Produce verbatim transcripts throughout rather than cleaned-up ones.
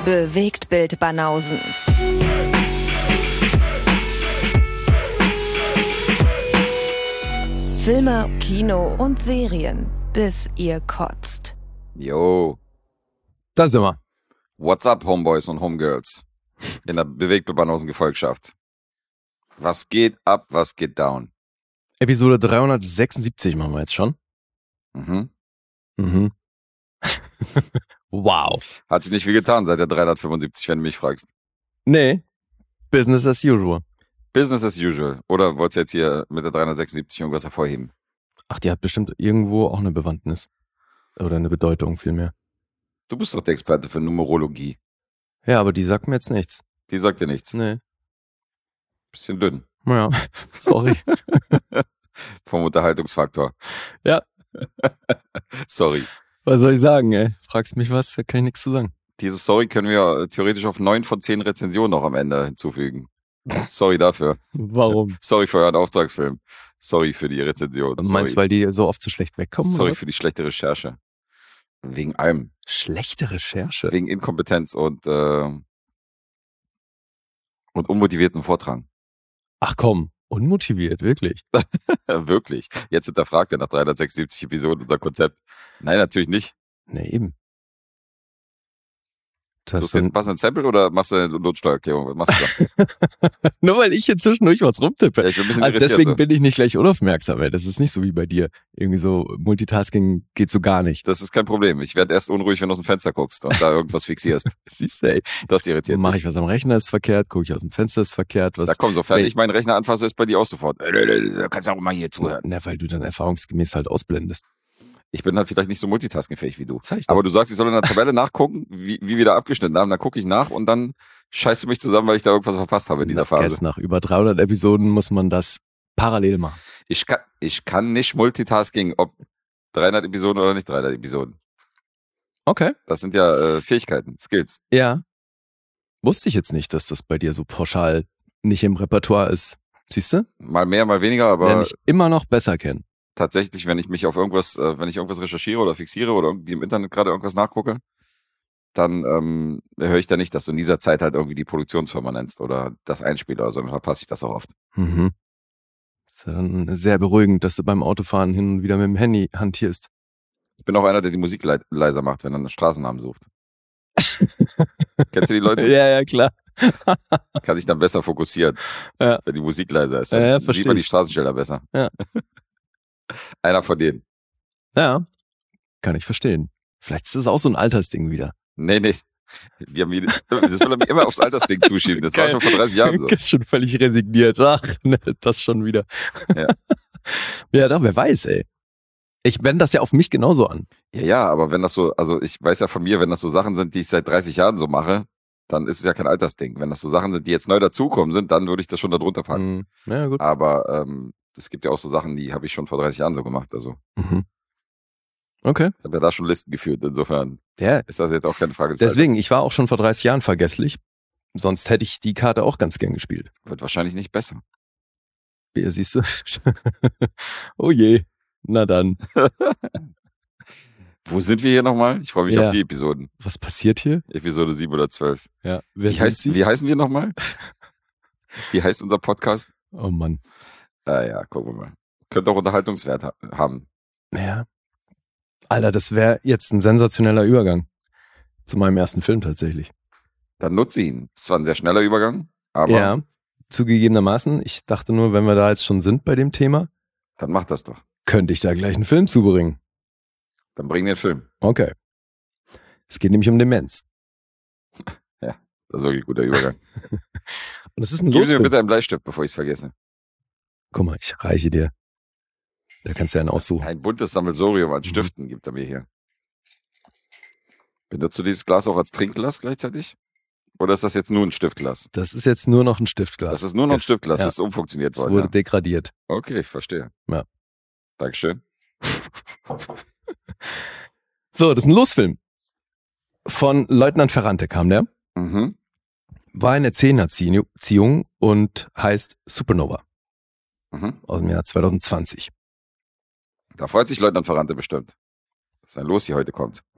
Bewegtbild Banausen. Filme, Kino und Serien, bis ihr kotzt. Yo. Da sind wir. What's up, Homeboys und Homegirls? In der Bewegtbild Banausen Gefolgschaft. Was geht ab, was geht down? Episode dreihundertsechsundsiebzig machen wir jetzt schon. Mhm. Mhm. Wow. Hat sich nicht viel getan seit der dreihundertfünfundsiebzig, wenn du mich fragst. Nee, Business as usual. Business as usual. Oder wolltest du jetzt hier mit der dreihundertsechsundsiebzig irgendwas hervorheben? Ach, die hat bestimmt irgendwo auch eine Bewandtnis. Oder eine Bedeutung vielmehr. Du bist doch der Experte für Numerologie. Ja, aber die sagt mir jetzt nichts. Die sagt dir nichts. Nee. Bisschen dünn. Naja, sorry. Vom Unterhaltungsfaktor. Ja. Sorry. Was soll ich sagen, ey? Fragst mich was, da kann ich nichts zu sagen. Diese Sorry können wir theoretisch auf neun von zehn Rezensionen noch am Ende hinzufügen. Sorry dafür. Warum? Sorry für euren Auftragsfilm. Sorry für die Rezension. Du meinst, Sorry. weil die so oft so schlecht wegkommen? Sorry oder? für die schlechte Recherche. Wegen allem. Schlechte Recherche? Wegen Inkompetenz und, äh, und unmotivierten Vortrag. Ach komm, unmotiviert, wirklich. Wirklich. Jetzt hinterfragt er nach dreihundertsechsundsiebzig Episoden unser Konzept. Nein, natürlich nicht. Nee, eben. Das Suchst du jetzt einen passenden Sample oder machst du eine Lohnsteuererklärung? Was machst du da? Nur weil ich hier zwischendurch was rumtippe. Ja, ich bin ein bisschen Also irritiert, deswegen so. bin ich nicht gleich unaufmerksam, ey. Das ist nicht so wie bei dir. Irgendwie so Multitasking geht so gar nicht. Das ist kein Problem. Ich werde erst unruhig, wenn du aus dem Fenster guckst und da irgendwas fixierst. Siehst du, ey. Das irritiert Mache mich. ich was am Rechner, ist verkehrt. Gucke ich aus dem Fenster, ist verkehrt. Was Da komm, sofern Weil- ich meinen Rechner anfasse, ist bei dir auch sofort. Da kannst du auch mal hier zuhören. Na, weil du dann erfahrungsgemäß halt ausblendest. Ich bin halt vielleicht nicht so multitaskingfähig wie du. Sag ich doch. Aber du sagst, ich soll in der Tabelle nachgucken, wie, wie wir da abgeschnitten haben. Dann gucke ich nach und dann scheißt du mich zusammen, weil ich da irgendwas verpasst habe in dieser Phase. Jetzt nach über dreihundert Episoden muss man das parallel machen. Ich kann, ich kann nicht Multitasking, ob dreihundert Episoden oder nicht dreihundert Episoden. Okay. Das sind ja äh, Fähigkeiten, Skills. Ja. Wusste ich jetzt nicht, dass das bei dir so pauschal nicht im Repertoire ist. Siehst du? Mal mehr, mal weniger, aber Lerne ich immer noch besser kennen. tatsächlich, wenn ich mich auf irgendwas, äh, wenn ich irgendwas recherchiere oder fixiere oder irgendwie im Internet gerade irgendwas nachgucke, dann ähm, höre ich da nicht, dass du in dieser Zeit halt irgendwie die Produktionsfirma nennst oder das Einspieler oder so, dann verpasse ich das auch oft. Mhm. Ist ja dann sehr beruhigend, dass du beim Autofahren hin und wieder mit dem Handy hantierst. Ich bin auch einer, der die Musik lei- leiser macht, wenn er einen Straßennamen sucht. Kennst du die Leute? Ja, ja, klar. Kann sich dann besser fokussieren, Ja. wenn die Musik leiser ist. Ja, Dann ja, sieht verstehe man die ich. Straßenschilder besser. Ja. Einer von denen. Ja, kann ich verstehen. Vielleicht ist das auch so ein Altersding wieder. Nee, nee. Wir haben wieder, das will er mir immer aufs Altersding zuschieben. Das war Geil. schon vor dreißig Jahren so. Ist schon völlig resigniert. Ach, ne, das schon wieder. Ja. Ja, doch, wer weiß, ey. Ich wende das ja auf mich genauso an. Ja, ja, aber wenn das so, also ich weiß ja von mir, wenn das so Sachen sind, die ich seit dreißig Jahren so mache, dann ist es ja kein Altersding. Wenn das so Sachen sind, die jetzt neu dazukommen sind, dann würde ich das schon da drunter packen. Mhm. Ja, gut. Aber ähm, es gibt ja auch so Sachen, die habe ich schon vor dreißig Jahren so gemacht. Also Mhm. Okay. ich habe ja da schon Listen geführt. Insofern Ja, ist das jetzt auch keine Frage des deswegen, ich war auch schon vor dreißig Jahren vergesslich. Sonst hätte ich die Karte auch ganz gern gespielt. Alters. Wird wahrscheinlich nicht besser. Hier, siehst du? Oh je. Na dann. Wo sind wir hier nochmal? Ich freue mich Ja. auf die Episoden. Was passiert hier? Episode sieben oder zwölf. Ja. Wer Wie, sind heißt, Sie? wie heißen wir nochmal? Wie heißt unser Podcast? Oh Mann. Ah ja, gucken wir mal. Könnte auch Unterhaltungswert ha- haben. Ja. Alter, das wäre jetzt ein sensationeller Übergang zu meinem ersten Film tatsächlich. Dann nutze ihn. Das war ein sehr schneller Übergang, aber Ja, zugegebenermaßen. Ich dachte nur, wenn wir da jetzt schon sind bei dem Thema, dann mach das doch. könnte ich da gleich einen Film zubringen. Dann bring den Film. Okay. Es geht nämlich um Demenz. Das ist wirklich ein guter Übergang. Und es ist ein Gib mir Losfilm. bitte einen Bleistift, bevor ich es vergesse. Guck mal, ich reiche dir. Da kannst du ja einen aussuchen. Ein buntes Sammelsurium an Mhm. Stiften gibt er mir hier. Benutzt du dieses Glas auch als Trinkglas gleichzeitig? Oder ist das jetzt nur ein Stiftglas? Das ist jetzt nur noch ein Stiftglas. Das ist nur noch ein Jetzt- Stiftglas, ja. das ist umfunktioniert Es worden. wurde Ja. degradiert. Okay, ich verstehe. Ja. Dankeschön. So, das ist ein Losfilm. Von Leutnant Ferrante kam der. Mhm. War eine Zehnerziehung und heißt Supernova Mhm. aus dem Jahr zwanzig zwanzig. Da freut sich Leutnant Ferrante bestimmt, dass ein Los hier heute kommt.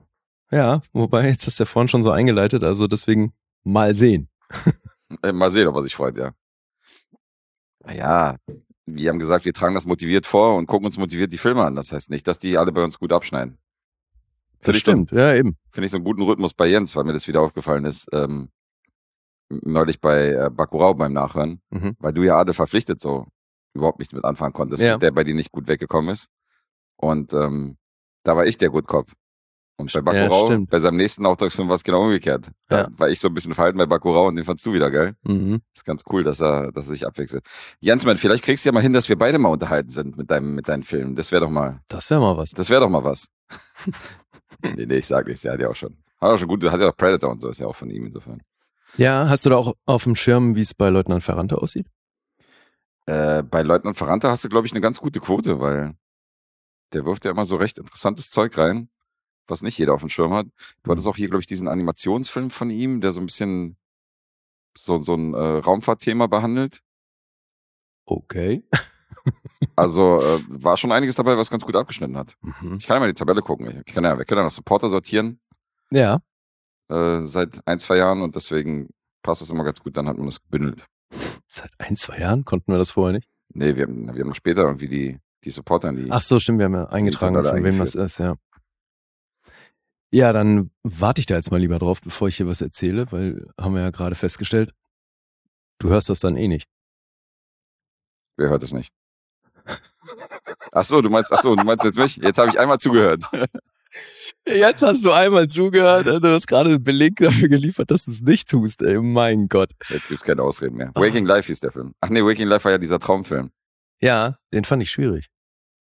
Ja, wobei, jetzt hast du ja vorhin schon so eingeleitet, also deswegen mal sehen. Äh, mal sehen, ob er sich freut, ja. Naja, wir haben gesagt, wir tragen das motiviert vor und gucken uns motiviert die Filme an. Das heißt nicht, dass die alle bei uns gut abschneiden. Das Finde ich so, stimmt, ja eben. finde ich so einen guten Rhythmus bei Jens, weil mir das wieder aufgefallen ist, ähm, neulich bei äh, Bacurau beim Nachhören, Mhm. weil du ja Ade verpflichtet so überhaupt nichts mit anfangen konntest Ja. und der bei dir nicht gut weggekommen ist. Und ähm, da war ich der Good Cop. Und bei Ja, Bacurau, stimmt. bei seinem nächsten Auftragsfilm war es genau umgekehrt. Da Ja. war ich so ein bisschen verhalten bei Bacurau und den fandst du wieder geil. Mhm. Ist ganz cool, dass er, dass er sich abwechselt. Jensmann, vielleicht kriegst du ja mal hin, dass wir beide mal unterhalten sind mit deinem, mit deinen Filmen. Das wäre doch mal, Das wäre mal was. das wäre doch mal was. nee, nee, ich sag nichts. Der hat ja auch schon. Hat auch schon gut, hat ja auch Predator und so, ist ja auch von ihm insofern. Ja, hast du da auch auf dem Schirm, wie es bei Leutnant Ferrante aussieht? Äh, bei Leutnant Ferrante hast du, glaube ich, eine ganz gute Quote, weil der wirft ja immer so recht interessantes Zeug rein, was nicht jeder auf dem Schirm hat. Du hattest auch hier, glaube ich, diesen Animationsfilm von ihm, der so ein bisschen so, so ein äh, Raumfahrtthema behandelt. Okay. Also äh, war schon einiges dabei, was ganz gut abgeschnitten hat. Mhm. Ich kann ja mal die Tabelle gucken. Ich kann ja, wir können ja nach Supporter sortieren Ja. äh, seit ein, zwei Jahren und deswegen passt das immer ganz gut. Dann hat man das gebündelt. Seit ein, zwei Jahren konnten wir das vorher nicht. Nee, wir haben, wir haben später irgendwie die, die Supporter in die. Ach so, stimmt, wir haben ja eingetragen, Tabelle von wem das ist, ja. Ja, dann warte ich da jetzt mal lieber drauf, bevor ich hier was erzähle, weil haben wir ja gerade festgestellt, du hörst das dann eh nicht. Wer hört das nicht? Ach so, du meinst, ach so, du meinst jetzt mich? Jetzt habe ich einmal zugehört. Jetzt hast du einmal zugehört, du hast gerade einen Beleg dafür geliefert, dass du es nicht tust, ey, mein Gott. Jetzt gibt's keine Ausreden mehr. Waking Life hieß der Film. Ach nee, Waking Life war ja dieser Traumfilm. Ja, den fand ich schwierig.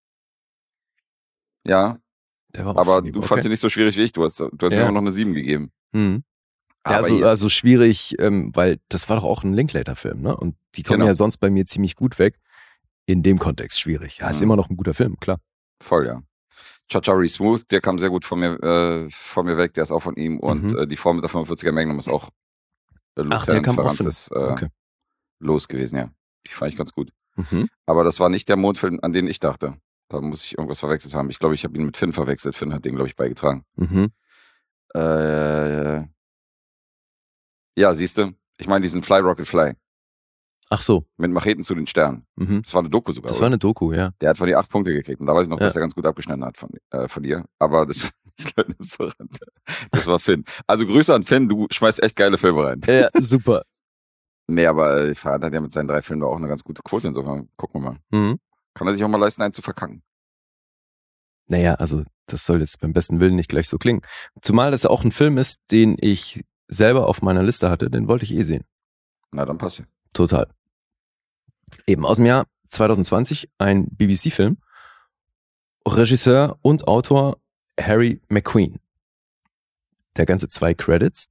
Ja, Der war auch aber von ihm, du okay. fandst ihn nicht so schwierig wie ich. Du hast, du hast Ja. mir immer noch eine sieben gegeben. Hm. Ja, Aber also, hier- also schwierig, ähm, weil das war doch auch ein Linklater-Film, ne? Und die kommen Genau. ja sonst bei mir ziemlich gut weg. In dem Kontext schwierig. Ja, ist Mhm. immer noch ein guter Film, klar. Voll, ja. Chachari Smooth, der kam sehr gut von mir, äh, von mir weg, der ist auch von ihm. Und Mhm. äh, die Frau mit der fünfundvierziger Magnum ist auch äh, Ach, der Lieutenant kam auch von. Ferrantes, äh, Okay. los gewesen, ja. Die fand ich ganz gut. Mhm. Aber das war nicht der Mondfilm, an den ich dachte. Da muss ich irgendwas verwechselt haben. Ich glaube, ich habe ihn mit Finn verwechselt. Finn hat den, glaube ich, beigetragen. Mhm. Äh, ja, siehst du, ich meine diesen Fly Rocket Fly Ach so. mit Macheten zu den Sternen. Mhm. Das war eine Doku sogar. Das oder? war eine Doku, ja. Der hat von dir acht Punkte gekriegt. Und da weiß ich noch, Ja. dass er ganz gut abgeschnitten hat von, äh, von dir. Aber das, das war Finn. Also Grüße an Finn, du schmeißt echt geile Filme rein. Ja, super. Nee, aber äh, Fahrrad hat ja mit seinen drei Filmen auch eine ganz gute Quote. Insofern gucken wir mal. Mhm. Kann er sich auch mal leisten, einen zu verkacken. Naja, also das soll jetzt beim besten Willen nicht gleich so klingen. Zumal das ja auch ein Film ist, den ich selber auf meiner Liste hatte, den wollte ich eh sehen. Na, dann passt ja. Total. Eben aus dem Jahr zwanzig zwanzig, ein B B C-Film. Regisseur und Autor Harry McQueen. Der ganze zwei Credits.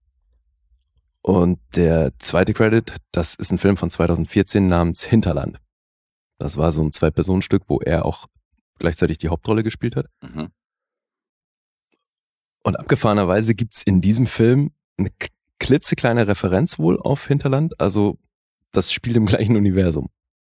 Und der zweite Credit, das ist ein Film von zwanzig vierzehn namens Hinterland. Das war so ein Zwei-Personen-Stück, wo er auch gleichzeitig die Hauptrolle gespielt hat. Mhm. Und abgefahrenerweise gibt's in diesem Film eine k- klitzekleine Referenz wohl auf Hinterland. Also das spielt im gleichen Universum.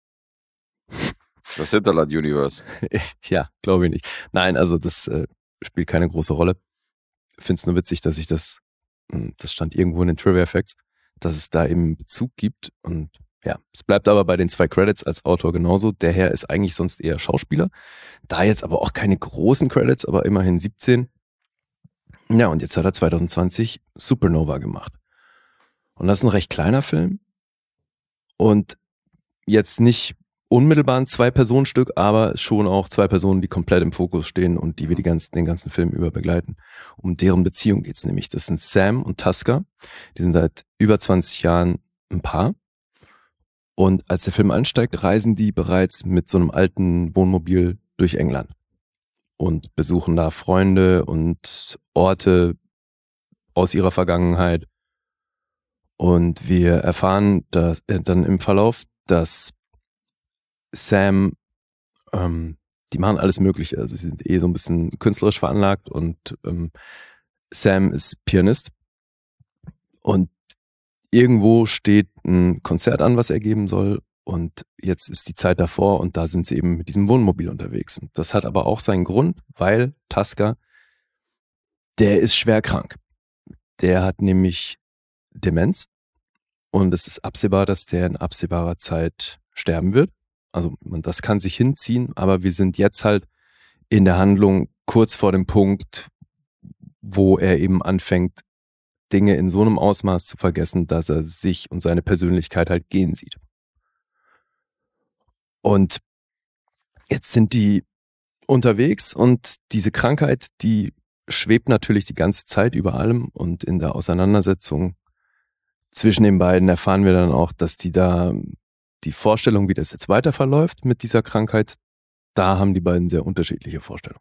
Das Hinterland-Universe. Ja, glaube ich nicht. Nein, also das äh, spielt keine große Rolle. Find's nur witzig, dass ich das, mh, das stand irgendwo in den Trivia Facts, dass es da eben Bezug gibt. Und ja, es bleibt aber bei den zwei Credits als Autor genauso. Der Herr ist eigentlich sonst eher Schauspieler. Da jetzt aber auch keine großen Credits, aber immerhin siebzehn. Ja, und jetzt hat er zwanzig zwanzig Supernova gemacht. Und das ist ein recht kleiner Film. Und jetzt nicht unmittelbar ein Zwei-Personen-Stück, aber schon auch zwei Personen, die komplett im Fokus stehen und die wir die ganzen, den ganzen Film über begleiten. Um deren Beziehung geht's nämlich. Das sind Sam und Tusker. Die sind seit über zwanzig Jahren ein Paar. Und als der Film ansteigt, reisen die bereits mit so einem alten Wohnmobil durch England und besuchen da Freunde und Orte aus ihrer Vergangenheit. Und wir erfahren dass, äh, dann im Verlauf, dass Sam, ähm, die machen alles Mögliche. Also sie sind eh so ein bisschen künstlerisch veranlagt und ähm, Sam ist Pianist. Und irgendwo steht ein Konzert an, was er geben soll. Und jetzt ist die Zeit davor und da sind sie eben mit diesem Wohnmobil unterwegs. Und das hat aber auch seinen Grund, weil Tusker Der ist schwer krank. Der hat nämlich Demenz und es ist absehbar, dass der in absehbarer Zeit sterben wird. Also man, das kann sich hinziehen, aber wir sind jetzt halt in der Handlung kurz vor dem Punkt, wo er eben anfängt, Dinge in so einem Ausmaß zu vergessen, dass er sich und seine Persönlichkeit halt gehen sieht. Und jetzt sind die unterwegs und diese Krankheit, die schwebt natürlich die ganze Zeit über allem und in der Auseinandersetzung zwischen den beiden erfahren wir dann auch, dass die da die Vorstellung, wie das jetzt weiter verläuft mit dieser Krankheit, da haben die beiden sehr unterschiedliche Vorstellungen.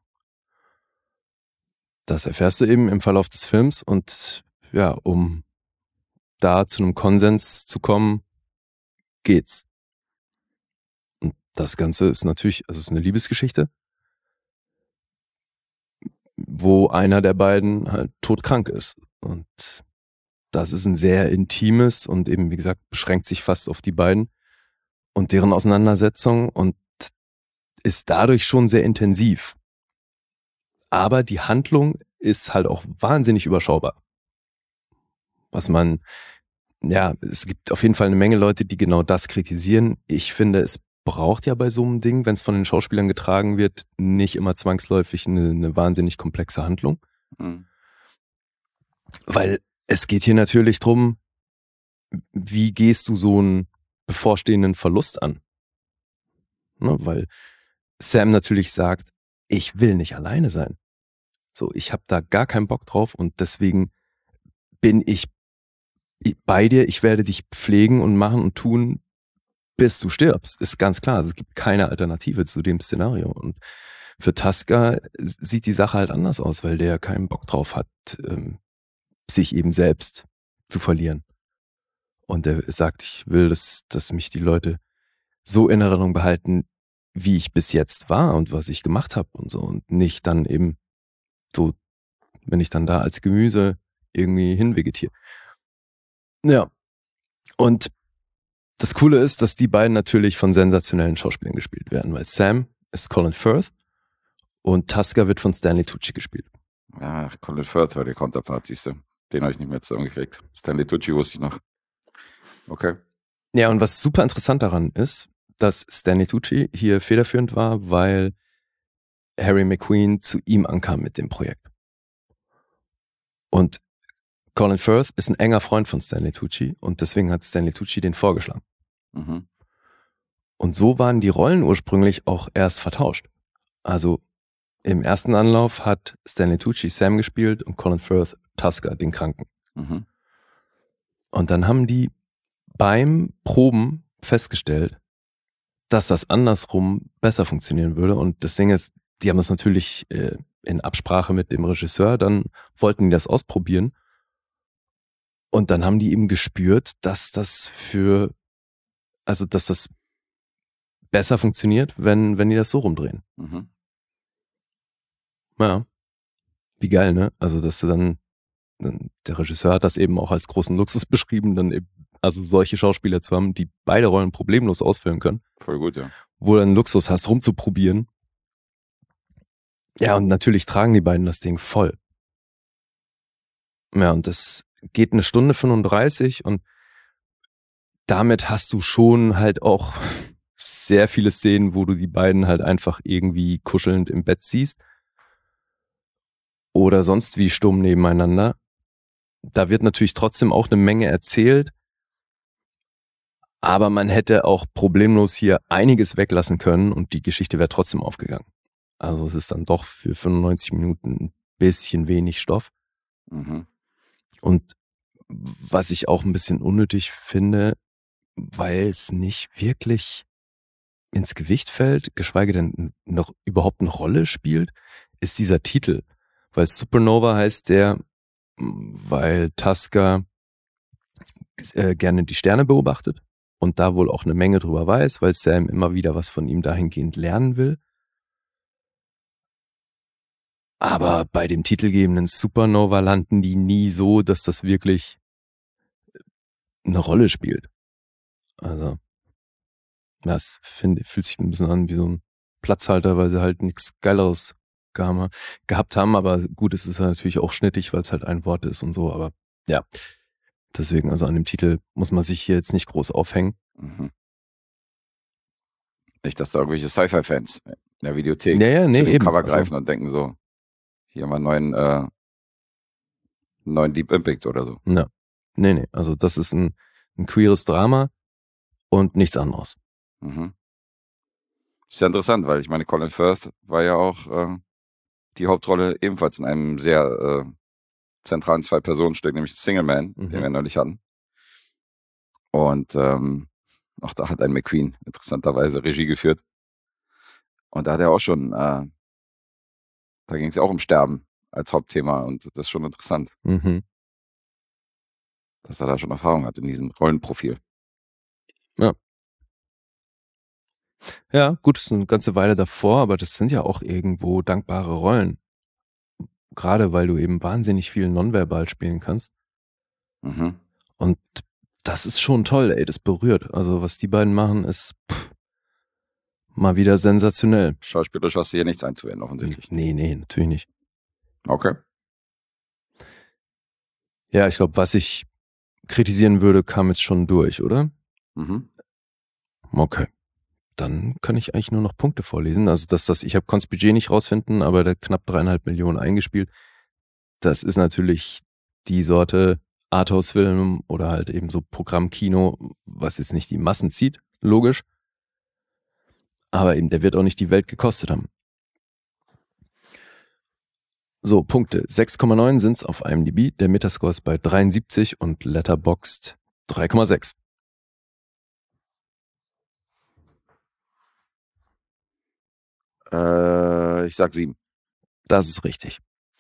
Das erfährst du eben im Verlauf des Films und ja, um da zu einem Konsens zu kommen, geht's. Und das Ganze ist natürlich, also es ist eine Liebesgeschichte, wo einer der beiden halt todkrank ist. Und das ist ein sehr intimes und eben, wie gesagt, beschränkt sich fast auf die beiden und deren Auseinandersetzung und ist dadurch schon sehr intensiv. Aber die Handlung ist halt auch wahnsinnig überschaubar. Was man, ja, es gibt auf jeden Fall eine Menge Leute, die genau das kritisieren. Ich finde, es braucht ja bei so einem Ding, wenn es von den Schauspielern getragen wird, nicht immer zwangsläufig eine, eine wahnsinnig komplexe Handlung. Mhm. Weil es geht hier natürlich drum, wie gehst du so einen bevorstehenden Verlust an? Ne, weil Sam natürlich sagt, ich will nicht alleine sein. So, ich habe da gar keinen Bock drauf und deswegen bin ich bei dir, ich werde dich pflegen und machen und tun, bis du stirbst. Ist ganz klar, also es gibt keine Alternative zu dem Szenario. Und für Tusker sieht die Sache halt anders aus, weil der keinen Bock drauf hat, ähm, sich eben selbst zu verlieren. Und er sagt, ich will, dass, dass mich die Leute so in Erinnerung behalten, wie ich bis jetzt war und was ich gemacht habe und so. Und nicht dann eben so, wenn ich dann da als Gemüse irgendwie hinvegetiere. Ja. Und das Coole ist, dass die beiden natürlich von sensationellen Schauspielern gespielt werden, weil Sam ist Colin Firth und Tusker wird von Stanley Tucci gespielt. Ja, Colin Firth war der Counterpart, siehst du. Den habe ich nicht mehr zusammengekriegt. Stanley Tucci wusste ich noch. Okay. Ja, und was super interessant daran ist, dass Stanley Tucci hier federführend war, weil Harry McQueen zu ihm ankam mit dem Projekt. Und Colin Firth ist ein enger Freund von Stanley Tucci und deswegen hat Stanley Tucci den vorgeschlagen. Mhm. Und so waren die Rollen ursprünglich auch erst vertauscht. Also im ersten Anlauf hat Stanley Tucci Sam gespielt und Colin Firth Tusker, den Kranken. Mhm. Und dann haben die beim Proben festgestellt, dass das andersrum besser funktionieren würde. Und das Ding ist, die haben das natürlich äh, in Absprache mit dem Regisseur, dann wollten die das ausprobieren. Und dann haben die eben gespürt, dass das für, also dass das besser funktioniert, wenn, wenn die das so rumdrehen. Mhm. Ja. Wie geil, ne? Also, dass du dann, dann, der Regisseur hat das eben auch als großen Luxus beschrieben, dann eben, also solche Schauspieler zu haben, die beide Rollen problemlos ausfüllen können. Voll gut, ja. Wo du einen Luxus hast, rumzuprobieren. Ja, und natürlich tragen die beiden das Ding voll. Ja, und das geht eine Stunde fünfunddreißig und damit hast du schon halt auch sehr viele Szenen, wo du die beiden halt einfach irgendwie kuschelnd im Bett siehst. Oder sonst wie stumm nebeneinander. Da wird natürlich trotzdem auch eine Menge erzählt, aber man hätte auch problemlos hier einiges weglassen können und die Geschichte wäre trotzdem aufgegangen. Also es ist dann doch für fünfundneunzig Minuten ein bisschen wenig Stoff. Mhm. Und was ich auch ein bisschen unnötig finde, weil es nicht wirklich ins Gewicht fällt, geschweige denn noch überhaupt eine Rolle spielt, ist dieser Titel. Weil Supernova heißt der, weil Tusker äh, gerne die Sterne beobachtet und da wohl auch eine Menge drüber weiß, weil Sam immer wieder was von ihm dahingehend lernen will. Aber bei dem titelgebenden Supernova landen die nie so, dass das wirklich eine Rolle spielt. Also, das find, fühlt sich ein bisschen an wie so ein Platzhalter, weil sie halt nichts Geileres gehabt, gehabt haben, aber gut, es ist ja natürlich auch schnittig, weil es halt ein Wort ist und so, aber ja, deswegen, also an dem Titel muss man sich hier jetzt nicht groß aufhängen. Mhm. Nicht, dass da irgendwelche Sci-Fi-Fans in der Videothek Ja, ja, nee, zu dem eben. Cover Also- greifen und denken so, hier mal einen neuen, äh, neuen Deep Impact oder so. Ja. Nee, nee, also das ist ein, ein queeres Drama und nichts anderes. Mhm. Ist ja interessant, weil ich meine, Colin Firth war ja auch äh, die Hauptrolle ebenfalls in einem sehr äh, zentralen Zwei-Personen-Stück, nämlich Single Man, Mhm. den wir neulich hatten. Und ähm, auch da hat ein McQueen interessanterweise Regie geführt. Und da hat er auch schon, äh, da ging es ja auch um Sterben als Hauptthema und das ist schon interessant, Mhm. dass er da schon Erfahrung hat in diesem Rollenprofil. Ja, gut, ist eine ganze Weile davor, aber das sind ja auch irgendwo dankbare Rollen. Gerade weil du eben wahnsinnig viel nonverbal spielen kannst. Mhm. Und das ist schon toll, ey, das berührt. Also was die beiden machen, ist pff, mal wieder sensationell. Schauspielerisch hast du hier nichts einzuwenden, offensichtlich. Nee, nee, natürlich nicht. Okay. Ja, ich glaube, was ich kritisieren würde, kam jetzt schon durch, oder? Mhm. Okay. Dann kann ich eigentlich nur noch Punkte vorlesen. Also dass das, ich habe Konst Budget nicht rausfinden, aber der knapp dreieinhalb Millionen eingespielt. Das ist natürlich die Sorte Arthouse-Film oder halt eben so Programmkino, was jetzt nicht die Massen zieht, logisch. Aber eben, der wird auch nicht die Welt gekostet haben. So, Punkte. sechs Komma neun sind's auf IMDb, der Metascore ist bei dreiundsiebzig und Letterboxd drei Komma sechs. Äh, ich sag sieben. Das ist richtig.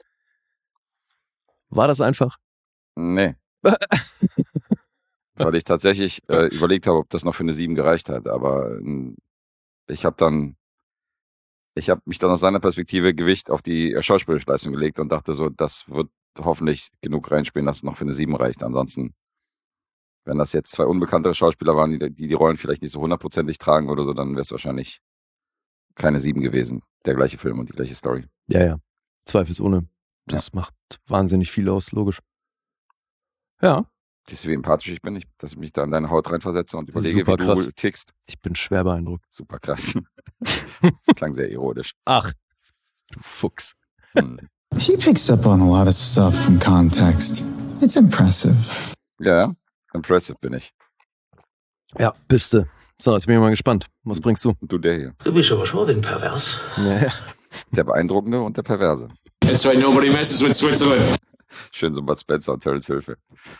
War das einfach? Nee. Weil ich tatsächlich äh, überlegt habe, ob das noch für eine sieben gereicht hat. Aber ähm, ich habe dann, ich habe mich dann aus seiner Perspektive Gewicht auf die äh, schauspielerische Leistung gelegt und dachte so, das wird hoffentlich genug reinspielen, dass es noch für eine sieben reicht. Ansonsten, wenn das jetzt zwei unbekanntere Schauspieler waren, die die, die Rollen vielleicht nicht so hundertprozentig tragen oder so, dann wäre es wahrscheinlich keine sieben gewesen. Der gleiche Film und die gleiche Story. Ja, ja. Zweifelsohne. Das macht wahnsinnig viel aus, logisch. Ja. Siehst du, wie empathisch ich bin, ich, dass ich mich da in deine Haut reinversetze und überlege, Super wie krass. du tickst. Ich bin schwer beeindruckt. Super krass. Das klang sehr ironisch. Ach, du Fuchs. Hm. She picks up on a lot of stuff from context. It's impressive. Ja, impressive bin ich. Ja, bist du. So, jetzt bin ich mal gespannt. Was bringst du? Und du der hier. Du bist aber schon ein wenig pervers. Ja, ja. Der Beeindruckende und der Perverse. That's right, nobody messes with Switzerland. Schön so Bud Spencer und Terence Hilfe.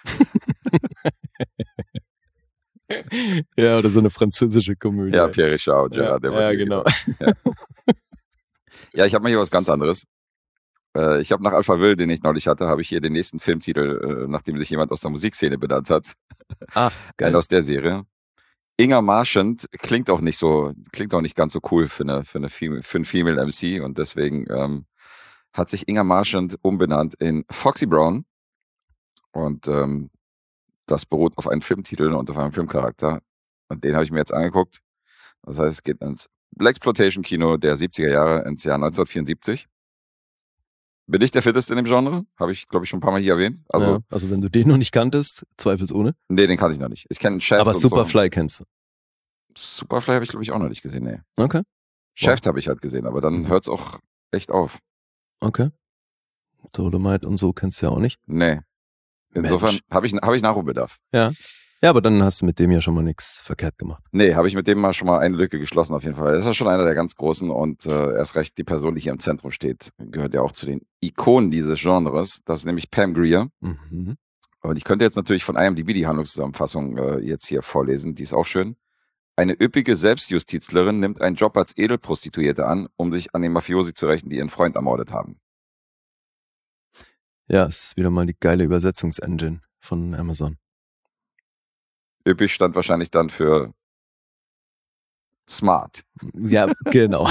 Ja, oder so eine französische Komödie. Ja, Pierre Richard, Gerard ja, Depardieu, ja, genau. Ja, ja, ich habe mal hier was ganz anderes. Äh, ich habe nach Alphaville, den ich neulich hatte, habe ich hier den nächsten Filmtitel, äh, nachdem sich jemand aus der Musikszene benannt hat. Ach, geil. Einen aus der Serie. Inga Marchant klingt auch nicht so, klingt auch nicht ganz so cool für eine, für eine Female, für ein Female M C und deswegen ähm, hat sich Inga Marchant umbenannt in Foxy Brown und ähm, das beruht auf einem Filmtitel und auf einem Filmcharakter und den habe ich mir jetzt angeguckt. Das heißt, es geht ins Blaxploitation-Kino der siebziger Jahre, ins Jahr neunzehnhundertvierundsiebzig. Bin ich der Fitteste in dem Genre? Habe ich, glaube ich, schon ein paar Mal hier erwähnt. Also, ja, also wenn du den noch nicht kanntest, zweifelsohne. nee, den kannte ich noch nicht. Ich kenne Shaft Aber und so. Superfly kennst du. Superfly habe ich, glaube ich, auch noch nicht gesehen, nee. Okay, Shaft habe ich halt gesehen, aber dann Mhm. hört es auch echt auf. okay. Dolomite und so kennst du ja auch nicht. Nee. Insofern Mensch. habe ich, hab ich Nachholbedarf. Ja. Ja, aber dann hast du mit dem ja schon mal nichts verkehrt gemacht. Nee, habe ich mit dem mal schon mal eine Lücke geschlossen auf jeden Fall. Er ist ja schon einer der ganz Großen und äh, erst recht die Person, die hier im Zentrum steht, gehört ja auch zu den Ikonen dieses Genres. Das ist nämlich Pam Grier. Mhm. Und ich könnte jetzt natürlich von IMDb die Handlungszusammenfassung äh, jetzt hier vorlesen. Die ist auch schön. Eine üppige Selbstjustizlerin nimmt einen Job als Edelprostituierte an, um sich an den Mafiosi zu rächen, die ihren Freund ermordet haben. Ja, es ist wieder mal die geile Übersetzungsengine von Amazon. Üppig stand wahrscheinlich dann für smart Ja, genau.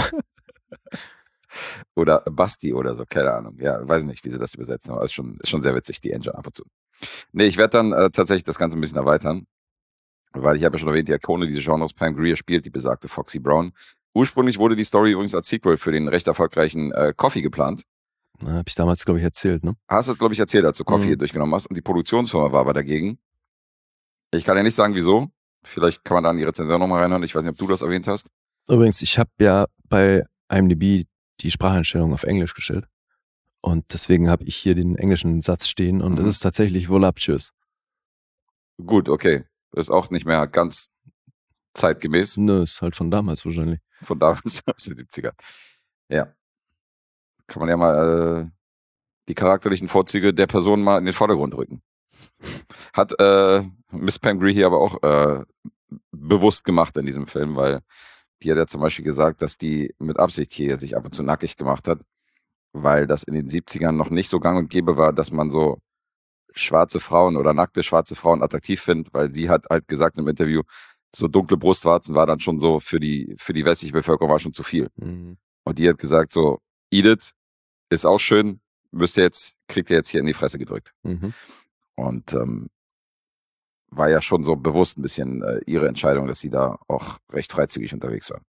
oder Basti oder so, keine Ahnung. Ja, weiß nicht, wie sie das übersetzen, aber ist schon, ist schon sehr witzig, die Engine ab und zu. Nee, ich werde dann äh, tatsächlich das Ganze ein bisschen erweitern, weil ich habe ja schon erwähnt, die Ikone dieses Genres, Pam Grier spielt die besagte Foxy Brown. Ursprünglich wurde die Story übrigens als Sequel für den recht erfolgreichen äh, Coffee geplant. Na, hab ich damals, glaube ich, erzählt, ne? Hast du, glaube ich, erzählt, als du Coffee Mhm. hier durchgenommen hast. Und die Produktionsfirma war aber dagegen. Ich kann ja nicht sagen, wieso. Vielleicht kann man da in die Rezension nochmal reinhören. Ich weiß nicht, ob du das erwähnt hast. Übrigens, ich habe ja bei IMDb die Spracheinstellung auf Englisch gestellt. Und deswegen habe ich hier den englischen Satz stehen und Mhm. es ist tatsächlich voluptuous. Gut, okay. Das ist auch nicht mehr ganz zeitgemäß. Nö, ist halt von damals wahrscheinlich. Von damals aus den siebziger. Ja. Kann man ja mal äh, die charakterlichen Vorzüge der Person mal in den Vordergrund rücken. Hat äh, Miss Pam Grier hier aber auch äh, bewusst gemacht in diesem Film, weil die hat ja zum Beispiel gesagt, dass die mit Absicht hier sich ab und zu nackig gemacht hat, weil das in den siebzigern noch nicht so gang und gäbe war, dass man so schwarze Frauen oder nackte schwarze Frauen attraktiv findet, weil sie hat halt gesagt im Interview, so dunkle Brustwarzen war dann schon so für die, für die westliche Bevölkerung war schon zu viel. Mhm. Und die hat gesagt so, Edith ist auch schön, müsst ihr jetzt, kriegt ihr jetzt hier in die Fresse gedrückt. Mhm. Und ähm, war ja schon so bewusst ein bisschen äh, ihre Entscheidung, dass sie da auch recht freizügig unterwegs war.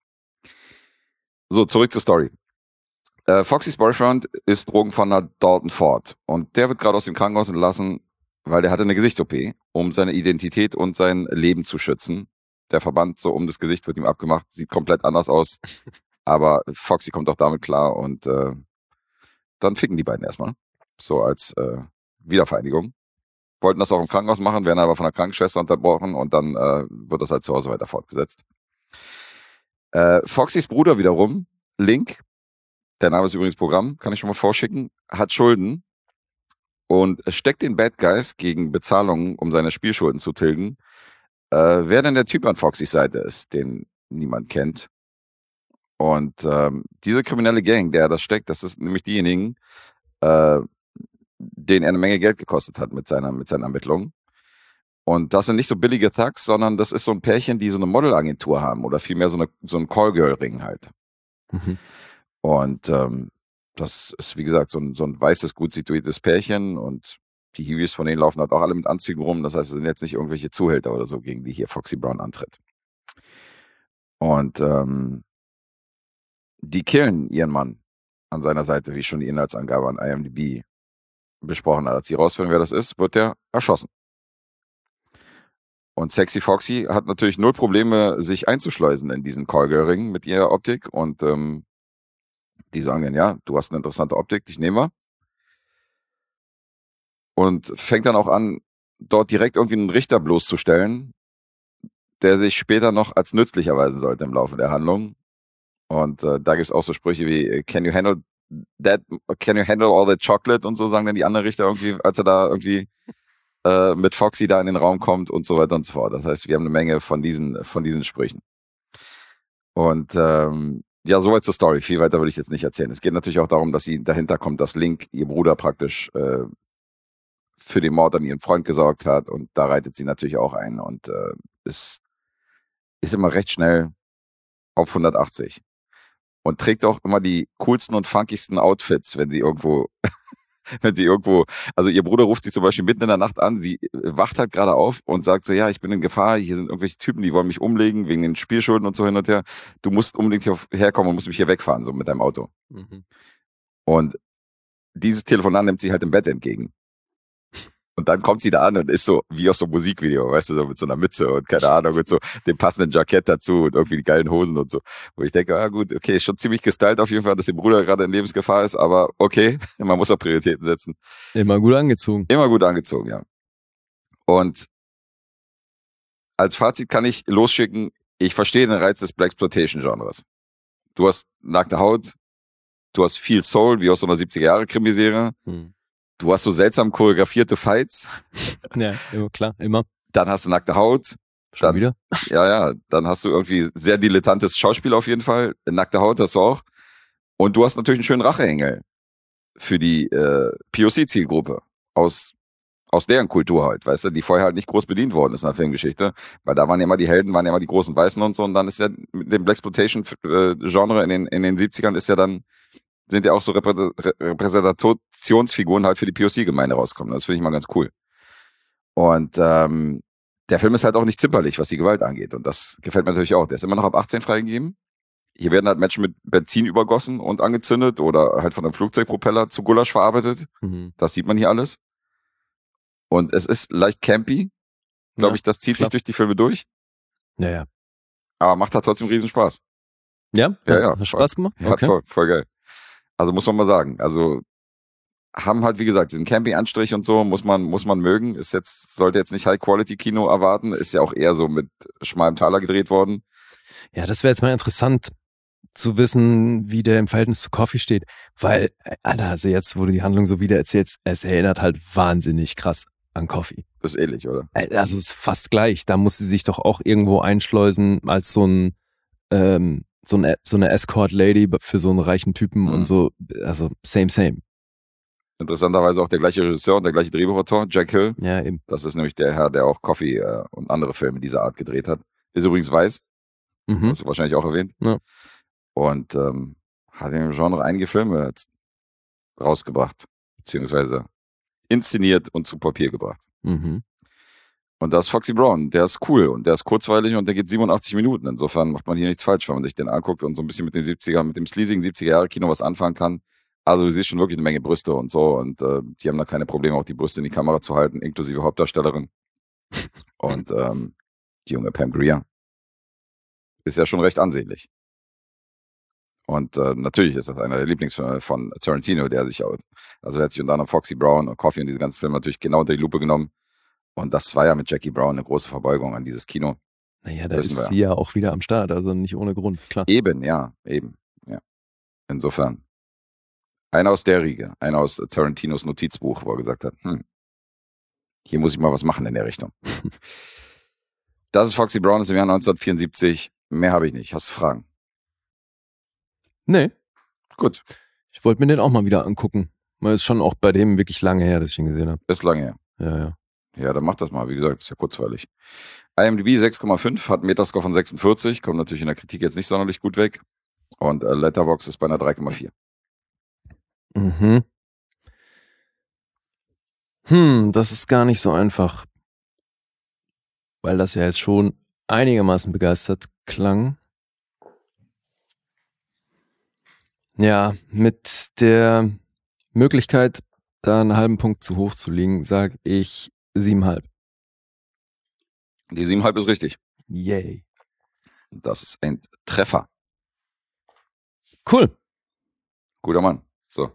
So, zurück zur Story. Äh, Foxys Boyfriend ist Drogenfahnder Dalton Ford und der wird gerade aus dem Krankenhaus entlassen, weil der hatte eine Gesichts-O P, um seine Identität und sein Leben zu schützen. Der Verband so um das Gesicht wird ihm abgemacht, sieht komplett anders aus, aber Foxy kommt auch damit klar und äh, dann ficken die beiden erstmal, so als äh, Wiedervereinigung. Wollten das auch im Krankenhaus machen, werden aber von der Krankenschwester unterbrochen und dann äh, wird das halt zu Hause weiter fortgesetzt. Äh, Foxys Bruder wiederum, Link, der Name ist übrigens Programm, kann ich schon mal vorschicken, hat Schulden und steckt den Bad Guys gegen Bezahlungen, um seine Spielschulden zu tilgen. Äh, wer denn der Typ an Foxys Seite ist, den niemand kennt. Und ähm, diese kriminelle Gang, der das steckt, das ist nämlich diejenigen, äh, denen er eine Menge Geld gekostet hat mit seiner, mit seinen Ermittlungen. Und das sind nicht so billige Thugs, sondern das ist so ein Pärchen, die so eine Modelagentur haben oder vielmehr so, eine, so ein Callgirl-Ring halt. Mhm. Und ähm, das ist, wie gesagt, so ein, so ein weißes, gut situiertes Pärchen und die Hiwis von denen laufen halt auch alle mit Anzügen rum. Das heißt, es sind jetzt nicht irgendwelche Zuhälter oder so, gegen die hier Foxy Brown antritt. Und ähm, die killen ihren Mann an seiner Seite, wie schon die Inhaltsangabe an IMDb besprochen hat. Als sie rausfinden, wer das ist, wird der erschossen. Und Sexy Foxy hat natürlich null Probleme, sich einzuschleusen in diesen Callgirl-Ring mit ihrer Optik. Und ähm, die sagen dann, ja, du hast eine interessante Optik, dich nehmen wir. Und fängt dann auch an, dort direkt irgendwie einen Richter bloßzustellen, der sich später noch als nützlich erweisen sollte im Laufe der Handlung. Und äh, da gibt es auch so Sprüche wie, can you handle that, can you handle all that chocolate und so, sagen dann die anderen Richter irgendwie, als er da irgendwie äh, mit Foxy da in den Raum kommt und so weiter und so fort. Das heißt, wir haben eine Menge von diesen, von diesen Sprüchen. Und ähm, ja, soweit zur Story. Viel weiter würde ich jetzt nicht erzählen. Es geht natürlich auch darum, dass sie dahinter kommt, dass Link, ihr Bruder, praktisch äh, für den Mord an ihren Freund gesorgt hat. Und da reitet sie natürlich auch ein und äh, ist, ist immer recht schnell auf hundertachtzig. Und trägt auch immer die coolsten und funkigsten Outfits, wenn sie irgendwo, wenn sie irgendwo, also ihr Bruder ruft sie zum Beispiel mitten in der Nacht an, sie wacht halt gerade auf und sagt so, ja, ich bin in Gefahr, hier sind irgendwelche Typen, die wollen mich umlegen wegen den Spielschulden und so hin und her. Du musst unbedingt hier herkommen und musst mich hier wegfahren, so mit deinem Auto. Mhm. Und dieses Telefonat nimmt sie halt im Bett entgegen. Und dann kommt sie da an und ist so, wie aus so einem Musikvideo, weißt du, so mit so einer Mütze und keine Ahnung, mit so dem passenden Jackett dazu und irgendwie die geilen Hosen und so. Wo ich denke, ah gut, okay, ist schon ziemlich gestylt auf jeden Fall, dass der Bruder gerade in Lebensgefahr ist, aber okay, man muss auch Prioritäten setzen. Immer gut angezogen. Immer gut angezogen, ja. Und als Fazit kann ich losschicken, ich verstehe den Reiz des Blaxploitation-Genres. Du hast nackte Haut, du hast viel Soul, wie aus so einer siebziger-Jahre-Krimiserie. Hm. Du hast so seltsam choreografierte Fights. Ja, immer, klar, immer. Dann hast du nackte Haut. Schon Dann, wieder? Ja, ja, dann hast du irgendwie sehr dilettantes Schauspiel auf jeden Fall. Nackte Haut hast du auch. Und du hast natürlich einen schönen Racheengel für die äh, P O C-Zielgruppe aus, aus deren Kultur halt, weißt du, die vorher halt nicht groß bedient worden ist in der Filmgeschichte. Weil da waren ja immer die Helden, waren ja immer die großen Weißen und so. Und dann ist ja mit dem Blaxploitation-Genre in den, in den siebzigern ist ja dann sind ja auch so Reprä- Repräsentationsfiguren halt für die P O C-Gemeinde rauskommen. Das finde ich mal ganz cool. Und ähm, der Film ist halt auch nicht zimperlich, was die Gewalt angeht. Und das gefällt mir natürlich auch. Der ist immer noch ab achtzehn freigegeben. Hier werden halt Menschen mit Benzin übergossen und angezündet oder halt von einem Flugzeugpropeller zu Gulasch verarbeitet. Mhm. Das sieht man hier alles. Und es ist leicht campy. Glaube Ja, ich, das zieht klar. sich durch die Filme durch. Ja, ja. Aber macht halt trotzdem riesen Spaß. Ja? Ja, Hat, ja, hat voll. Spaß gemacht? Ja, Okay. toll, voll geil. Also muss man mal sagen. Also haben halt, wie gesagt, diesen Camping-Anstrich und so, muss man, muss man mögen. Ist jetzt, sollte jetzt nicht High-Quality-Kino erwarten. Ist ja auch eher so mit schmalem Taler gedreht worden. Ja, das wäre jetzt mal interessant zu wissen, wie der im Verhältnis zu Coffee steht. Weil, äh, Alter, also jetzt, wo du die Handlung so wieder erzählst, es erinnert halt wahnsinnig krass an Coffee. Das ist ähnlich, oder? Äh, Also es ist fast gleich. Da muss sie sich doch auch irgendwo einschleusen als so ein ähm, so eine, so eine Escort-Lady für so einen reichen Typen Mhm. und so. Also same, same. Interessanterweise auch der gleiche Regisseur und der gleiche Drehbuchautor, Jack Hill. Ja, eben. Das ist nämlich der Herr, der auch Coffee äh, und andere Filme dieser Art gedreht hat. Ist übrigens weiß, Mhm. hast du wahrscheinlich auch erwähnt. Ja. Und ähm, hat im Genre einige Filme jetzt rausgebracht, beziehungsweise inszeniert und zu Papier gebracht. Mhm. Und das ist Foxy Brown, der ist cool und der ist kurzweilig und der geht siebenundachtzig Minuten. Insofern macht man hier nichts falsch, wenn man sich den anguckt und so ein bisschen mit den siebziger, mit dem sleasigen siebziger-Jahre-Kino was anfangen kann. Also du siehst schon wirklich eine Menge Brüste und so und äh, die haben da keine Probleme, auch die Brüste in die Kamera zu halten, inklusive Hauptdarstellerin. Und ähm, die junge Pam Grier ist ja schon recht ansehnlich. Und äh, natürlich ist das einer der Lieblingsfilme von Tarantino, der sich auch, also der hat sich unter anderem Foxy Brown und Coffee und diese ganzen Filme natürlich genau unter die Lupe genommen. Und das war ja mit Jackie Brown eine große Verbeugung an dieses Kino. Naja, da Wissen ist wir. sie ja auch wieder am Start, also nicht ohne Grund, klar. Eben, ja, eben. Ja. Insofern. Einer aus der Riege, einer aus Tarantinos Notizbuch, wo er gesagt hat, hm, hier muss ich mal was machen in der Richtung. Das ist Foxy Brown, ist im Jahr neunzehnhundertvierundsiebzig. Mehr habe ich nicht. Hast du Fragen? Nee, Gut, ich wollte mir den auch mal wieder angucken. Weil es ist schon auch bei dem wirklich lange her, dass ich ihn gesehen habe. ist lange her. Ja, ja. Ja, dann mach das mal. Wie gesagt, ist ja kurzweilig. IMDb sechs Komma fünf, hat einen Metascore von sechsundvierzig, kommt natürlich in der Kritik jetzt nicht sonderlich gut weg. Und äh, Letterboxd ist bei einer drei Komma vier. Mhm. Hm, das ist gar nicht so einfach. Weil das ja jetzt schon einigermaßen begeistert klang. Ja, mit der Möglichkeit, da einen halben Punkt zu hoch zu liegen, sage ich siebenhalb. Die sieben Komma fünf ist richtig. Yay. Das ist ein Treffer. Cool. Guter Mann. So.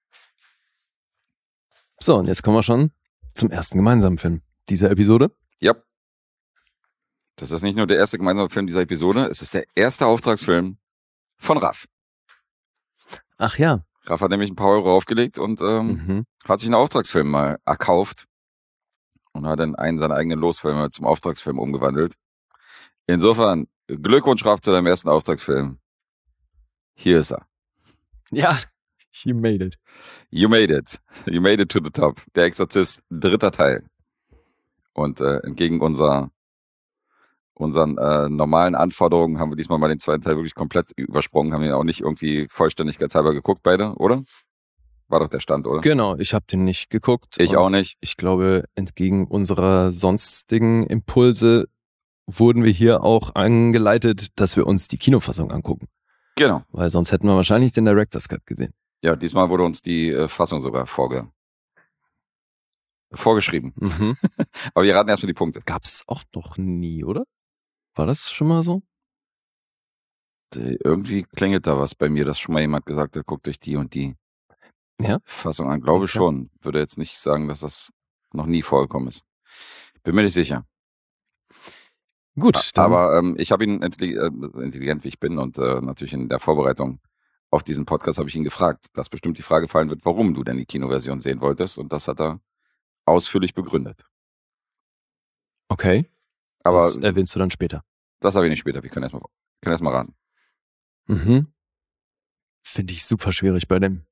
So, und jetzt kommen wir schon zum ersten gemeinsamen Film dieser Episode. Ja. Das ist nicht nur der erste gemeinsame Film dieser Episode, es ist der erste Auftragsfilm von Raff. Ach ja. Raff hat nämlich ein paar Euro aufgelegt und ähm, Mhm. hat sich einen Auftragsfilm mal erkauft und hat dann einen seiner eigenen Losfilme zum Auftragsfilm umgewandelt. Insofern, Glückwunsch Raff zu deinem ersten Auftragsfilm. Hier ist er. Ja, you made it. You made it. You made it to the top. Der Exorzist, dritter Teil. Und äh, entgegen unserer, unseren äh, normalen Anforderungen haben wir diesmal mal den zweiten Teil wirklich komplett übersprungen, haben ihn auch nicht irgendwie vollständigkeitshalber geguckt, beide, oder? War doch der Stand, oder? Genau, ich habe den nicht geguckt. Ich und auch nicht. Ich glaube, entgegen unserer sonstigen Impulse wurden wir hier auch angeleitet, dass wir uns die Kinofassung angucken. Genau. Weil sonst hätten wir wahrscheinlich den Director's Cut gesehen. Ja, diesmal wurde uns die äh, Fassung sogar vorge vorgeschrieben. Mhm. Aber wir raten erstmal die Punkte. Gab's auch noch nie, oder? War das schon mal so? Äh, Irgendwie klingelt da was bei mir, dass schon mal jemand gesagt hat, guckt euch die und die Ja? Fassung an. Glaube Okay. schon. Würde jetzt nicht sagen, dass das noch nie vorgekommen ist. Bin mir nicht sicher. Gut, dann. Aber ähm, ich habe ihn, intelli- äh, intelligent wie ich bin und äh, natürlich in der Vorbereitung auf diesen Podcast habe ich ihn gefragt, dass bestimmt die Frage fallen wird, warum du denn die Kinoversion sehen wolltest. Und das hat er ausführlich begründet. Okay, Aber das erwähnst du dann später. das habe ich nicht später. Wir können erstmal können erst mal raten. Mhm. Finde ich super schwierig bei dem.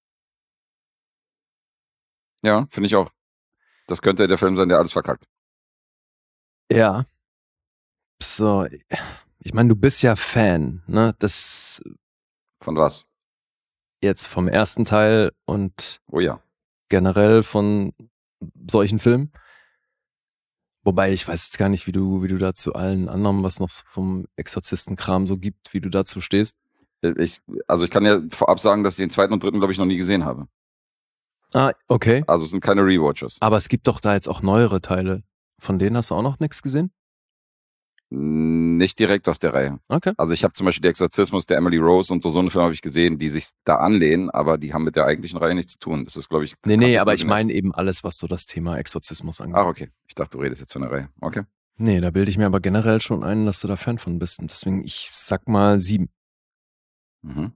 Ja, finde ich auch. Das könnte der Film sein, der alles verkackt. Ja. So, ich meine, du bist ja Fan, ne? Das Von was? jetzt vom ersten Teil und Oh ja. generell von solchen Filmen. Wobei ich weiß jetzt gar nicht, wie du, wie du da zu allen anderen, was noch vom Exorzistenkram so gibt, wie du dazu stehst. Ich, also ich kann ja vorab sagen, dass ich den zweiten und dritten, glaube ich, noch nie gesehen habe. Ah, okay. Also es sind keine Rewatches. Aber es gibt doch da jetzt auch neuere Teile. Von denen hast du auch noch nichts gesehen? Nicht direkt aus der Reihe. Okay. Also ich habe zum Beispiel den Exorzismus der Emily Rose und so, so eine Filme habe ich gesehen, die sich da anlehnen, aber die haben mit der eigentlichen Reihe nichts zu tun. Das ist, glaube ich... Nee, nee, aber ich ich meine eben alles, was so das Thema Exorzismus angeht. Ach, okay. Ich dachte, du redest jetzt von der Reihe. Okay. Nee, da bilde ich mir aber generell schon ein, dass du da Fan von bist. Und deswegen, ich sag mal sieben. Mhm.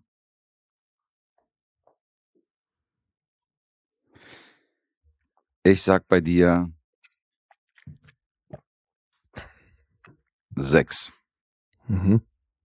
Ich sag bei dir sechs. Mhm.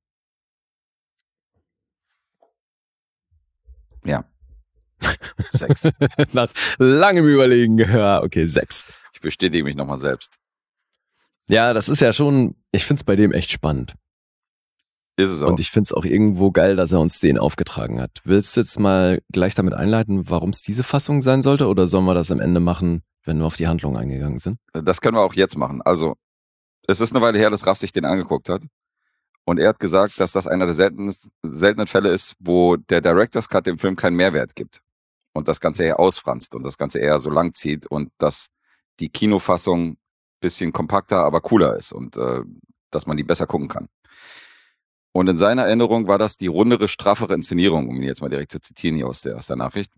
Ja. Sechs. Nach langem Überlegen. Ja, okay, sechs. Ich bestätige mich nochmal selbst. Ja, das ist ja schon, ich find's bei dem echt spannend. Ist es auch. Und ich find's auch irgendwo geil, dass er uns den aufgetragen hat. Willst du jetzt mal gleich damit einleiten, warum es diese Fassung sein sollte? Oder sollen wir das am Ende machen, wenn wir auf die Handlung eingegangen sind? Das können wir auch jetzt machen. Also, es ist eine Weile her, dass Raff sich den angeguckt hat. Und er hat gesagt, dass das einer der seltenen, seltenen Fälle ist, wo der Director's Cut dem Film keinen Mehrwert gibt. Und das Ganze eher ausfranst und das Ganze eher so lang zieht und dass die Kinofassung ein bisschen kompakter, aber cooler ist und äh, dass man die besser gucken kann. Und in seiner Erinnerung war das die rundere, straffere Inszenierung, um ihn jetzt mal direkt zu zitieren hier aus der, aus der Nachricht.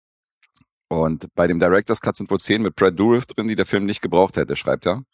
Und bei dem Director's Cut sind wohl Szenen mit Brad Dourif drin, die der Film nicht gebraucht hätte, schreibt er.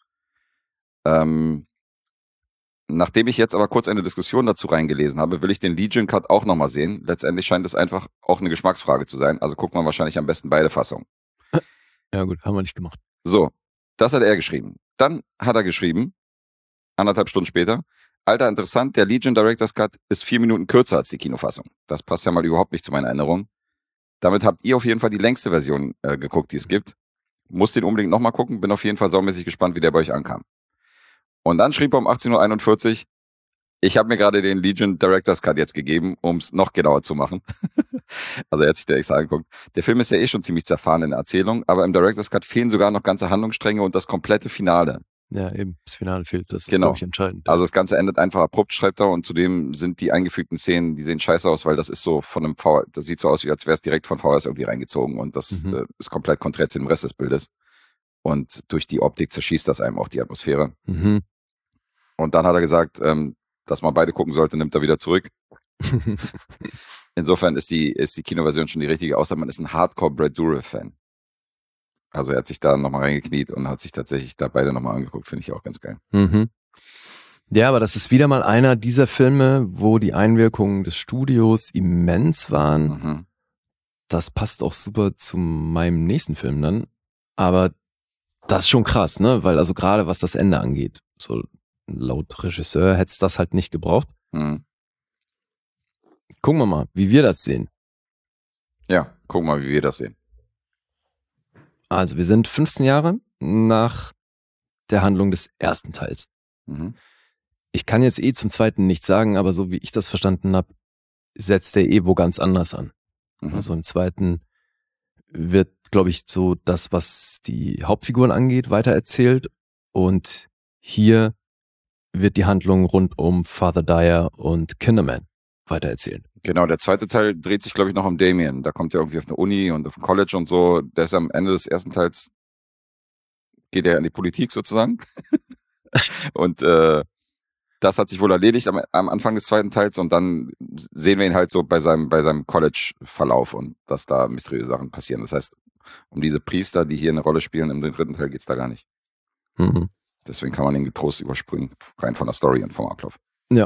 Ähm, nachdem ich jetzt aber kurz eine Diskussion dazu reingelesen habe, will ich den Legion Cut auch nochmal sehen. Letztendlich scheint es einfach auch eine Geschmacksfrage zu sein. Also guckt man wahrscheinlich am besten beide Fassungen. Ja gut, haben wir nicht gemacht. So, das hat er geschrieben. Dann hat er geschrieben, anderthalb Stunden später, Alter, interessant, der Legion Director's Cut ist vier Minuten kürzer als die Kinofassung. Das passt ja mal überhaupt nicht zu meiner Erinnerung. Damit habt ihr auf jeden Fall die längste Version äh, geguckt, die es gibt. Muss den unbedingt nochmal gucken, bin auf jeden Fall saumäßig gespannt, wie der bei euch ankam. Und dann schrieb er um achtzehn Uhr einundvierzig, ich habe mir gerade den Legion Director's Cut jetzt gegeben, um es noch genauer zu machen. Also er hat sich der extra angeguckt. Der Film ist ja eh schon ziemlich zerfahren in der Erzählung, aber im Director's Cut fehlen sogar noch ganze Handlungsstränge und das komplette Finale. Ja, eben, das Finale fehlt, das ist, Genau. glaube ich, entscheidend. Also das Ganze endet einfach abrupt, schreibt er, und zudem sind die eingefügten Szenen, die sehen scheiße aus, weil das ist so von einem V, das sieht so aus, wie als wäre es direkt von V H S irgendwie reingezogen und das Mhm. äh, ist komplett konträr zu dem Rest des Bildes. Und durch die Optik zerschießt das einem auch die Atmosphäre. Mhm. Und dann hat er gesagt, ähm, dass man beide gucken sollte, nimmt er wieder zurück. Insofern ist die, ist die Kinoversion schon die richtige, außer man ist ein Hardcore-Brad Dourif-Fan. Also er hat sich da nochmal reingekniet und hat sich tatsächlich da beide nochmal angeguckt, finde ich auch ganz geil. Mhm. Ja, aber das ist wieder mal einer dieser Filme, wo die Einwirkungen des Studios immens waren. Mhm. Das passt auch super zu meinem nächsten Film dann. Aber das ist schon krass, ne? Weil also gerade was das Ende angeht, so laut Regisseur hätte es das halt nicht gebraucht. Mhm. Gucken wir mal, wie wir das sehen. Ja, gucken wir mal, wie wir das sehen. Also wir sind fünfzehn Jahre nach der Handlung des ersten Teils. Mhm. Ich kann jetzt eh zum zweiten nichts sagen, aber so wie ich das verstanden habe, setzt der eh wo ganz anders an. Mhm. Also im zweiten wird, glaube ich, so das, was die Hauptfiguren angeht, weitererzählt. Und hier wird die Handlung rund um Father Dyer und Kinderman weitererzählt. Genau, der zweite Teil dreht sich, glaube ich, noch um Damien. Da kommt er irgendwie auf eine Uni und auf ein College und so. Der ist am Ende des ersten Teils, geht er in die Politik sozusagen. Und äh, das hat sich wohl erledigt am, am Anfang des zweiten Teils und dann sehen wir ihn halt so bei seinem, bei seinem College-Verlauf und dass da mysteriöse Sachen passieren. Das heißt, um diese Priester, die hier eine Rolle spielen, im dritten Teil geht's da gar nicht. Mhm. Deswegen kann man den getrost überspringen, rein von der Story und vom Ablauf. Ja.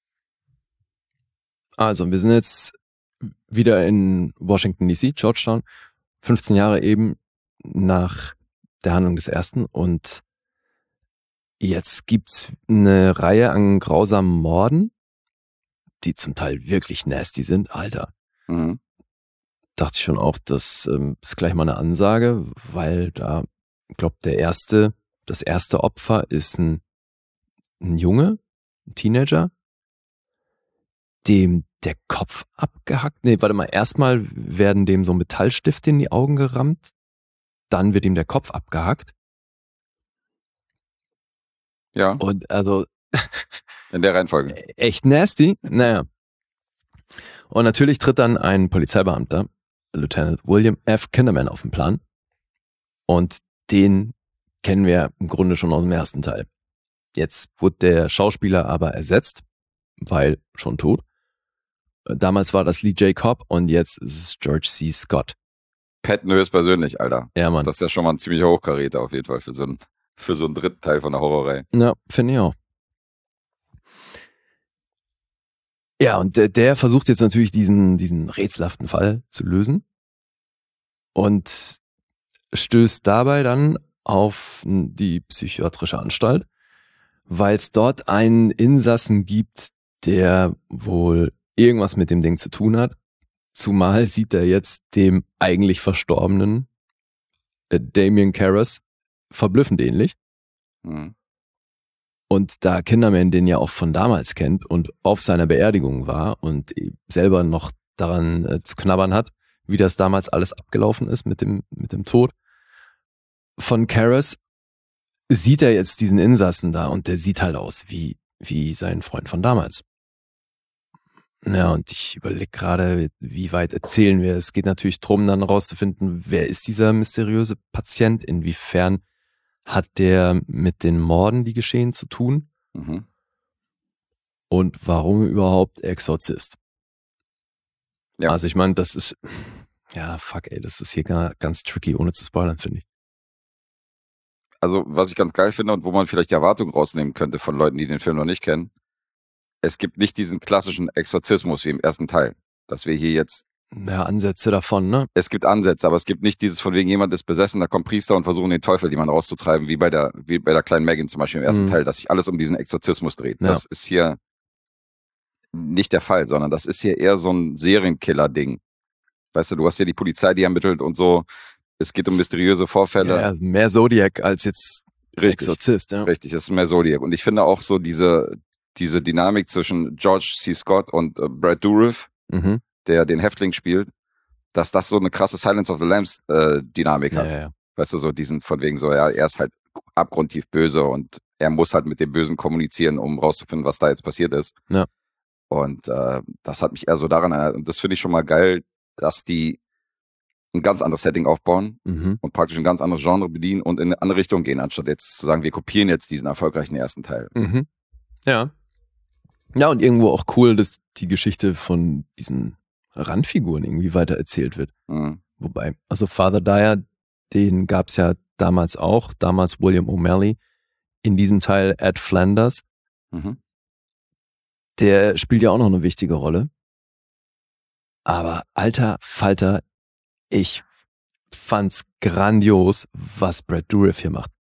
Also, wir sind jetzt wieder in Washington D C, Georgetown, fünfzehn Jahre eben nach der Handlung des ersten und jetzt gibt's eine Reihe an grausamen Morden, die zum Teil wirklich nasty sind. Alter, Mhm. dachte ich schon auch, das ähm, ist gleich mal eine Ansage, weil da, ich glaube, der erste, das erste Opfer ist ein, ein Junge, ein Teenager, dem der Kopf abgehackt. Nee, warte mal, erstmal werden dem so Metallstifte in die Augen gerammt, dann wird ihm der Kopf abgehackt. Ja, Und also in der Reihenfolge. echt nasty. Naja. Und natürlich tritt dann ein Polizeibeamter, Lieutenant William F. Kinderman, auf den Plan. Und den kennen wir im Grunde schon aus dem ersten Teil. Jetzt wurde der Schauspieler aber ersetzt, weil schon tot. Damals war das Lee J. Cobb und jetzt ist es George C. Scott. Patton höchstpersönlich, Alter. Ja, Mann. Das ist ja schon mal ein ziemlicher Hochkaräter auf jeden Fall für so einen, für so einen dritten Teil von der Horrorreihe. Ja, finde ich auch. Ja, und der, der versucht jetzt natürlich diesen, diesen rätselhaften Fall zu lösen und stößt dabei dann auf die psychiatrische Anstalt, weil es dort einen Insassen gibt, der wohl irgendwas mit dem Ding zu tun hat. Zumal sieht er jetzt dem eigentlich Verstorbenen äh, Damien Karras verblüffend ähnlich. Hm. Und da Kinderman den ja auch von damals kennt und auf seiner Beerdigung war und selber noch daran äh, zu knabbern hat, wie das damals alles abgelaufen ist mit dem, mit dem Tod von Karras, sieht er jetzt diesen Insassen da und der sieht halt aus wie, wie sein Freund von damals. Ja, und ich überlege gerade, wie weit erzählen wir. Es geht natürlich darum, dann rauszufinden, wer ist dieser mysteriöse Patient, inwiefern hat der mit den Morden, die geschehen, zu tun Mhm. und warum überhaupt Exorzist. Ja. Also ich meine, das ist, ja, fuck ey, das ist hier gar, ganz tricky, ohne zu spoilern, finde ich. Also, was ich ganz geil finde und wo man vielleicht die Erwartung rausnehmen könnte von Leuten, die den Film noch nicht kennen, es gibt nicht diesen klassischen Exorzismus wie im ersten Teil, dass wir hier jetzt, Ja, Ansätze davon, ne? es gibt Ansätze, aber es gibt nicht dieses von wegen jemand ist besessen, da kommt Priester und versuchen den Teufel, die man rauszutreiben, wie bei der, wie bei der kleinen Megan zum Beispiel im ersten Mhm. Teil, dass sich alles um diesen Exorzismus dreht. Ja. Das ist hier nicht der Fall, sondern das ist hier eher so ein Serienkiller-Ding. Weißt du, du hast hier die Polizei, die ermittelt und so. Es geht um mysteriöse Vorfälle. Ja, mehr Zodiac als jetzt Richtig. Exorzist, ja. Richtig, es ist mehr Zodiac. Und ich finde auch so diese, diese Dynamik zwischen George C. Scott und äh, Brad Dourif, Mhm. der den Häftling spielt, dass das so eine krasse Silence of the Lambs äh, Dynamik Ja, hat. ja, ja. Weißt du, so diesen von wegen so, ja, er ist halt abgrundtief böse und er muss halt mit dem Bösen kommunizieren, um rauszufinden, was da jetzt passiert ist. Ja. Und äh, das hat mich eher so daran erinnert. Und das finde ich schon mal geil, dass die ein ganz anderes Setting aufbauen Mhm. und praktisch ein ganz anderes Genre bedienen und in eine andere Richtung gehen, anstatt jetzt zu sagen, wir kopieren jetzt diesen erfolgreichen ersten Teil. Mhm. Ja. Ja, und irgendwo auch cool, dass die Geschichte von diesen Randfiguren irgendwie weiter erzählt wird. Mhm. Wobei, also Father Dyer, den gab's ja damals auch, damals William O'Malley, in diesem Teil Ed Flanders, Mhm. der spielt ja auch noch eine wichtige Rolle. Aber alter Falter, ich fand's grandios, was Brad Dourif hier macht.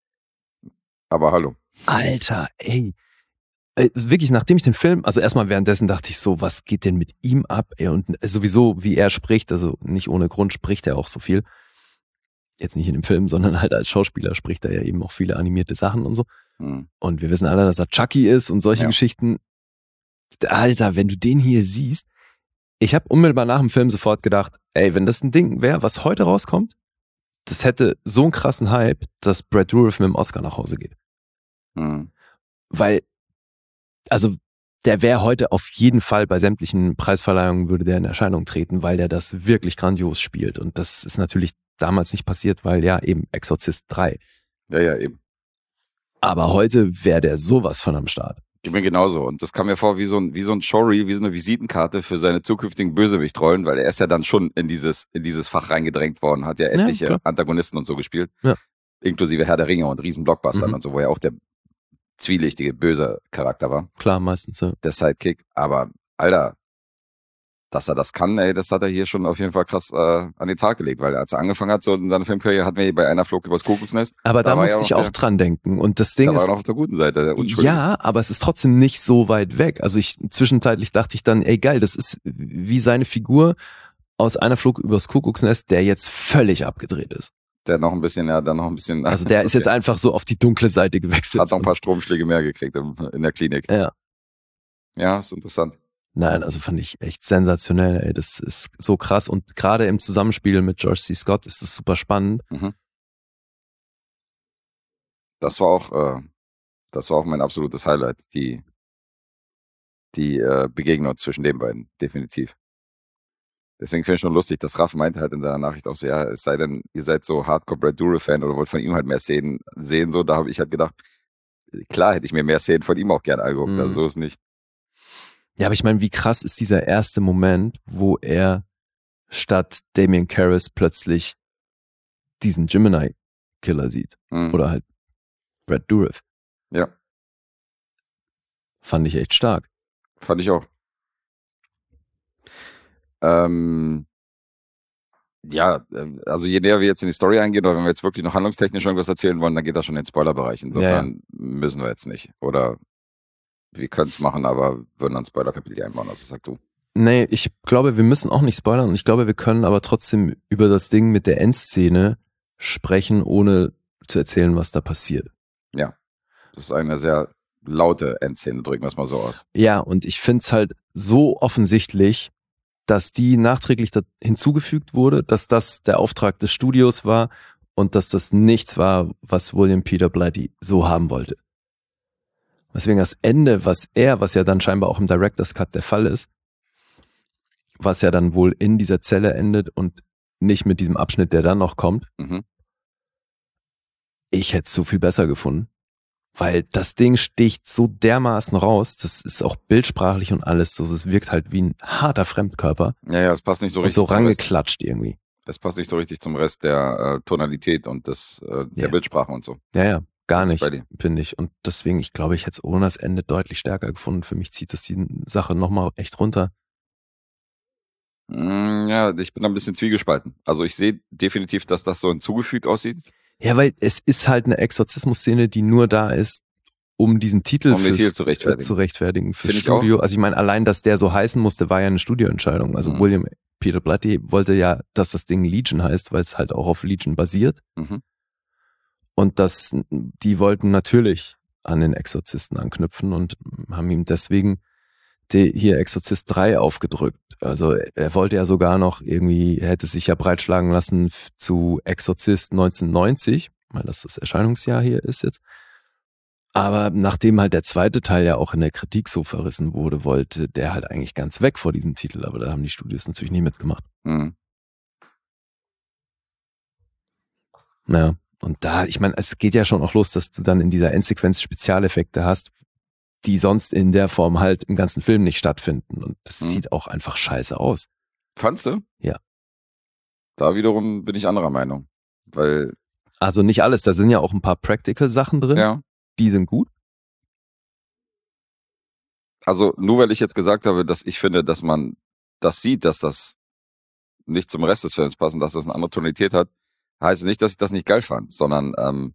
Aber hallo. Alter, ey. Äh, Wirklich, nachdem ich den Film, also erstmal währenddessen dachte ich so, was geht denn mit ihm ab? Ey, und sowieso, wie er spricht, also nicht ohne Grund spricht er auch so viel. Jetzt nicht in dem Film, sondern halt als Schauspieler spricht er ja eben auch viele animierte Sachen und so. Mhm. Und wir wissen alle, dass er Chucky ist und solche Ja. Geschichten. Alter, wenn du den hier siehst, ich habe unmittelbar nach dem Film sofort gedacht, ey, wenn das ein Ding wäre, was heute rauskommt, das hätte so einen krassen Hype, dass Brad Dourif mit dem Oscar nach Hause geht. Mhm. Weil, also der wäre heute auf jeden Fall bei sämtlichen Preisverleihungen würde der in Erscheinung treten, weil der das wirklich grandios spielt. Und das ist natürlich damals nicht passiert, weil ja eben Exorzist drei. Ja, ja, eben. Aber heute wäre der sowas von am Start. Geht mir genauso. Und das kam mir vor wie so ein, wie so ein Showreel, wie so eine Visitenkarte für seine zukünftigen Bösewichtrollen, weil er ist ja dann schon in dieses, in dieses Fach reingedrängt worden, hat ja etliche klar. Antagonisten und so gespielt. Ja. Inklusive Herr der Ringe und Riesen-Blockbustern Mhm. und so, wo er auch der zwielichtige, böse Charakter war, Klar, meistens, ja. der Sidekick. Aber, Alter, dass er das kann, ey, das hat er hier schon auf jeden Fall krass äh, an den Tag gelegt, weil als er angefangen hat, so in seiner Filmkarriere, hatten wir bei Einer flog übers Kuckucksnest. Aber da, war musste er ich noch auch der, dran denken. Und das Ding Da war ist, er noch auf der guten Seite, der Unschuldige. ja, aber es ist trotzdem nicht so weit weg. Also ich zwischenzeitlich dachte ich dann, ey geil, das ist wie seine Figur aus Einer flog übers Kuckucksnest, der jetzt völlig abgedreht ist. Der hat noch ein bisschen, ja, dann noch ein bisschen. Also der ist jetzt einfach so auf die dunkle Seite gewechselt. Hat noch ein paar Stromschläge mehr gekriegt im, in der Klinik. Ja. Ja, ist interessant. Nein, also fand ich echt sensationell, ey. Das ist so krass. Und gerade im Zusammenspiel mit George C. Scott ist das super spannend. Mhm. Das war auch, äh, Das war auch mein absolutes Highlight, die, die äh, Begegnung zwischen den beiden, definitiv. Deswegen finde ich schon lustig, dass Raff meinte halt in seiner Nachricht auch so, ja, es sei denn, ihr seid so Hardcore Brad Dourif-Fan oder wollt von ihm halt mehr Szenen sehen, so, da habe ich halt gedacht, klar hätte ich mir mehr Szenen von ihm auch gerne angeguckt, Mhm. also so ist nicht. Ja, aber ich meine, wie krass ist dieser erste Moment, wo er statt Damien Karras plötzlich diesen Gemini-Killer sieht. Mhm. Oder halt Brad Dourif. Ja, Fand ich echt stark. fand ich auch. Ähm, ja, äh, also je näher wir jetzt in die Story eingehen, oder wenn wir jetzt wirklich noch handlungstechnisch irgendwas erzählen wollen, dann geht das schon in den Spoilerbereich. Insofern müssen wir jetzt nicht. Oder wir können es machen, aber würden dann Spoiler-Kapitel einbauen, also sag du. Nee, ich glaube, wir müssen auch nicht spoilern. Ich glaube, wir können aber trotzdem über das Ding mit der Endszene sprechen, ohne zu erzählen, was da passiert. Ja, das ist eine sehr laute Endszene, drücken wir es mal so aus. Ja, und ich finde es halt so offensichtlich, dass die nachträglich da hinzugefügt wurde, dass das der Auftrag des Studios war und dass das nichts war, was William Peter Blatty so haben wollte. Deswegen das Ende, was er, was ja dann scheinbar auch im Director's Cut der Fall ist, was ja dann wohl in dieser Zelle endet und nicht mit diesem Abschnitt, der dann noch kommt, Mhm. ich hätte es so viel besser gefunden. Weil das Ding sticht so dermaßen raus, das ist auch bildsprachlich und alles so, es wirkt halt wie ein harter Fremdkörper Ja, ja, es passt nicht so und richtig so zum Rest. rangeklatscht irgendwie. Es passt nicht so richtig zum Rest der äh, Tonalität und des, äh, der Ja. Bildsprache und so. Ja, ja, gar Bin ich nicht, bei dir. finde ich. Und deswegen, ich glaube, ich hätte es ohne das Ende deutlich stärker gefunden. Für mich zieht das die Sache nochmal echt runter. Mm, ja, ich bin da ein bisschen zwiegespalten. Also ich sehe definitiv, dass das so hinzugefügt aussieht. Ja, weil es ist halt eine Exorzismus-Szene, die nur da ist, um diesen Titel, Um den fürs, Titel zu rechtfertigen. äh, zu rechtfertigen fürs Finde ich Studio. Also ich meine, allein, dass der so heißen musste, war ja eine Studioentscheidung. Also Mhm. William Peter Blatty wollte ja, dass das Ding Legion heißt, weil es halt auch auf Legion basiert. Mhm. Und das, die wollten natürlich an den Exorzisten anknüpfen und haben ihm deswegen die, hier Exorzist drei aufgedrückt. Also er wollte ja sogar noch irgendwie, er hätte sich ja breitschlagen lassen f- zu Exorzist neunzehnhundertneunzig, weil das das Erscheinungsjahr hier ist jetzt. Aber nachdem halt der zweite Teil ja auch in der Kritik so verrissen wurde, wollte der halt eigentlich ganz weg vor diesem Titel. Aber da haben die Studios natürlich nie mitgemacht. Mhm. Naja, und da, ich meine, es geht ja schon auch los, dass du dann in dieser Endsequenz Spezialeffekte hast, die sonst in der Form halt im ganzen Film nicht stattfinden. Und das Mhm. sieht auch einfach scheiße aus. Fandst du? Ja. Da wiederum bin ich anderer Meinung. Weil, Also nicht alles, da sind ja auch ein paar Practical-Sachen drin, ja, die sind gut. also nur weil ich jetzt gesagt habe, dass ich finde, dass man das sieht, dass das nicht zum Rest des Films passt und dass das eine andere Tonalität hat, heißt nicht, dass ich das nicht geil fand, sondern ähm,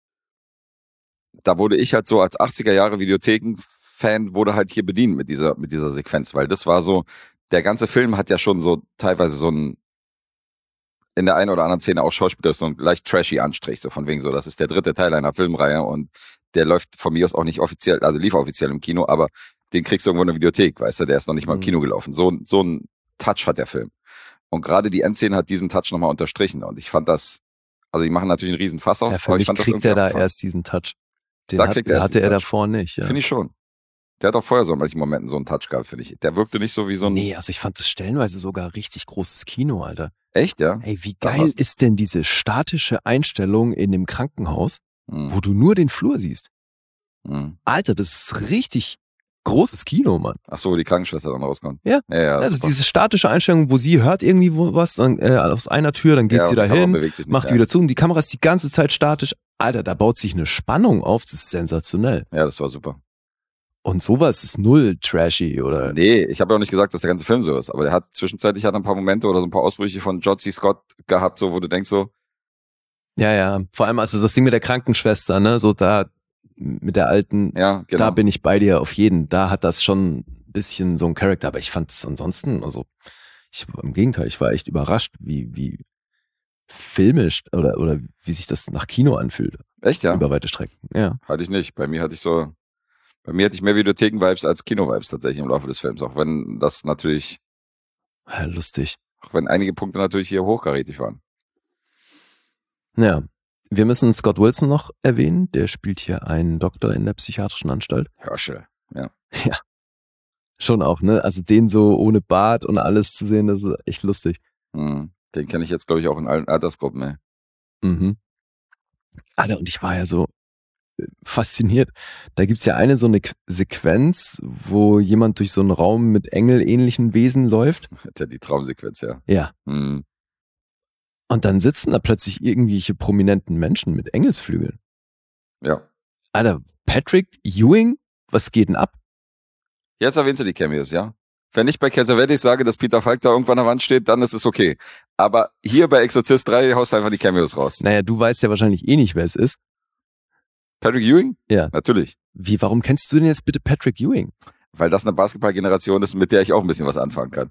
da wurde ich halt so als achtziger Jahre Videotheken-Fan wurde halt hier bedient mit dieser, mit dieser Sequenz, weil das war so, der ganze Film hat ja schon so teilweise so ein, in der einen oder anderen Szene auch schauspielerisch so ein leicht trashy Anstrich, so von wegen so, das ist der dritte Teil einer Filmreihe und der läuft von mir aus auch nicht offiziell, also lief offiziell im Kino, aber den kriegst du irgendwo in der Videothek, weißt du, der ist noch nicht mal im Mhm. Kino gelaufen. So, so ein Touch hat der Film. Und gerade die Endszene hat diesen Touch nochmal unterstrichen und ich fand das, also die machen natürlich einen riesen Fass aus, Ja, für aber ich mich fand das kriegt irgendwie er da abgefahren. erst diesen Touch. Den Da hat, kriegt er erst hatte diesen er Touch. davor nicht. Ja. Finde ich schon. Der hat auch vorher so in manchen Momenten so einen Touch gehabt, finde ich. Der wirkte nicht so wie so ein, Nee, also ich fand das stellenweise sogar richtig großes Kino, Alter. echt, ja? Hey, wie Da geil war's. ist denn diese statische Einstellung in dem Krankenhaus, Hm, wo du nur den Flur siehst? hm. Alter, das ist richtig großes Kino, Mann. Ach so, wo die Krankenschwester dann rauskommt. Ja. Ja, ja. Ja, das das ist war- diese statische Einstellung, wo sie hört irgendwie wo was dann, äh, aus einer Tür, dann geht ja, sie und da die Kamera hin, bewegt sich nicht, macht die ja. wieder zu und die Kamera ist die ganze Zeit statisch. Alter, da baut sich eine Spannung auf, das ist sensationell. Ja, das war super. Und sowas ist null trashy oder Nee, ich habe ja auch nicht gesagt, dass der ganze Film so ist, aber der hat zwischenzeitlich hat er ein paar Momente oder so ein paar Ausbrüche von George C. Scott gehabt, so wo du denkst so, ja, ja. Vor allem also das Ding mit der Krankenschwester, ne, so da mit der alten, ja, genau. da bin ich bei dir auf jeden. Da hat das schon ein bisschen so ein Charakter, aber ich fand es ansonsten, also ich im Gegenteil, ich war echt überrascht, wie wie filmisch oder oder wie sich das nach Kino anfühlt Echt, ja? über weite Strecken. Ja. Hatte ich nicht. Bei mir hatte ich so, bei mir hatte ich mehr Videotheken-Vibes als Kino-Vibes tatsächlich im Laufe des Films, auch wenn das natürlich, Ja, lustig. auch wenn einige Punkte natürlich hier hochkarätig waren. Ja. Wir müssen Scott Wilson noch erwähnen. Der spielt hier einen Doktor in der psychiatrischen Anstalt. Herschel, ja. Ja. Schon auch, ne? Also den so ohne Bart und alles zu sehen, das ist echt lustig. Mhm. Den kenne ich jetzt, glaube ich, auch in allen Altersgruppen, ey. Mhm. Alter, und ich war ja so fasziniert. Da gibt's ja eine so eine K- Sequenz, wo jemand durch so einen Raum mit engelähnlichen Wesen läuft. Hat ja die Traumsequenz, ja. Ja. Mhm. Und dann sitzen da plötzlich irgendwelche prominenten Menschen mit Engelsflügeln. Ja. Alter, Patrick Ewing, was geht denn ab? Jetzt erwähnst du die Cameos, ja? Wenn ich bei Cassavetes sage, dass Peter Falk da irgendwann an der Wand steht, dann ist es okay. Aber hier bei Exorzist drei haust du einfach die Cameos raus. Naja, du weißt ja wahrscheinlich eh nicht, wer es ist. Patrick Ewing? Ja. Natürlich. Wie, warum kennst du denn jetzt bitte Patrick Ewing? Weil das eine Basketballgeneration ist, mit der ich auch ein bisschen was anfangen kann.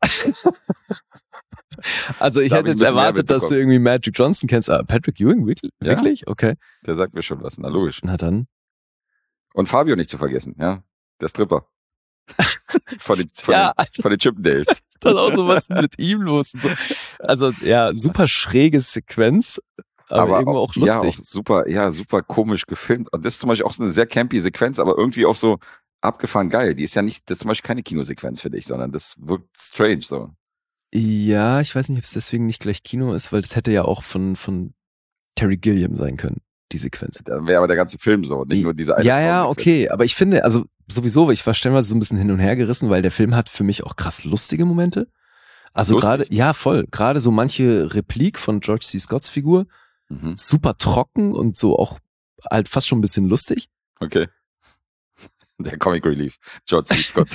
Also ich Da hab hätte ich ein jetzt bisschen mehr erwartet, dass du mitbekommen. irgendwie Magic Johnson kennst. Aber Patrick Ewing, wirklich? Ja. Wirklich? Okay. Der sagt mir schon was, na logisch. Na dann. Und Fabio nicht zu vergessen, ja? Der Stripper. Von den, von Ja, den, von den Chippendales. dann auch so was mit ihm los. Und so. Also ja, super schräge Sequenz, aber, irgendwo auch Ja, lustig. auch super, ja, super komisch gefilmt. Und das ist zum Beispiel auch so eine sehr campy Sequenz, aber irgendwie auch so abgefahren geil. Die ist ja nicht, das ist zum Beispiel keine Kinosequenz für dich, sondern das wirkt strange so. Ja, ich weiß nicht, ob es deswegen nicht gleich Kino ist, weil das hätte ja auch von, von Terry Gilliam sein können, die Sequenz. Da wäre aber der ganze Film so, nicht nur diese eine Ja, ja, Traumsequenz. okay, aber ich finde, also sowieso, ich war stellenweise so ein bisschen hin und her gerissen, weil der Film hat für mich auch krass lustige Momente. Also Lustig? gerade, ja, voll, gerade so manche Replik von George C. Scotts Figur, Mhm. super trocken und so auch halt fast schon ein bisschen lustig. Okay. Der Comic Relief. George C. Scott.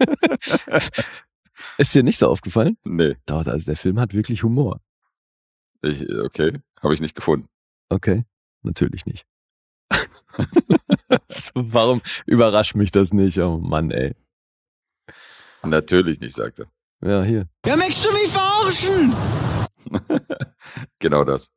Ist dir nicht so aufgefallen? Nee, Doch, also der Film hat wirklich Humor. ich, okay, habe ich nicht gefunden. Okay, natürlich nicht. Also, warum überrascht mich das nicht? Oh Mann, ey. Natürlich nicht, sagte Ja, hier. Ja, möchtest du mich verarschen? er. Genau das.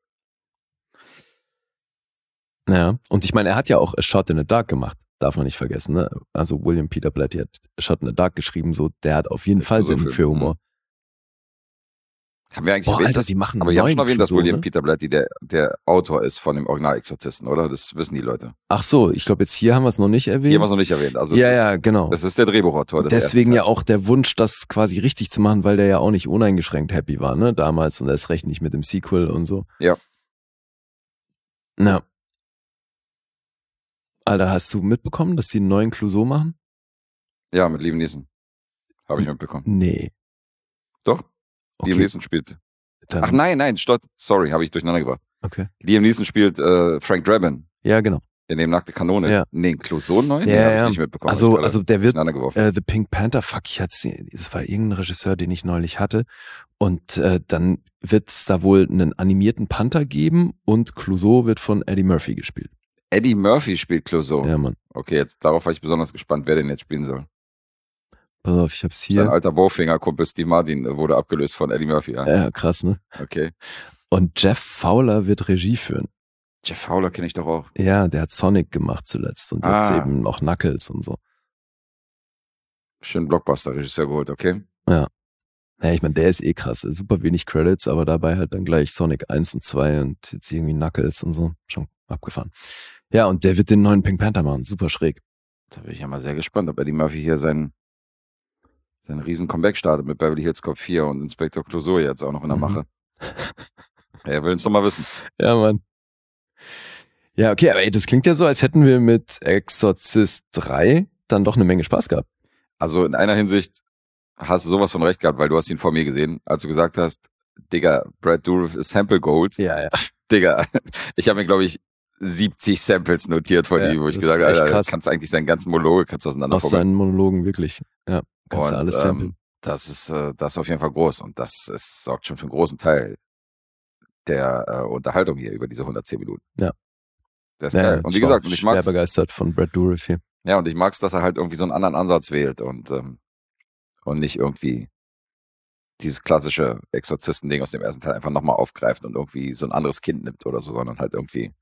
Ja, und ich meine, er hat ja auch A Shot in the Dark gemacht. Darf man nicht vergessen, ne? Also William Peter Blatty hat A Shot in the Dark geschrieben, so, der hat auf jeden Der Fall Sinn Clouseau-Film, für Humor. Haben wir eigentlich Boah, erwähnt, Alter, dass, die machen aber einen ich habe schon neuen erwähnt, dass Clouseau, William ne? Peter Blatty der, der Autor ist von dem Original-Exorzisten, oder? Das wissen die Leute. Ach so, ich glaube, jetzt hier haben wir es noch nicht erwähnt. Hier haben wir es noch nicht erwähnt. Also es ja, ist, ja, genau. Das ist der Drehbuchautor. Des Deswegen ersten ja Teils. auch der Wunsch, das quasi richtig zu machen, weil der ja auch nicht uneingeschränkt happy war, ne, damals und erst recht nicht mit dem Sequel und so. Ja. Na. Alter, hast du mitbekommen, dass die einen neuen Clouseau machen? Ja, mit Liam Neeson. Habe ich mitbekommen. Nee. Doch, Okay. Liam Neeson spielt. Dann, Ach nein, nein, stopp. Sorry, habe ich durcheinander gebracht. Okay. Liam Neeson spielt äh, Frank Drabin Ja, genau. in dem Nackte Kanone. Ja. Nee, Clouseau neu? Nee, Ja, hab ich ja. nicht mitbekommen. Also, Hab ich gerade also der wird durcheinander geworfen. äh, The Pink Panther, fuck, ich hatte das war irgendein Regisseur, den ich neulich hatte. Und äh, dann wird es da wohl einen animierten Panther geben und Clouseau wird von Eddie Murphy gespielt. Eddie Murphy spielt Clouseau. Ja, Mann. Okay, jetzt darauf war ich besonders gespannt, wer den jetzt spielen soll. Pass auf, ich hab's Sein hier. alter Bowfinger-Kumpel Steve Martin äh, wurde abgelöst von Eddie Murphy. Ja. Ja, krass, ne? Okay. Und Jeff Fowler wird Regie führen. Jeff Fowler kenne ich doch auch. Ja, der hat Sonic gemacht zuletzt und jetzt Ah. eben noch Knuckles und so. Schön Blockbuster-Regisseur geholt, okay. Ja, ich meine, der ist eh krass. Super wenig Credits, aber dabei halt dann gleich Sonic eins und zwei und jetzt irgendwie Knuckles und so. Schon abgefahren. Ja, und der wird den neuen Pink Panther machen. Super schräg. Da bin ich ja mal sehr gespannt, ob Eddie Murphy hier sein, sein riesen Comeback startet mit Beverly Hills Cop vier und Inspektor Clouseau jetzt auch noch in der Mhm. Mache. Er will uns doch mal wissen. Ja, Mann. Ja, okay, aber ey, das klingt ja so, als hätten wir mit Exorzist drei dann doch eine Menge Spaß gehabt. Also in einer Hinsicht hast du sowas von recht gehabt, weil du hast ihn vor mir gesehen, als du gesagt hast, Digga, Brad Dourif ist Sample Gold. Ja, ja. Digga, ich habe mir, glaube ich, siebzig Samples notiert von Ja, ihm, wo ich das gesagt ist habe, echt Alter, krass. kannst eigentlich seinen ganzen Monologe kannst du Aus auseinanderfummeln. seinen Monologen wirklich. Ja, kannst du Und alles samplen. ähm, das ist äh, das ist auf jeden Fall groß und das ist, sorgt schon für einen großen Teil der äh, Unterhaltung hier über diese hundertzehn Minuten. Ja. Das ist Ja, geil. Und wie ich war gesagt, und ich schwer mag's, begeistert von Brad Dourif hier. ja, und ich mag's, dass er halt irgendwie so einen anderen Ansatz wählt und ähm, und nicht irgendwie dieses klassische Exorzisten-Ding aus dem ersten Teil einfach nochmal aufgreift und irgendwie so ein anderes Kind nimmt oder so, sondern halt irgendwie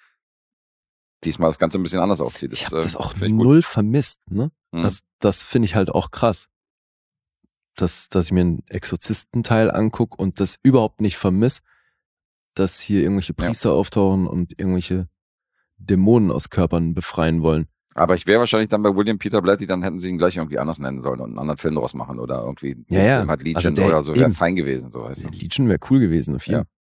diesmal das Ganze ein bisschen anders aufzieht. Ich habe äh, das auch find ich gut. null vermisst, ne? Mhm. Das, das finde ich halt auch krass. Dass, dass ich mir einen Exorzistenteil angucke und das überhaupt nicht vermiss, dass hier irgendwelche Priester ja. auftauchen und irgendwelche Dämonen aus Körpern befreien wollen. Aber ich wäre wahrscheinlich dann bei William Peter Blatty, dann hätten sie ihn gleich irgendwie anders nennen sollen und einen anderen Film draus machen oder irgendwie ja, ja. Film hat Legion also der, oder so, wäre fein gewesen. So, weißt du. Legion wäre cool gewesen, auf jeden Fall.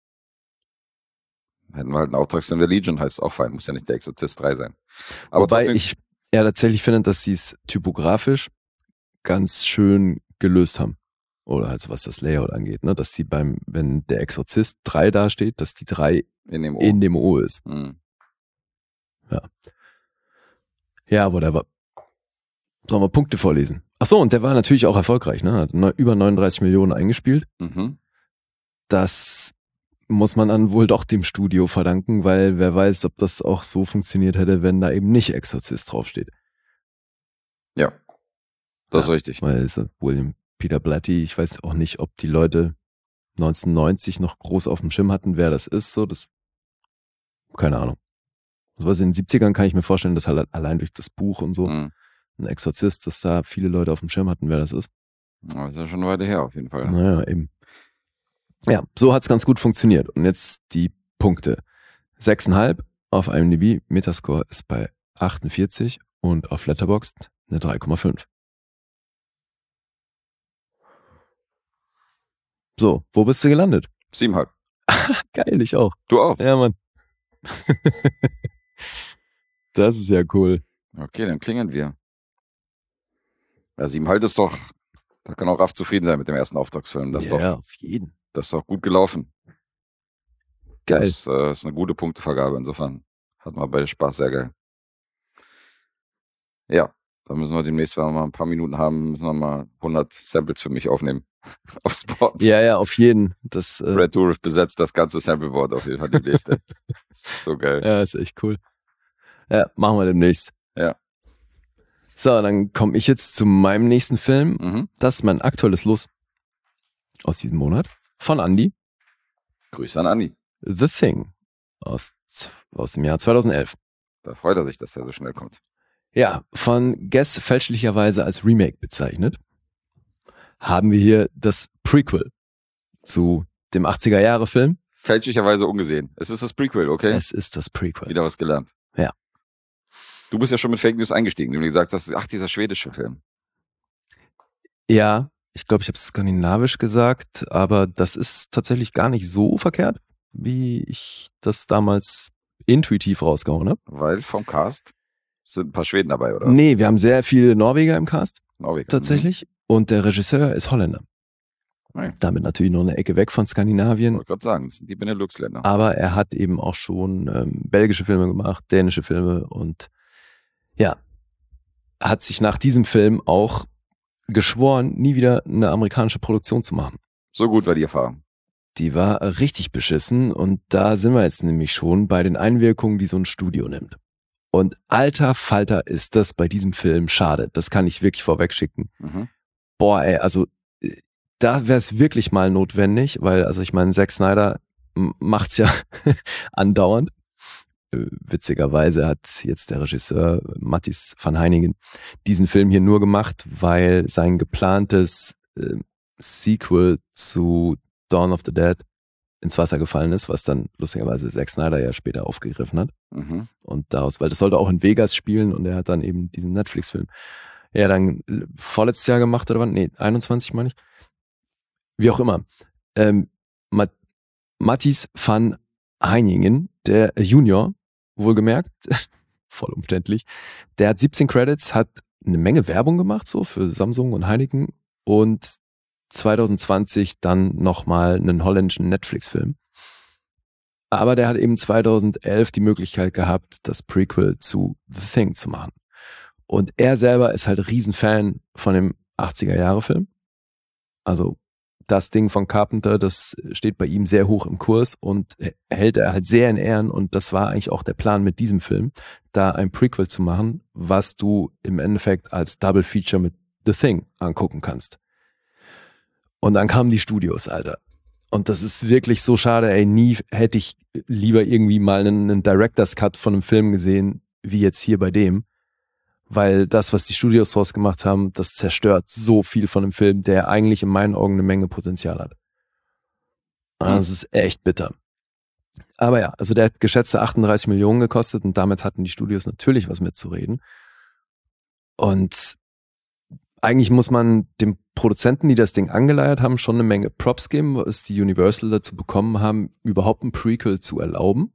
Ja. Hätten wir halt einen Auftragsfilm der Legion, heißt auch fein, muss ja nicht der Exorzist drei sein. Aber Wobei trotzdem, ich ja tatsächlich finde, dass sie es typografisch ganz schön gelöst haben. Oder halt so, was das Layout angeht, ne? Dass die beim, wenn der Exorzist drei dasteht, dass die drei in dem O, in dem O ist. Mhm. Ja. Ja, whatever. Sollen wir Punkte vorlesen? Ach so, und der war natürlich auch erfolgreich, ne? Hat ne, über neununddreißig Millionen eingespielt. Mhm. Das muss man dann wohl doch dem Studio verdanken, weil wer weiß, ob das auch so funktioniert hätte, wenn da eben nicht Exorzist draufsteht. Ja, das ja, ist richtig. Weil es William Peter Blatty, ich weiß auch nicht, ob die Leute neunzehnhundertneunzig noch groß auf dem Schirm hatten, wer das ist, so, das, keine Ahnung. Also in den siebzigern kann ich mir vorstellen, dass halt allein durch das Buch und so, Mhm. ein Exorzist, dass da viele Leute auf dem Schirm hatten, wer das ist. Ja, das ist ja schon eine Weile her, auf jeden Fall. Naja, eben. Ja, so hat's ganz gut funktioniert. Und jetzt die Punkte. sechs Komma fünf auf IMDb, Metascore ist bei achtundvierzig und auf Letterboxd eine drei Komma fünf. So, wo bist du gelandet? Siebenhalb. Geil, ich auch. Du auch? Ja, Mann. Das ist ja cool. Okay, dann klingeln wir. Ja, siebenhalb ist doch, da kann auch Raff zufrieden sein mit dem ersten Auftragsfilm. Das ist ja, doch, auf jeden. Das ist doch gut gelaufen. Geil. Das äh, ist eine gute Punktevergabe. Insofern hatten wir beide Spaß, sehr geil. Ja, dann müssen wir demnächst, wenn wir mal ein paar Minuten haben, müssen wir mal hundert Samples für mich aufnehmen. Aufs Board. Ja, ja, auf jeden. Das, äh, Red Dourif besetzt das ganze Sampleboard auf jeden Fall demnächst. So geil. Ja, ist echt cool. Ja, machen wir demnächst. Ja. So, dann komme ich jetzt zu meinem nächsten Film. Mhm. Das ist mein aktuelles Los aus diesem Monat. Von Andy. Grüße an Andi. The Thing. Aus, aus dem Jahr zweitausendelf. Da freut er sich, dass er so schnell kommt. Ja, von Guess fälschlicherweise als Remake bezeichnet, haben wir hier das Prequel zu dem achtziger-Jahre-Film. Fälschlicherweise ungesehen. Es ist das Prequel, okay? Es ist das Prequel. Wieder was gelernt. Ja. Du bist ja schon mit Fake News eingestiegen, du gesagt hast, ach, dieser schwedische Film. Ja, ich glaube, ich habe es skandinavisch gesagt, aber das ist tatsächlich gar nicht so verkehrt, wie ich das damals intuitiv rausgehauen habe. Weil vom Cast sind ein paar Schweden dabei, oder was? Nee, wir haben sehr viele Norweger im Cast, Norweger. tatsächlich. Mhm. Und der Regisseur ist Holländer. Nein. Damit natürlich noch eine Ecke weg von Ich Skandinavien. wollte gerade sagen, das sind die Benelux-Länder. Aber er hat eben auch schon ähm, belgische Filme gemacht, dänische Filme und ja, hat sich nach diesem Film auch geschworen, nie wieder eine amerikanische Produktion zu machen. So gut war die Erfahrung. Die war richtig beschissen und da sind wir jetzt nämlich schon bei den Einwirkungen, die so ein Studio nimmt. Und alter Falter ist das bei diesem Film schade. Das kann ich wirklich vorweg schicken. Mhm. Boah, ey, also da wäre es wirklich mal notwendig, weil, also ich meine, Zack Snyder macht's ja andauernd. Witzigerweise hat jetzt der Regisseur Matthijs van Heiningen diesen Film hier nur gemacht, weil sein geplantes äh, Sequel zu Dawn of the Dead ins Wasser gefallen ist, was dann lustigerweise Zack Snyder ja später aufgegriffen hat. Mhm. Und daraus, weil das sollte auch in Vegas spielen und er hat dann eben diesen Netflix-Film ja dann vorletztes Jahr gemacht oder wann? Nee, einundzwanzig meine ich. Wie auch immer. Ähm, Mat- Matthijs van Heiningen, der Junior, wohlgemerkt, voll umständlich, der hat siebzehn Credits, hat eine Menge Werbung gemacht, so für Samsung und Heineken und zwanzig zwanzig dann nochmal einen holländischen Netflix-Film. Aber der hat eben zweitausendelf die Möglichkeit gehabt, das Prequel zu The Thing zu machen. Und er selber ist halt Riesenfan von dem achtziger-Jahre-Film. Also das Ding von Carpenter, das steht bei ihm sehr hoch im Kurs und hält er halt sehr in Ehren und das war eigentlich auch der Plan mit diesem Film, da ein Prequel zu machen, was du im Endeffekt als Double Feature mit The Thing angucken kannst. Und dann kamen die Studios, Alter. Und das ist wirklich so schade, ey, nie hätte ich lieber irgendwie mal einen, einen Director's Cut von einem Film gesehen, wie jetzt hier bei dem. Weil das, was die Studios draus gemacht haben, das zerstört so viel von dem Film, der eigentlich in meinen Augen eine Menge Potenzial hat. Das ist echt bitter. Aber ja, also der hat geschätzte achtunddreißig Millionen gekostet und damit hatten die Studios natürlich was mitzureden. Und eigentlich muss man dem Produzenten, die das Ding angeleiert haben, schon eine Menge Props geben, was die Universal dazu bekommen haben, überhaupt ein Prequel zu erlauben.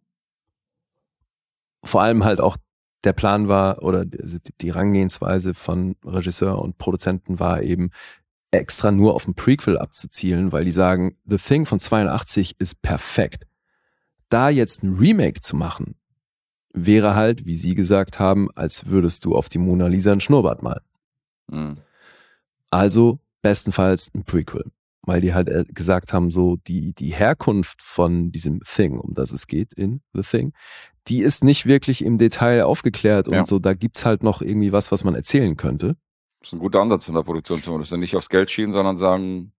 Vor allem halt auch der Plan war, oder die Herangehensweise von Regisseur und Produzenten war eben, extra nur auf ein Prequel abzuzielen, weil die sagen, The Thing von zweiundachtzig ist perfekt. Da jetzt ein Remake zu machen, wäre halt, wie sie gesagt haben, als würdest du auf die Mona Lisa einen Schnurrbart malen. Mhm. Also bestenfalls ein Prequel, weil die halt gesagt haben, so die, die Herkunft von diesem Thing, um das es geht in The Thing, die ist nicht wirklich im Detail aufgeklärt Ja. und so, da gibt's halt noch irgendwie was, was man erzählen könnte. Das ist ein guter Ansatz von der Produktionsfirma, dass sie nicht aufs Geld schielen, sondern sagen,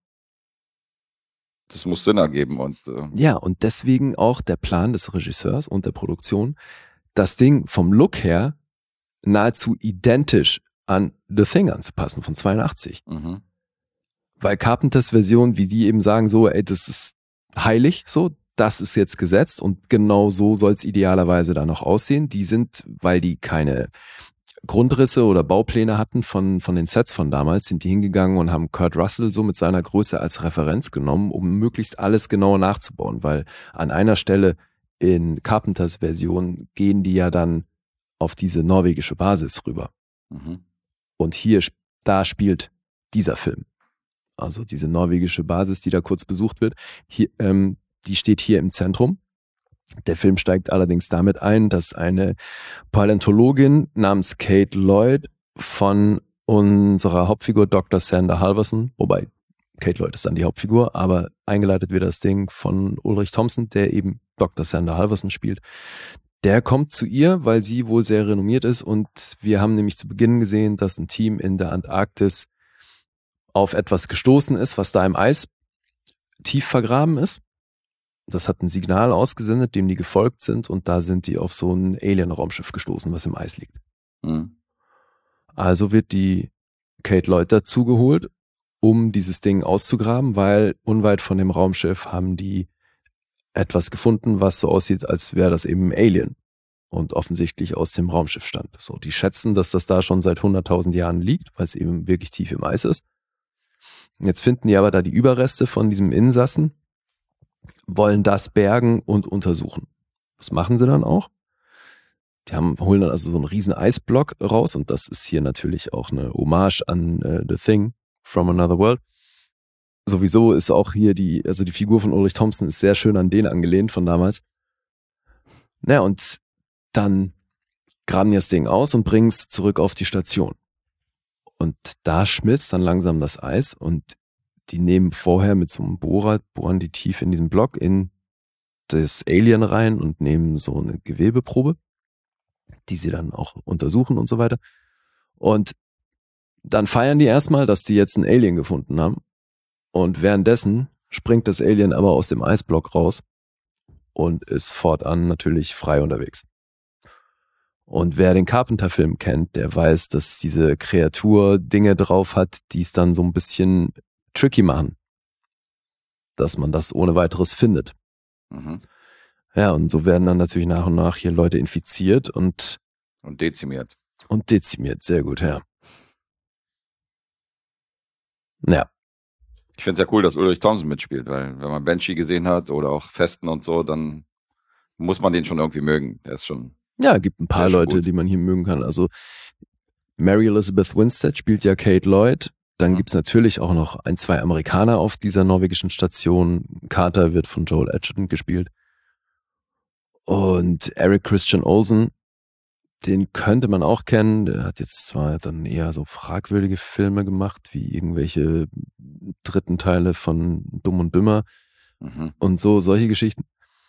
das muss Sinn ergeben. Und äh, Ja, und deswegen auch der Plan des Regisseurs und der Produktion, das Ding vom Look her nahezu identisch an The Thing anzupassen von zweiundachtzig. mhm. Weil Carpenters Version, wie die eben sagen, so, ey, das ist heilig, so, das ist jetzt gesetzt und genau so soll es idealerweise da noch aussehen. Die sind, weil die keine Grundrisse oder Baupläne hatten von, von den Sets von damals, sind die hingegangen und haben Kurt Russell so mit seiner Größe als Referenz genommen, um möglichst alles genau nachzubauen, weil an einer Stelle in Carpenters Version gehen die ja dann auf diese norwegische Basis rüber. Mhm. Und hier, da spielt dieser Film. Also diese norwegische Basis, die da kurz besucht wird, hier, ähm, die steht hier im Zentrum. Der Film steigt allerdings damit ein, dass eine Paläontologin namens Kate Lloyd von unserer Hauptfigur Doktor Sander Halvorsen, wobei Kate Lloyd ist dann die Hauptfigur, aber eingeleitet wird das Ding von Ulrich Thomsen, der eben Doktor Sander Halvorsen spielt. Der kommt zu ihr, weil sie wohl sehr renommiert ist und wir haben nämlich zu Beginn gesehen, dass ein Team in der Antarktis auf etwas gestoßen ist, was da im Eis tief vergraben ist. Das hat ein Signal ausgesendet, dem die gefolgt sind und da sind die auf so ein Alien-Raumschiff gestoßen, was im Eis liegt. Mhm. Also wird die Kate Lloyd dazugeholt, um dieses Ding auszugraben, weil unweit von dem Raumschiff haben die etwas gefunden, was so aussieht, als wäre das eben ein Alien und offensichtlich aus dem Raumschiff stammt. So, die schätzen, dass das da schon seit hunderttausend Jahren liegt, weil es eben wirklich tief im Eis ist. Jetzt finden die aber da die Überreste von diesem Insassen, wollen das bergen und untersuchen. Das machen sie dann auch. Die haben, holen dann also so einen riesen Eisblock raus und das ist hier natürlich auch eine Hommage an uh, The Thing from Another World. Sowieso ist auch hier die, also die Figur von Ulrich Thomsen ist sehr schön an den angelehnt von damals. Naja, und dann graben die das Ding aus und bringen es zurück auf die Station. Und da schmilzt dann langsam das Eis und die nehmen vorher mit so einem Bohrer, bohren die tief in diesen Block in das Alien rein und nehmen so eine Gewebeprobe, die sie dann auch untersuchen und so weiter. Und dann feiern die erstmal, dass die jetzt einen Alien gefunden haben. Und währenddessen springt das Alien aber aus dem Eisblock raus und ist fortan natürlich frei unterwegs. Und wer den Carpenter-Film kennt, der weiß, dass diese Kreatur Dinge drauf hat, die es dann so ein bisschen tricky machen, dass man das ohne weiteres findet. Mhm. Ja, und so werden dann natürlich nach und nach hier Leute infiziert und Und dezimiert. und dezimiert. Sehr gut, ja. Ja, Ich finde es ja cool, dass Ulrich Thomsen mitspielt, weil wenn man Banshee gesehen hat oder auch Festen und so, dann muss man den schon irgendwie mögen. Der ist schon. ja, gibt ein paar Sehr Leute, gut. die man hier mögen kann. Also Mary Elizabeth Winstead spielt ja Kate Lloyd. Dann Mhm. gibt's natürlich auch noch ein, zwei Amerikaner auf dieser norwegischen Station. Carter wird von Joel Edgerton gespielt. Und Eric Christian Olsen, den könnte man auch kennen. Der hat jetzt zwar dann eher so fragwürdige Filme gemacht, wie irgendwelche dritten Teile von Dumm und Dümmer Mhm. und so, solche Geschichten.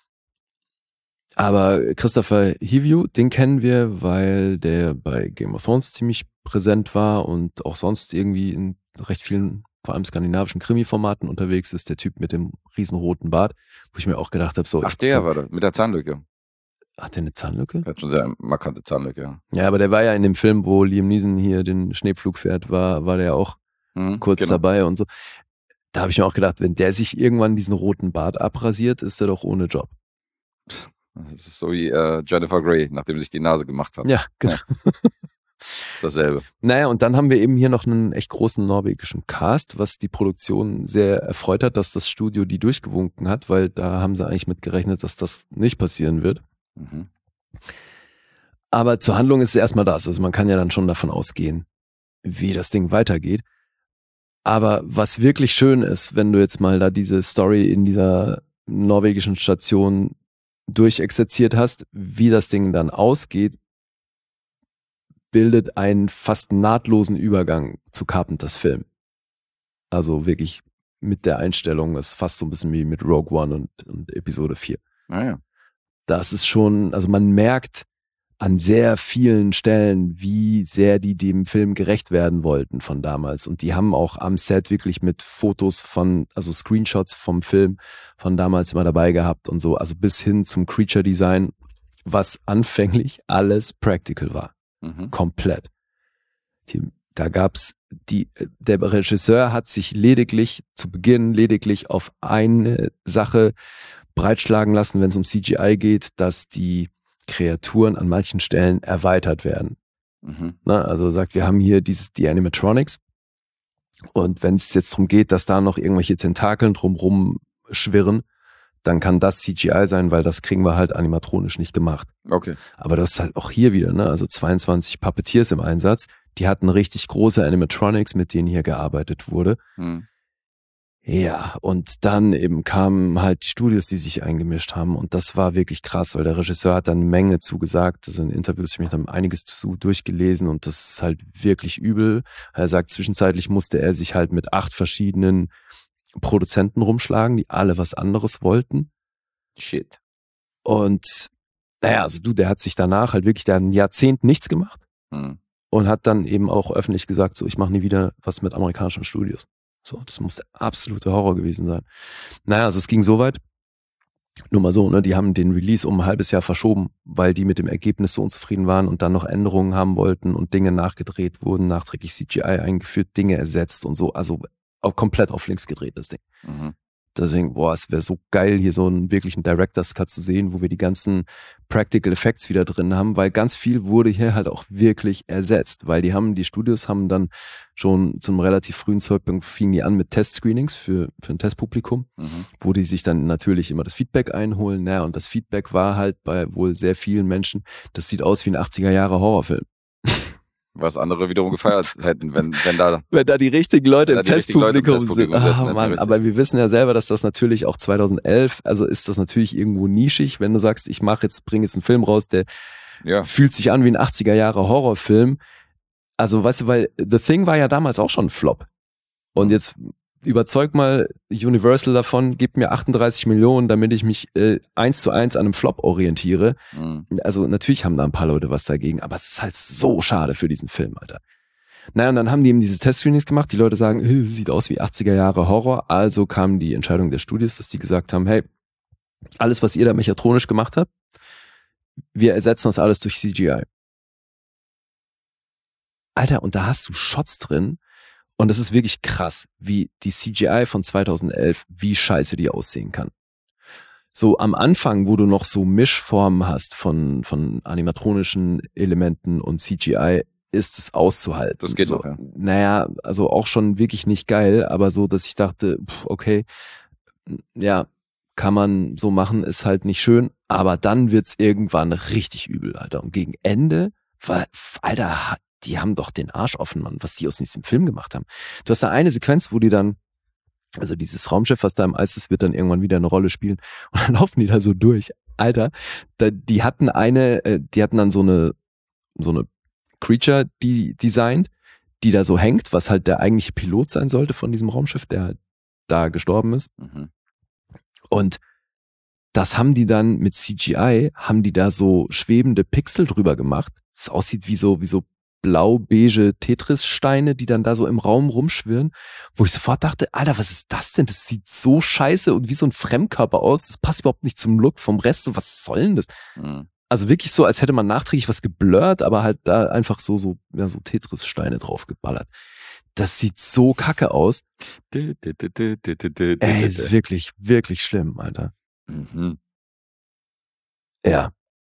Aber Christopher Hivju, den kennen wir, weil der bei Game of Thrones ziemlich präsent war und auch sonst irgendwie in recht vielen, vor allem skandinavischen Krimi-Formaten unterwegs ist, der Typ mit dem riesenroten Bart, wo ich mir auch gedacht habe, so. Ach, ich- der war das, mit der Zahnlücke. Hat der eine Zahnlücke? Der hat schon sehr markante Zahnlücke, ja. Ja, aber der war ja in dem Film, wo Liam Neeson hier den Schneepflug fährt, war, war der auch Mhm, kurz genau. dabei und so. Da habe ich mir auch gedacht, wenn der sich irgendwann diesen roten Bart abrasiert, ist er doch ohne Job. Das ist so wie äh, Jennifer Grey, nachdem sie sich die Nase gemacht hat. Ja, genau. Ja. Ist dasselbe. Naja, und dann haben wir eben hier noch einen echt großen norwegischen Cast, was die Produktion sehr erfreut hat, dass das Studio die durchgewunken hat, weil da haben sie eigentlich mit gerechnet, dass das nicht passieren wird. Mhm. Aber zur Handlung ist es erstmal das. Also man kann ja dann schon davon ausgehen, wie das Ding weitergeht. Aber was wirklich schön ist, wenn du jetzt mal da diese Story in dieser norwegischen Station durchexerziert hast, wie das Ding dann ausgeht, bildet einen fast nahtlosen Übergang zu Carpenters Film. Also wirklich mit der Einstellung, das ist fast so ein bisschen wie mit Rogue One und, und Episode vier. Naja. Das ist schon, also man merkt an sehr vielen Stellen, wie sehr die dem Film gerecht werden wollten von damals. Und die haben auch am Set wirklich mit Fotos von, also Screenshots vom Film von damals immer dabei gehabt und so. Also bis hin zum Creature Design, was anfänglich alles practical war. Mhm. Komplett. Die, da gab's die, der Regisseur hat sich lediglich, zu Beginn lediglich auf eine Sache breitschlagen lassen, wenn es um C G I geht, dass die Kreaturen an manchen Stellen erweitert werden. Mhm. Na, also sagt, wir haben hier dieses, die Animatronics und wenn es jetzt darum geht, dass da noch irgendwelche Tentakeln drumrum schwirren, dann kann das C G I sein, weil das kriegen wir halt animatronisch nicht gemacht. Okay. Aber das ist halt auch hier wieder, ne? Also zweiundzwanzig Puppeteers im Einsatz, die hatten richtig große Animatronics, mit denen hier gearbeitet wurde. Mhm. Ja, und dann eben kamen halt die Studios, die sich eingemischt haben und das war wirklich krass, weil der Regisseur hat dann eine Menge zugesagt. Also in Interviews habe ich dann einiges zu durchgelesen und das ist halt wirklich übel. Er sagt, zwischenzeitlich musste er sich halt mit acht verschiedenen Produzenten rumschlagen, die alle was anderes wollten. Shit. Und naja, also du, der hat sich danach halt wirklich, der hat ein Jahrzehnt nichts gemacht Mhm. und hat dann eben auch öffentlich gesagt, so ich mache nie wieder was mit amerikanischen Studios. So, das muss der absolute Horror gewesen sein. Naja, also es ging so weit, nur mal so, ne, die haben den Release um ein halbes Jahr verschoben, weil die mit dem Ergebnis so unzufrieden waren und dann noch Änderungen haben wollten und Dinge nachgedreht wurden, nachträglich C G I eingeführt, Dinge ersetzt und so, also auch komplett auf links gedreht, das Ding. Mhm. Deswegen, boah, es wäre so geil, hier so einen wirklichen Director's Cut zu sehen, wo wir die ganzen Practical Effects wieder drin haben, weil ganz viel wurde hier halt auch wirklich ersetzt, weil die haben, die Studios haben dann schon zum relativ frühen Zeitpunkt fingen die an mit Testscreenings für, für ein Testpublikum, Mhm. wo die sich dann natürlich immer das Feedback einholen, naja, und das Feedback war halt bei wohl sehr vielen Menschen, das sieht aus wie ein achtziger Jahre Horrorfilm. Was andere wiederum gefeiert hätten, wenn, wenn da. Wenn da die richtigen Leute Wenn im da die richtigen Leute im Testpublikum sind. Testpublikum sitzen, Ah, ne? Mann, Richtig. aber wir wissen ja selber, dass das natürlich auch zweitausendelf, also ist das natürlich irgendwo nischig, wenn du sagst, ich mache jetzt, bringe jetzt einen Film raus, der Ja. fühlt sich an wie ein achtziger Jahre Horrorfilm. Also weißt du, weil The Thing war ja damals auch schon ein Flop. Und jetzt überzeug mal Universal davon, gib mir achtunddreißig Millionen, damit ich mich äh, eins zu eins an einem Flop orientiere. Mhm. Also natürlich haben da ein paar Leute was dagegen, aber es ist halt so schade für diesen Film, Alter. Naja, und dann haben die eben diese Testscreenings gemacht. Die Leute sagen, äh, sieht aus wie achtziger Jahre Horror. Also kam die Entscheidung der Studios, dass die gesagt haben, hey, alles, was ihr da mechatronisch gemacht habt, wir ersetzen das alles durch C G I. Alter, und da hast du Shots drin. Und das ist wirklich krass, wie die C G I von zweitausendelf, wie scheiße die aussehen kann. So am Anfang, wo du noch so Mischformen hast von, von animatronischen Elementen und C G I, ist es auszuhalten. Das geht so, noch, ja. Naja, also auch schon wirklich nicht geil, aber so, dass ich dachte, pff, okay, ja, kann man so machen, ist halt nicht schön, aber dann wird's irgendwann richtig übel, Alter. Und gegen Ende, war, Alter, die haben doch den Arsch offen, Mann, was die aus diesem Film gemacht haben. Du hast da eine Sequenz, wo die dann, also dieses Raumschiff, was da im Eis ist, wird dann irgendwann wieder eine Rolle spielen und dann laufen die da so durch. Alter, da, die hatten eine, äh, die hatten dann so eine, so eine Creature die designt, die da so hängt, was halt der eigentliche Pilot sein sollte von diesem Raumschiff, der halt da gestorben ist. Mhm. Und das haben die dann mit C G I, haben die da so schwebende Pixel drüber gemacht. Es aussieht wie so, wie so blau-beige Tetris-Steine, die dann da so im Raum rumschwirren, wo ich sofort dachte, Alter, was ist das denn? Das sieht so scheiße und wie so ein Fremdkörper aus. Das passt überhaupt nicht zum Look vom Rest. So, was soll denn das? Mhm. Also wirklich so, als hätte man nachträglich was geblurrt, aber halt da einfach so, so, ja, so Tetris-Steine drauf geballert. Das sieht so kacke aus. Ey, ist wirklich, wirklich schlimm, Alter. Mhm. Ja.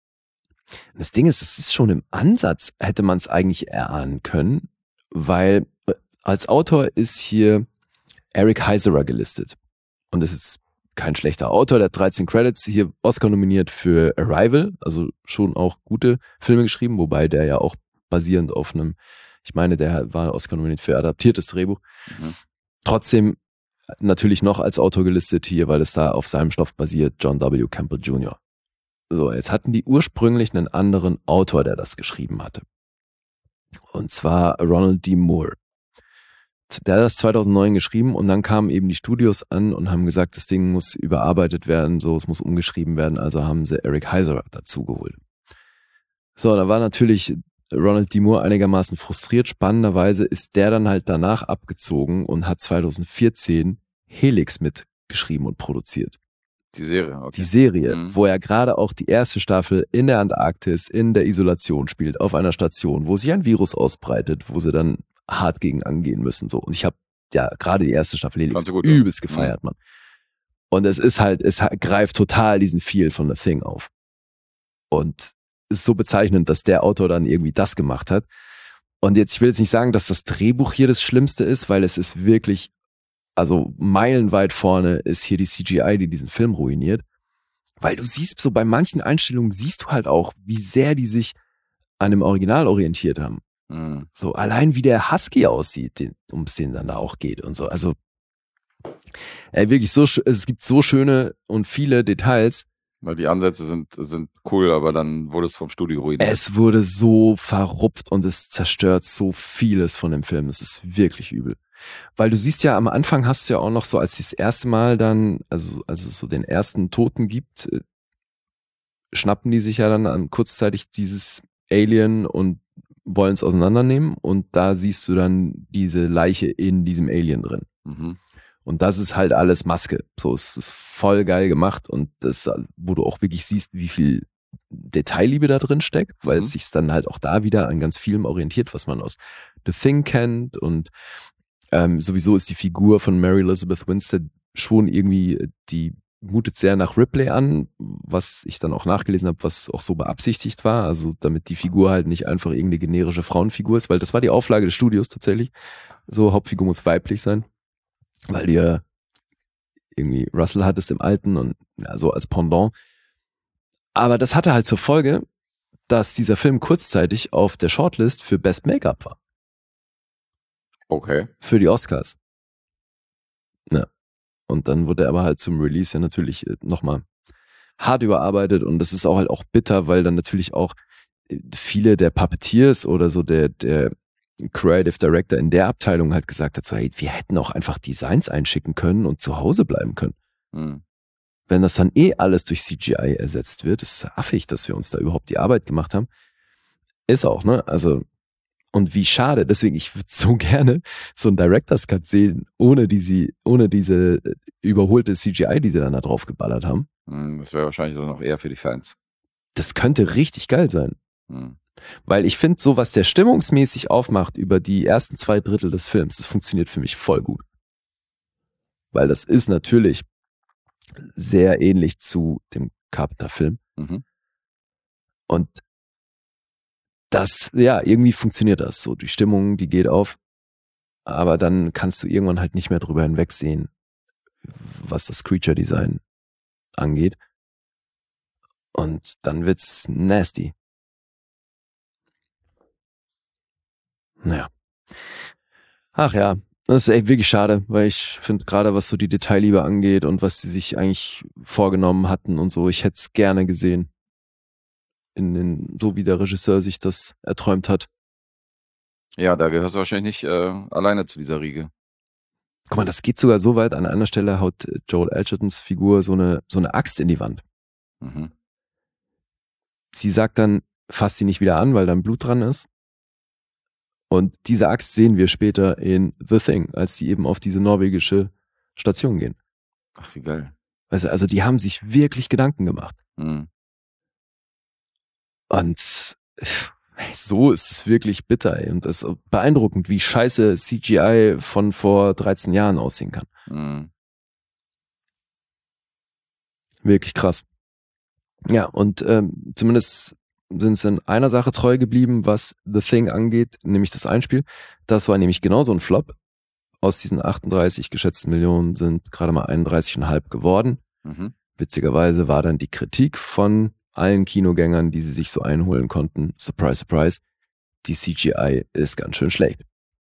Das Ding ist, es ist schon im Ansatz, hätte man es eigentlich erahnen können, weil als Autor ist hier Eric Heiserer gelistet. Und das ist kein schlechter Autor, der hat dreizehn Credits, hier Oscar nominiert für Arrival, also schon auch gute Filme geschrieben, wobei der ja auch basierend auf einem, ich meine, der war Oscar nominiert für adaptiertes Drehbuch. Mhm. Trotzdem natürlich noch als Autor gelistet hier, weil es da auf seinem Stoff basiert, John W. Campbell Junior So, jetzt hatten die ursprünglich einen anderen Autor, der das geschrieben hatte. Und zwar Ronald D. Moore. Der hat das zweitausendneun geschrieben und dann kamen eben die Studios an und haben gesagt, das Ding muss überarbeitet werden, so, es muss umgeschrieben werden, also haben sie Eric Heiserer dazu geholt. So, da war natürlich Ronald D. Moore einigermaßen frustriert. Spannenderweise ist der dann halt danach abgezogen und hat zweitausendvierzehn Helix mitgeschrieben und produziert. Die Serie, okay. Die Serie, mhm. wo er gerade auch die erste Staffel in der Antarktis, in der Isolation spielt, auf einer Station, wo sich ein Virus ausbreitet, wo sie dann hart gegen angehen müssen. So. Und ich habe ja gerade die erste Staffel Helix gut, übelst ja. gefeiert, mhm. Mann. Und es ist halt, es greift total diesen Feel von The Thing auf. Und es ist so bezeichnend, dass der Autor dann irgendwie das gemacht hat. Und jetzt, ich will jetzt nicht sagen, dass das Drehbuch hier das Schlimmste ist, weil es ist wirklich, also meilenweit vorne ist hier die C G I, die diesen Film ruiniert. Weil du siehst, so bei manchen Einstellungen siehst du halt auch, wie sehr die sich an dem Original orientiert haben. Mhm. So allein wie der Husky aussieht, um es den dann da auch geht und so. Also ey, wirklich so, es gibt so schöne und viele Details. Weil die Ansätze sind, sind cool, aber dann wurde es vom Studio ruiniert. Es wurde so verrupft und es zerstört so vieles von dem Film. Es ist wirklich übel. Weil du siehst ja, am Anfang hast du ja auch noch so, als das erste Mal dann, also, also so den ersten Toten gibt, äh, schnappen die sich ja dann an, kurzzeitig dieses Alien und wollen es auseinandernehmen und da siehst du dann diese Leiche in diesem Alien drin. Mhm. Und das ist halt alles Maske. So, es ist voll geil gemacht und das, wo du auch wirklich siehst, wie viel Detailliebe da drin steckt, weil mhm. es sich dann halt auch da wieder an ganz vielem orientiert, was man aus The Thing kennt und ähm, sowieso ist die Figur von Mary Elizabeth Winstead schon irgendwie, die mutet sehr nach Ripley an, was ich dann auch nachgelesen habe, was auch so beabsichtigt war, also damit die Figur halt nicht einfach irgendeine generische Frauenfigur ist, weil das war die Auflage des Studios tatsächlich. So, Hauptfigur muss weiblich sein. Weil du ja irgendwie Russell hattest im Alten und ja, so als Pendant. Aber das hatte halt zur Folge, dass dieser Film kurzzeitig auf der Shortlist für Best Make-up war. Okay. Für die Oscars. Ja. Und dann wurde er aber halt zum Release ja natürlich nochmal hart überarbeitet und das ist auch halt auch bitter, weil dann natürlich auch viele der Puppeteers oder so der, der Creative Director in der Abteilung halt gesagt hat, so hey, wir hätten auch einfach Designs einschicken können und zu Hause bleiben können. Mhm. Wenn das dann eh alles durch C G I ersetzt wird, ist es affig, dass wir uns da überhaupt die Arbeit gemacht haben. Ist auch, ne? Also, und wie schade, deswegen, ich würde so gerne so einen Director's Cut sehen, ohne diese, ohne diese überholte C G I, die sie dann da drauf geballert haben. Mhm, das wäre wahrscheinlich dann auch eher für die Fans. Das könnte richtig geil sein. Mhm. Weil ich finde, so was der stimmungsmäßig aufmacht über die ersten zwei Drittel des Films, das funktioniert für mich voll gut. Weil das ist natürlich sehr ähnlich zu dem Carpenter-Film. Mhm. Und das, ja, irgendwie funktioniert das so. Die Stimmung, die geht auf. Aber dann kannst du irgendwann halt nicht mehr drüber hinwegsehen, was das Creature-Design angeht. Und dann wird's nasty. Naja. Ach ja, das ist echt wirklich schade, weil ich finde gerade, was so die Detailliebe angeht und was sie sich eigentlich vorgenommen hatten und so, ich hätte es gerne gesehen. In den, so wie der Regisseur sich das erträumt hat. Ja, da gehörst du wahrscheinlich nicht äh, alleine zu dieser Riege. Guck mal, das geht sogar so weit, an einer Stelle haut Joel Edgertons Figur so eine, so eine Axt in die Wand. Mhm. Sie sagt dann, fass sie nicht wieder an, weil da Blut dran ist. Und diese Axt sehen wir später in The Thing, als die eben auf diese norwegische Station gehen. Ach, wie geil. Weißt du, also die haben sich wirklich Gedanken gemacht. Mhm. Und so ist es wirklich bitter. Ey. Und es ist beeindruckend, wie scheiße C G I von vor dreizehn Jahren aussehen kann. Mhm. Wirklich krass. Ja, und ähm, zumindest sind sie in einer Sache treu geblieben, was The Thing angeht, nämlich das Einspiel. Das war nämlich genauso ein Flop. Aus diesen achtunddreißig geschätzten Millionen sind gerade mal einunddreißig Komma fünf geworden. Mhm. Witzigerweise war dann die Kritik von allen Kinogängern, die sie sich so einholen konnten, surprise, surprise, die C G I ist ganz schön schlecht.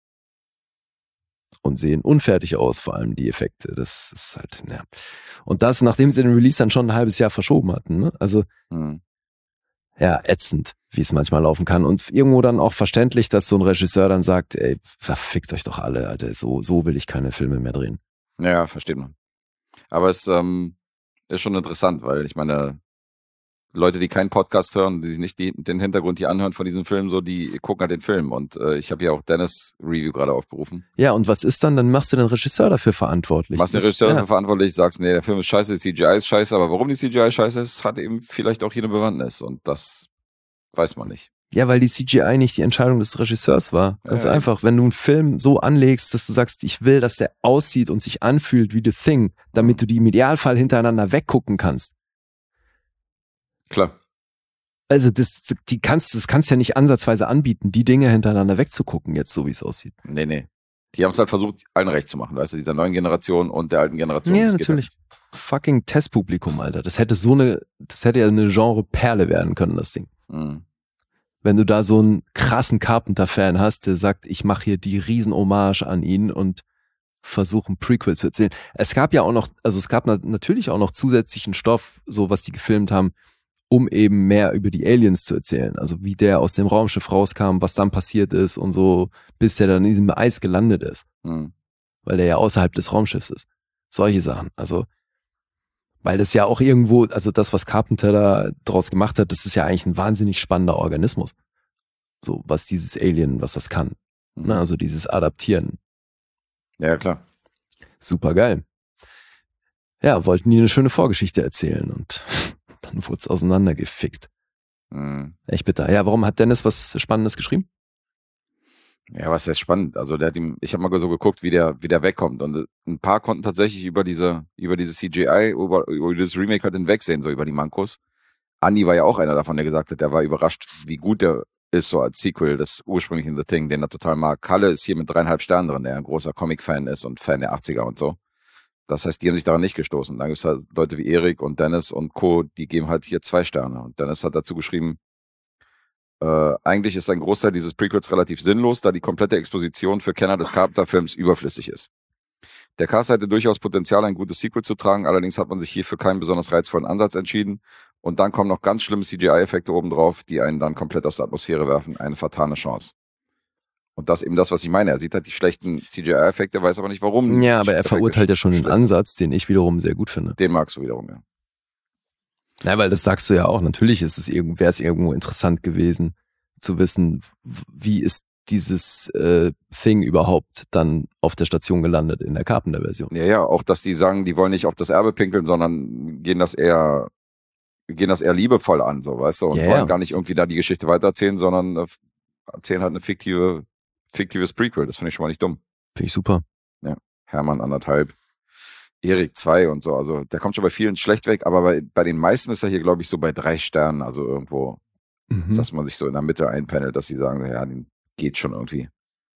Und sehen unfertig aus, vor allem die Effekte. Das ist halt, ja. Und das, nachdem sie den Release dann schon ein halbes Jahr verschoben hatten, ne? Also, Mhm. ja, ätzend, wie es manchmal laufen kann. Und irgendwo dann auch verständlich, dass so ein Regisseur dann sagt, ey, fickt euch doch alle, Alter, so, so will ich keine Filme mehr drehen. Ja, versteht man. Aber es ähm, ist schon interessant, weil ich meine, Leute, die keinen Podcast hören, die sich nicht die, den Hintergrund hier anhören von diesem Film, so, die gucken halt den Film. Und äh, ich habe hier auch Dennis Review gerade aufgerufen. Ja, und was ist dann? Dann machst du den Regisseur dafür verantwortlich. Machst den Das- Regisseur ja. dafür verantwortlich, sagst, nee, der Film ist scheiße, die C G I ist scheiße, aber warum die C G I scheiße ist, hat eben vielleicht auch hier eine Bewandtnis. Und das weiß man nicht. Ja, weil die C G I nicht die Entscheidung des Regisseurs war. Ganz Ja, einfach. Wenn du einen Film so anlegst, dass du sagst, ich will, dass der aussieht und sich anfühlt wie The Thing, damit Mhm. du die im Idealfall hintereinander weggucken kannst. Klar. Also das, die kannst, das kannst du ja nicht ansatzweise anbieten, die Dinge hintereinander wegzugucken, jetzt so wie es aussieht. Nee, nee. Die haben es halt versucht, allen recht zu machen, weißt du, dieser neuen Generation und der alten Generation. Ja, Das geht natürlich. Fucking Testpublikum, Alter. Das hätte so eine, das hätte ja eine Genre-Perle werden können, das Ding. halt nicht. Mhm. Wenn du da so einen krassen Carpenter-Fan hast, der sagt, ich mache hier die Riesen-Hommage an ihn und versuche ein Prequel zu erzählen. Es gab ja auch noch, also es gab na- natürlich auch noch zusätzlichen Stoff, so was die gefilmt haben, um eben mehr über die Aliens zu erzählen. Also wie der aus dem Raumschiff rauskam, was dann passiert ist und so, bis der dann in diesem Eis gelandet ist. Mhm. Weil der ja außerhalb des Raumschiffs ist. Solche Sachen. Also, weil das ja auch irgendwo, also das, was Carpenter da draus gemacht hat, das ist ja eigentlich ein wahnsinnig spannender Organismus. So, was dieses Alien, was das kann. Mhm. Ne? Also dieses Adaptieren. Ja, klar. Super geil. Ja, wollten die eine schöne Vorgeschichte erzählen und dann wurde es auseinandergefickt. Mhm. Echt bitter. Ja, warum hat Dennis was Spannendes geschrieben? Ja, was heißt spannend? Also der hat ihm, ich habe mal so geguckt, wie der, wie der wegkommt. Und ein paar konnten tatsächlich über diese, über diese C G I, über, über dieses Remake halt hinwegsehen, so über die Mankos. Andi war ja auch einer davon, der gesagt hat, der war überrascht, wie gut der ist, so als Sequel des ursprünglichen The Thing, den er total mag. Kalle ist hier mit dreieinhalb Sternen drin, der ein großer Comic-Fan ist und Fan der achtziger und so. Das heißt, die haben sich daran nicht gestoßen. Dann gibt es halt Leute wie Erik und Dennis und Co., die geben halt hier zwei Sterne. Und Dennis hat dazu geschrieben, Äh, eigentlich ist ein Großteil dieses Prequels relativ sinnlos, da die komplette Exposition für Kenner des Carpenter-Films überflüssig ist. Der Cast hatte durchaus Potenzial, ein gutes Sequel zu tragen, allerdings hat man sich hier für keinen besonders reizvollen Ansatz entschieden. Und dann kommen noch ganz schlimme C G I-Effekte obendrauf, die einen dann komplett aus der Atmosphäre werfen. Eine fatale Chance. Und das eben das, was ich meine. Er sieht halt die schlechten C G I-Effekte, weiß aber nicht warum. Ja, aber er Effekte verurteilt ja schon den schlecht. Ansatz, den ich wiederum sehr gut finde. Den magst du wiederum, ja. Na, weil das sagst du ja auch. Natürlich ist es irgend, wäre es irgendwo interessant gewesen, zu wissen, w- wie ist dieses äh, Thing überhaupt dann auf der Station gelandet in der Carpenter-Version. Ja, ja, auch, dass die sagen, die wollen nicht auf das Erbe pinkeln, sondern gehen das eher, gehen das eher liebevoll an, so, weißt du, und Ja, wollen ja. gar nicht irgendwie da die Geschichte weitererzählen, sondern äh, erzählen halt eine fiktive, fiktives Prequel. Das finde ich schon mal nicht dumm. Finde ich super. Hermann anderthalb, Erik zwei und so. Also der kommt schon bei vielen schlecht weg, aber bei, bei den meisten ist er hier, glaube ich, so bei drei Sternen, also irgendwo, Mhm. dass man sich so in der Mitte einpendelt, dass sie sagen, ja, den geht schon irgendwie.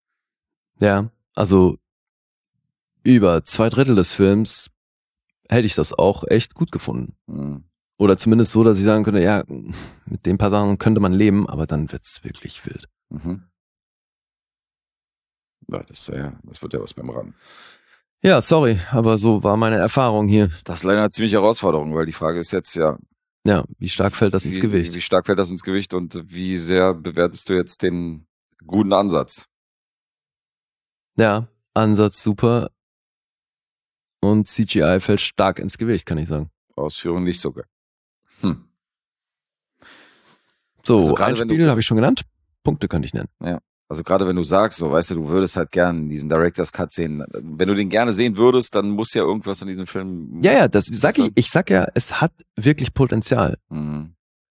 Ja, also über zwei Drittel des Films hätte ich das auch echt gut gefunden. Hm. Oder zumindest so, dass ich sagen könnte, ja, mit den paar Sachen könnte man leben, aber dann wird's wirklich wild. Mhm. Ja, das, äh, das wird ja was beim Ran. Ja, sorry, aber so war meine Erfahrung hier. Das ist leider eine ziemliche Herausforderung, weil die Frage ist jetzt ja, Ja, wie stark fällt das ins wie, Gewicht? wie stark fällt das ins Gewicht und wie sehr bewertest du jetzt den guten Ansatz? Ja, Ansatz super. Und C G I fällt stark ins Gewicht, kann ich sagen. Ausführung nicht sogar. Hm. So, Also ein gerade wenn du- Spiel habe ich schon genannt. Punkte könnte ich nennen. Also gerade wenn du sagst, so, weißt du, du würdest halt gern diesen Director's Cut sehen. Wenn du den gerne sehen würdest, dann muss ja irgendwas an diesem Film. Ja, ja, das sag ich, dann- ich sag ja, es hat wirklich Potenzial. Mhm.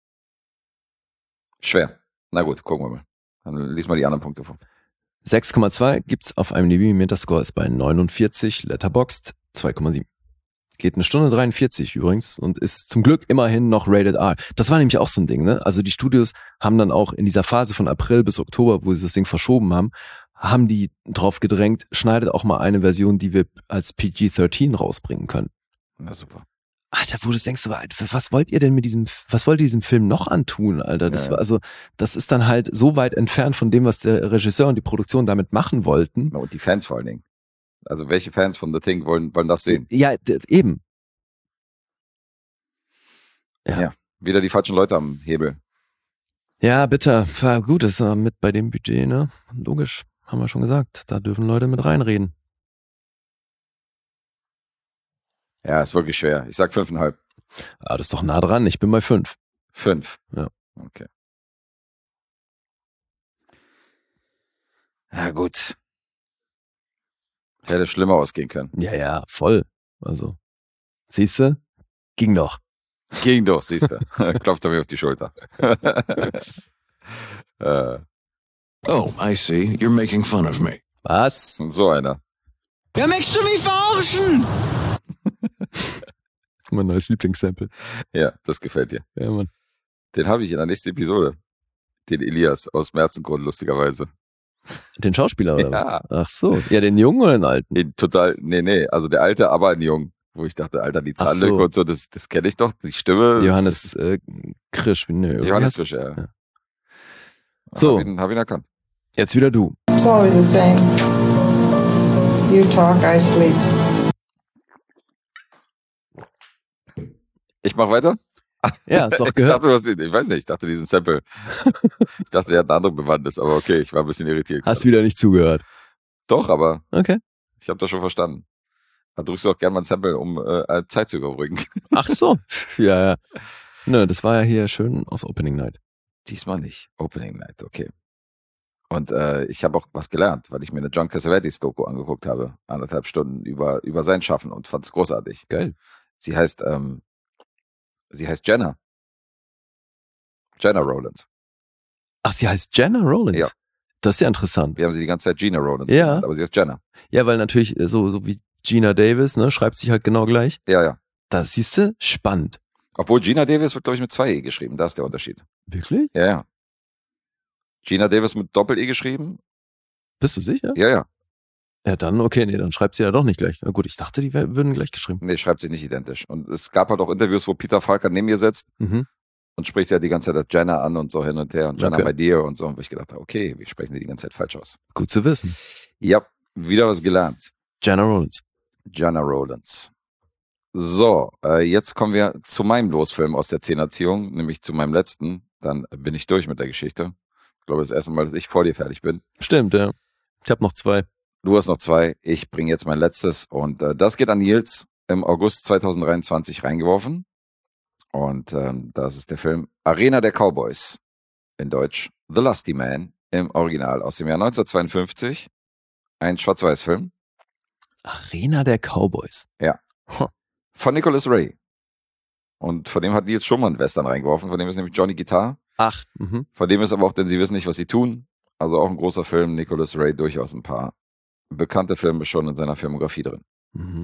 Schwer. Na gut, gucken wir mal. Dann lies mal die anderen Punkte vor. sechs Komma zwei gibt's auf IMDb, Metascore ist bei neunundvierzig, Letterboxd zwei Komma sieben. Geht eine Stunde dreiundvierzig übrigens und ist zum Glück immerhin noch Rated R. Das war nämlich auch so ein Ding, ne? Also die Studios haben dann auch in dieser Phase von April bis Oktober, wo sie das Ding verschoben haben, haben die drauf gedrängt, schneidet auch mal eine Version, die wir als P G dreizehn rausbringen können. Na super. Alter, wo du denkst, was wollt ihr denn mit diesem, was wollt ihr diesem Film noch antun, Alter? Das Ja. war also, das ist dann halt so weit entfernt von dem, was der Regisseur und die Produktion damit machen wollten. Na, und die Fans vor allen Dingen. Also welche Fans von The Thing wollen, wollen das sehen? Ja, d- eben. Ja. Ja. Wieder die falschen Leute am Hebel. Ja, bitte. War gut, das ist äh, mit bei dem Budget, ne? Logisch, haben wir schon gesagt. Da dürfen Leute mit reinreden. Ja, ist wirklich schwer. Ich sag fünfeinhalb. Ah, das ist doch nah dran. Ich bin bei fünf. Fünf. Ja. Okay. Ja, gut. Hätte schlimmer ausgehen können. Ja, ja, voll. Also, siehst du? Ging doch. Ging doch, siehst du. Klopft er mir auf die Schulter. äh, Oh, I see. You're making fun of me. Was? so einer. Ja, möchtest du mich verarschen? Mein neues Lieblingssample. Ja, das gefällt dir. Ja, Mann. Den habe ich in der nächsten Episode. Den Elias aus Märzengrund, lustigerweise. Den Schauspieler oder Ja. was? Ach so. Ja, den Jungen oder den Alten? In total, nee, nee, also der alte, aber ein Jung. Wo ich dachte, Alter, die Ach Zahnlücke so. und so, das, das kenne ich doch, die Stimme. Johannes äh, Krisch. Nö, Johannes wie heißt- Frisch, ja. Ja. So. Hab ihn, hab ihn erkannt. Jetzt wieder du. It's always the same. You talk, I sleep. Ich mach weiter? Ja, hast doch Ich gehört. dachte, du hast ihn, ich weiß nicht, ich dachte diesen Sample. Ich dachte, der hat eine andere Bewandtnis, aber okay, ich war ein bisschen irritiert. Hast gerade. wieder nicht zugehört. Doch, aber Okay. ich habe das schon verstanden. Da drückst du auch gerne mal ein Sample, um äh, Zeit zu überbrücken. Ach so. Ja, ja. Nö, das war ja hier schön aus Opening Night. Diesmal nicht. Opening Night, okay. Und äh, ich habe auch was gelernt, weil ich mir eine John Cassavetes Doku angeguckt habe, anderthalb Stunden über, über sein Schaffen und fand es großartig. Geil. Sie heißt, ähm, sie heißt Jenna. Jenna Rollins. Ach, sie heißt Jenna Rollins. Ja. Das ist ja interessant. Wir haben sie die ganze Zeit Gina Rollins Ja. genannt, aber sie heißt Jenna. Ja, weil natürlich äh, so, so wie Gina Davis, ne, schreibt sich halt genau gleich. Ja, ja. Da siehst du, spannend. Obwohl Gina Davis wird, glaube ich, mit zwei E geschrieben. Da ist der Unterschied. Wirklich? Ja, ja. Gina Davis mit Doppel-E geschrieben? Bist du sicher? Ja, ja. Ja, dann, okay, nee, dann schreibt sie ja doch nicht gleich. Na gut, ich dachte, die wär- würden gleich geschrieben. Nee, schreibt sie nicht identisch. Und es gab halt auch Interviews, wo Peter Falker neben ihr sitzt Mhm. und spricht ja die ganze Zeit das Jenna an und so hin und her und Jenna Okay. bei dir und so. Und wo ich gedacht habe, okay, wir sprechen die die ganze Zeit falsch aus. Gut zu wissen. Ja, wieder was gelernt. Jenna Rollins. Jenna Rollins. So, äh, jetzt kommen wir zu meinem Losfilm aus der Zehnerziehung, nämlich zu meinem letzten. Dann bin ich durch mit der Geschichte. Ich glaube, das erste Mal, dass ich vor dir fertig bin. Stimmt, ja. Ich habe noch zwei. Du hast noch zwei. Ich bringe jetzt mein letztes. Und äh, das geht an Nils im August zwanzig dreiundzwanzig reingeworfen. Und ähm, das ist der Film Arena der Cowboys. In Deutsch The Lusty Man im Original aus dem Jahr neunzehnhundertzweiundfünfzig. Ein Schwarz-Weiß-Film Arena der Cowboys. von Nicholas Ray. Und von dem hat Nils schon mal einen Western reingeworfen. Von dem ist nämlich Johnny Guitar. Ach, mhm. Von dem ist aber auch, denn sie wissen nicht, was sie tun. Also auch ein großer Film. Nicholas Ray durchaus ein paar bekannte Filme schon in seiner Filmografie drin. Mhm.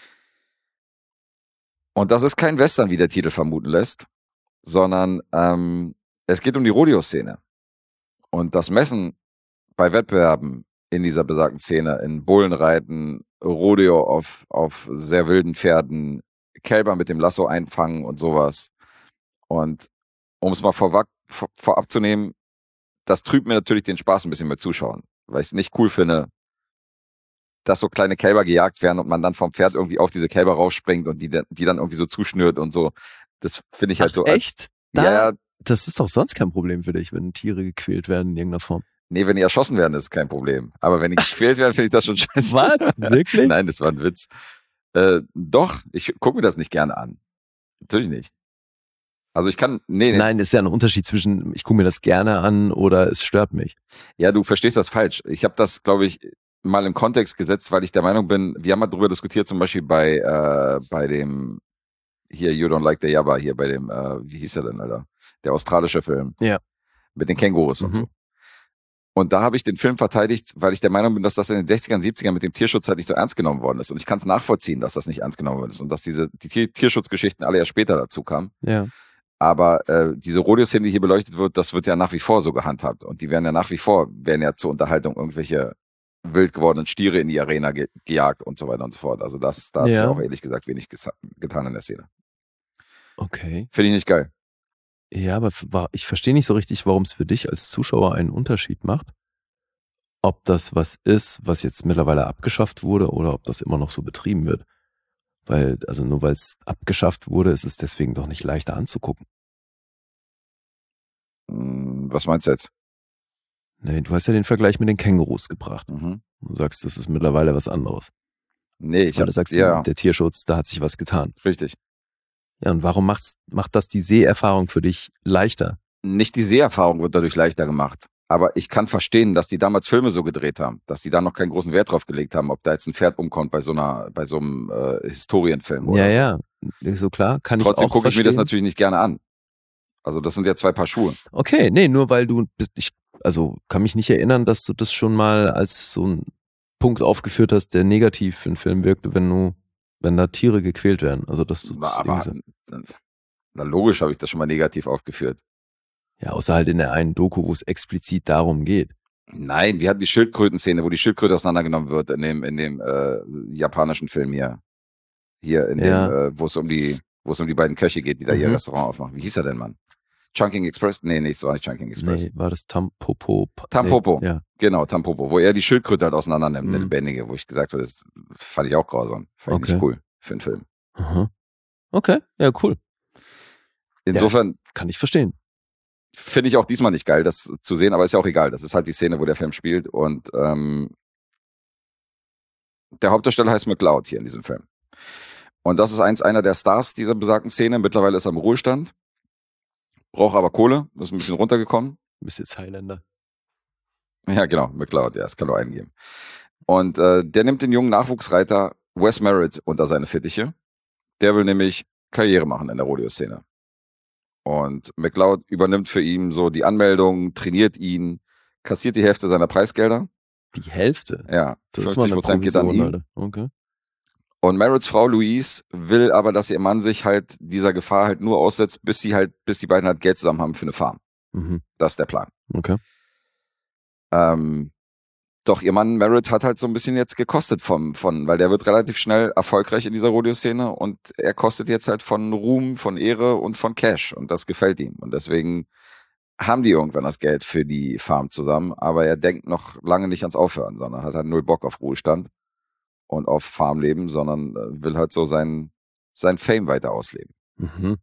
Und das ist kein Western, wie der Titel vermuten lässt, sondern ähm, es geht um die Rodeo-Szene. Und das Messen bei Wettbewerben in dieser besagten Szene, in Bullenreiten, Rodeo auf, auf sehr wilden Pferden, Kälber mit dem Lasso einfangen und sowas. Und um es mal vorweg, vor, vorab zu nehmen, das trübt mir natürlich den Spaß ein bisschen mit Zuschauen, weil ich es nicht cool finde, dass so kleine Kälber gejagt werden und man dann vom Pferd irgendwie auf diese Kälber rausspringt und die, dann- die dann irgendwie so zuschnürt und so. Das finde ich halt Ach, so. als- echt? Da, Ja, ja, Das ist doch sonst kein Problem für dich, wenn Tiere gequält werden in irgendeiner Form. nee, wenn die erschossen werden, ist kein Problem. Aber wenn die gequält werden, finde ich das schon scheiße. Was? Wirklich? Nein, das war ein Witz. Äh, doch, ich gucke mir das nicht gerne an. Natürlich nicht. Also ich kann, nee, nee. Nein, ist ja ein Unterschied zwischen, ich gucke mir das gerne an oder es stört mich. Ja, du verstehst das falsch. Ich habe das, glaube ich, mal im Kontext gesetzt, weil ich der Meinung bin, wir haben mal drüber diskutiert, zum Beispiel bei, äh, bei dem, hier, You Don't Like the Yabba, hier bei dem, äh, wie hieß er denn, Alter? Der australische Film. Ja. Mit den Kängurus und Mhm. so. Und da habe ich den Film verteidigt, weil ich der Meinung bin, dass das in den sechzigern, siebzigern mit dem Tierschutz halt nicht so ernst genommen worden ist. Und ich kann es nachvollziehen, dass das nicht ernst genommen worden ist und dass diese die Tier- Tierschutzgeschichten alle erst später dazu kamen. Ja. Aber äh, diese Rodeo-Szene, die hier beleuchtet wird, das wird ja nach wie vor so gehandhabt. Und die werden ja nach wie vor, werden ja zur Unterhaltung irgendwelche wild gewordenen Stiere in die Arena ge- gejagt und so weiter und so fort. Also das, da hat Ja. sich auch ehrlich gesagt wenig gesa- getan in der Szene. Okay. Finde ich nicht geil. Ja, aber f- wa- ich verstehe nicht so richtig, warum es für dich als Zuschauer einen Unterschied macht. Ob das was ist, was jetzt mittlerweile abgeschafft wurde oder ob das immer noch so betrieben wird. Weil, also nur weil es abgeschafft wurde, ist es deswegen doch nicht leichter anzugucken. Hm, was meinst du jetzt? Nee, du hast ja den Vergleich mit den Kängurus gebracht. Mhm. Du sagst, das ist mittlerweile was anderes. Nee, ich Weil habe du sagst, ja, der Tierschutz, da hat sich was getan. richtig. Ja, und warum macht's, macht das die Seherfahrung für dich leichter? Nicht die Seherfahrung wird dadurch leichter gemacht. Aber ich kann verstehen, dass die damals Filme so gedreht haben, dass die da noch keinen großen Wert drauf gelegt haben, ob da jetzt ein Pferd umkommt bei so einer, bei so einem äh, Historienfilm oder Ja, so. ja, so klar, kann Trotzdem ich auch gucke ich mir verstehen. das natürlich nicht gerne an. Also das sind ja zwei Paar Schuhe. Okay, nee, nur weil du, bist- ich, also kann mich nicht erinnern, dass du das schon mal als so ein Punkt aufgeführt hast, der negativ für einen Film wirkte, wenn du, wenn da Tiere gequält werden. Also dass du das Aber irgendwie na, logisch habe ich das schon mal negativ aufgeführt. so, ja, außer halt in der einen Doku, wo es explizit darum geht. Nein, wir hatten die Schildkröten-Szene, wo die Schildkröte auseinandergenommen wird in dem, in dem äh, japanischen Film hier. Hier in Ja. dem, äh, wo es um die, wo es um die beiden Köche geht, die da ihr Mhm. Restaurant aufmachen. Wie hieß er denn, Mann? Chunking Express? Nee, nee, so war nicht Chunking Express. Nee, war das Tampopo? Tampopo. Nee, ja. Genau, Tampopo, wo er die Schildkröte halt auseinander nimmt, eine Mhm. lebendige, wo ich gesagt habe, das fand ich auch grausam. Fand ich Okay. nicht cool für einen Film. Aha. Okay, ja, cool. Insofern Kann ich verstehen. finde ich auch diesmal nicht geil, das zu sehen, aber ist ja auch egal. Das ist halt die Szene, wo der Film spielt und ähm, der Hauptdarsteller heißt McLeod hier in diesem Film. Und das ist eins einer der Stars dieser besagten Szene. Mittlerweile ist er im Ruhestand, braucht aber Kohle, ist ein bisschen runtergekommen. Du bist jetzt Highlander. Ja, genau, McLeod, ja, das kann nur eingeben. Und äh, der nimmt den jungen Nachwuchsreiter Wes Merritt unter seine Fittiche. Der will nämlich Karriere machen in der Rodeo-Szene. Und McLeod übernimmt für ihn so die Anmeldung, trainiert ihn, kassiert die Hälfte seiner Preisgelder. Die Hälfte? Ja, Das ist fünfzig mal eine Prozent geht an Provision, ihn. Alter. Okay. Und Merritts Frau Louise will aber, dass ihr Mann sich halt dieser Gefahr halt nur aussetzt, bis sie halt, bis die beiden halt Geld zusammen haben für eine Farm. Mhm. Das ist der Plan. Okay. Ähm, doch ihr Mann Merritt hat halt so ein bisschen jetzt gekostet vom, von, weil der wird relativ schnell erfolgreich in dieser Rodeo-Szene und er kostet jetzt halt von Ruhm, von Ehre und von Cash und das gefällt ihm. Und deswegen haben die irgendwann das Geld für die Farm zusammen, aber er denkt noch lange nicht ans Aufhören, sondern hat halt null Bock auf Ruhestand und auf Farmleben, sondern äh, will halt so sein, sein Fame weiter ausleben. Mhm.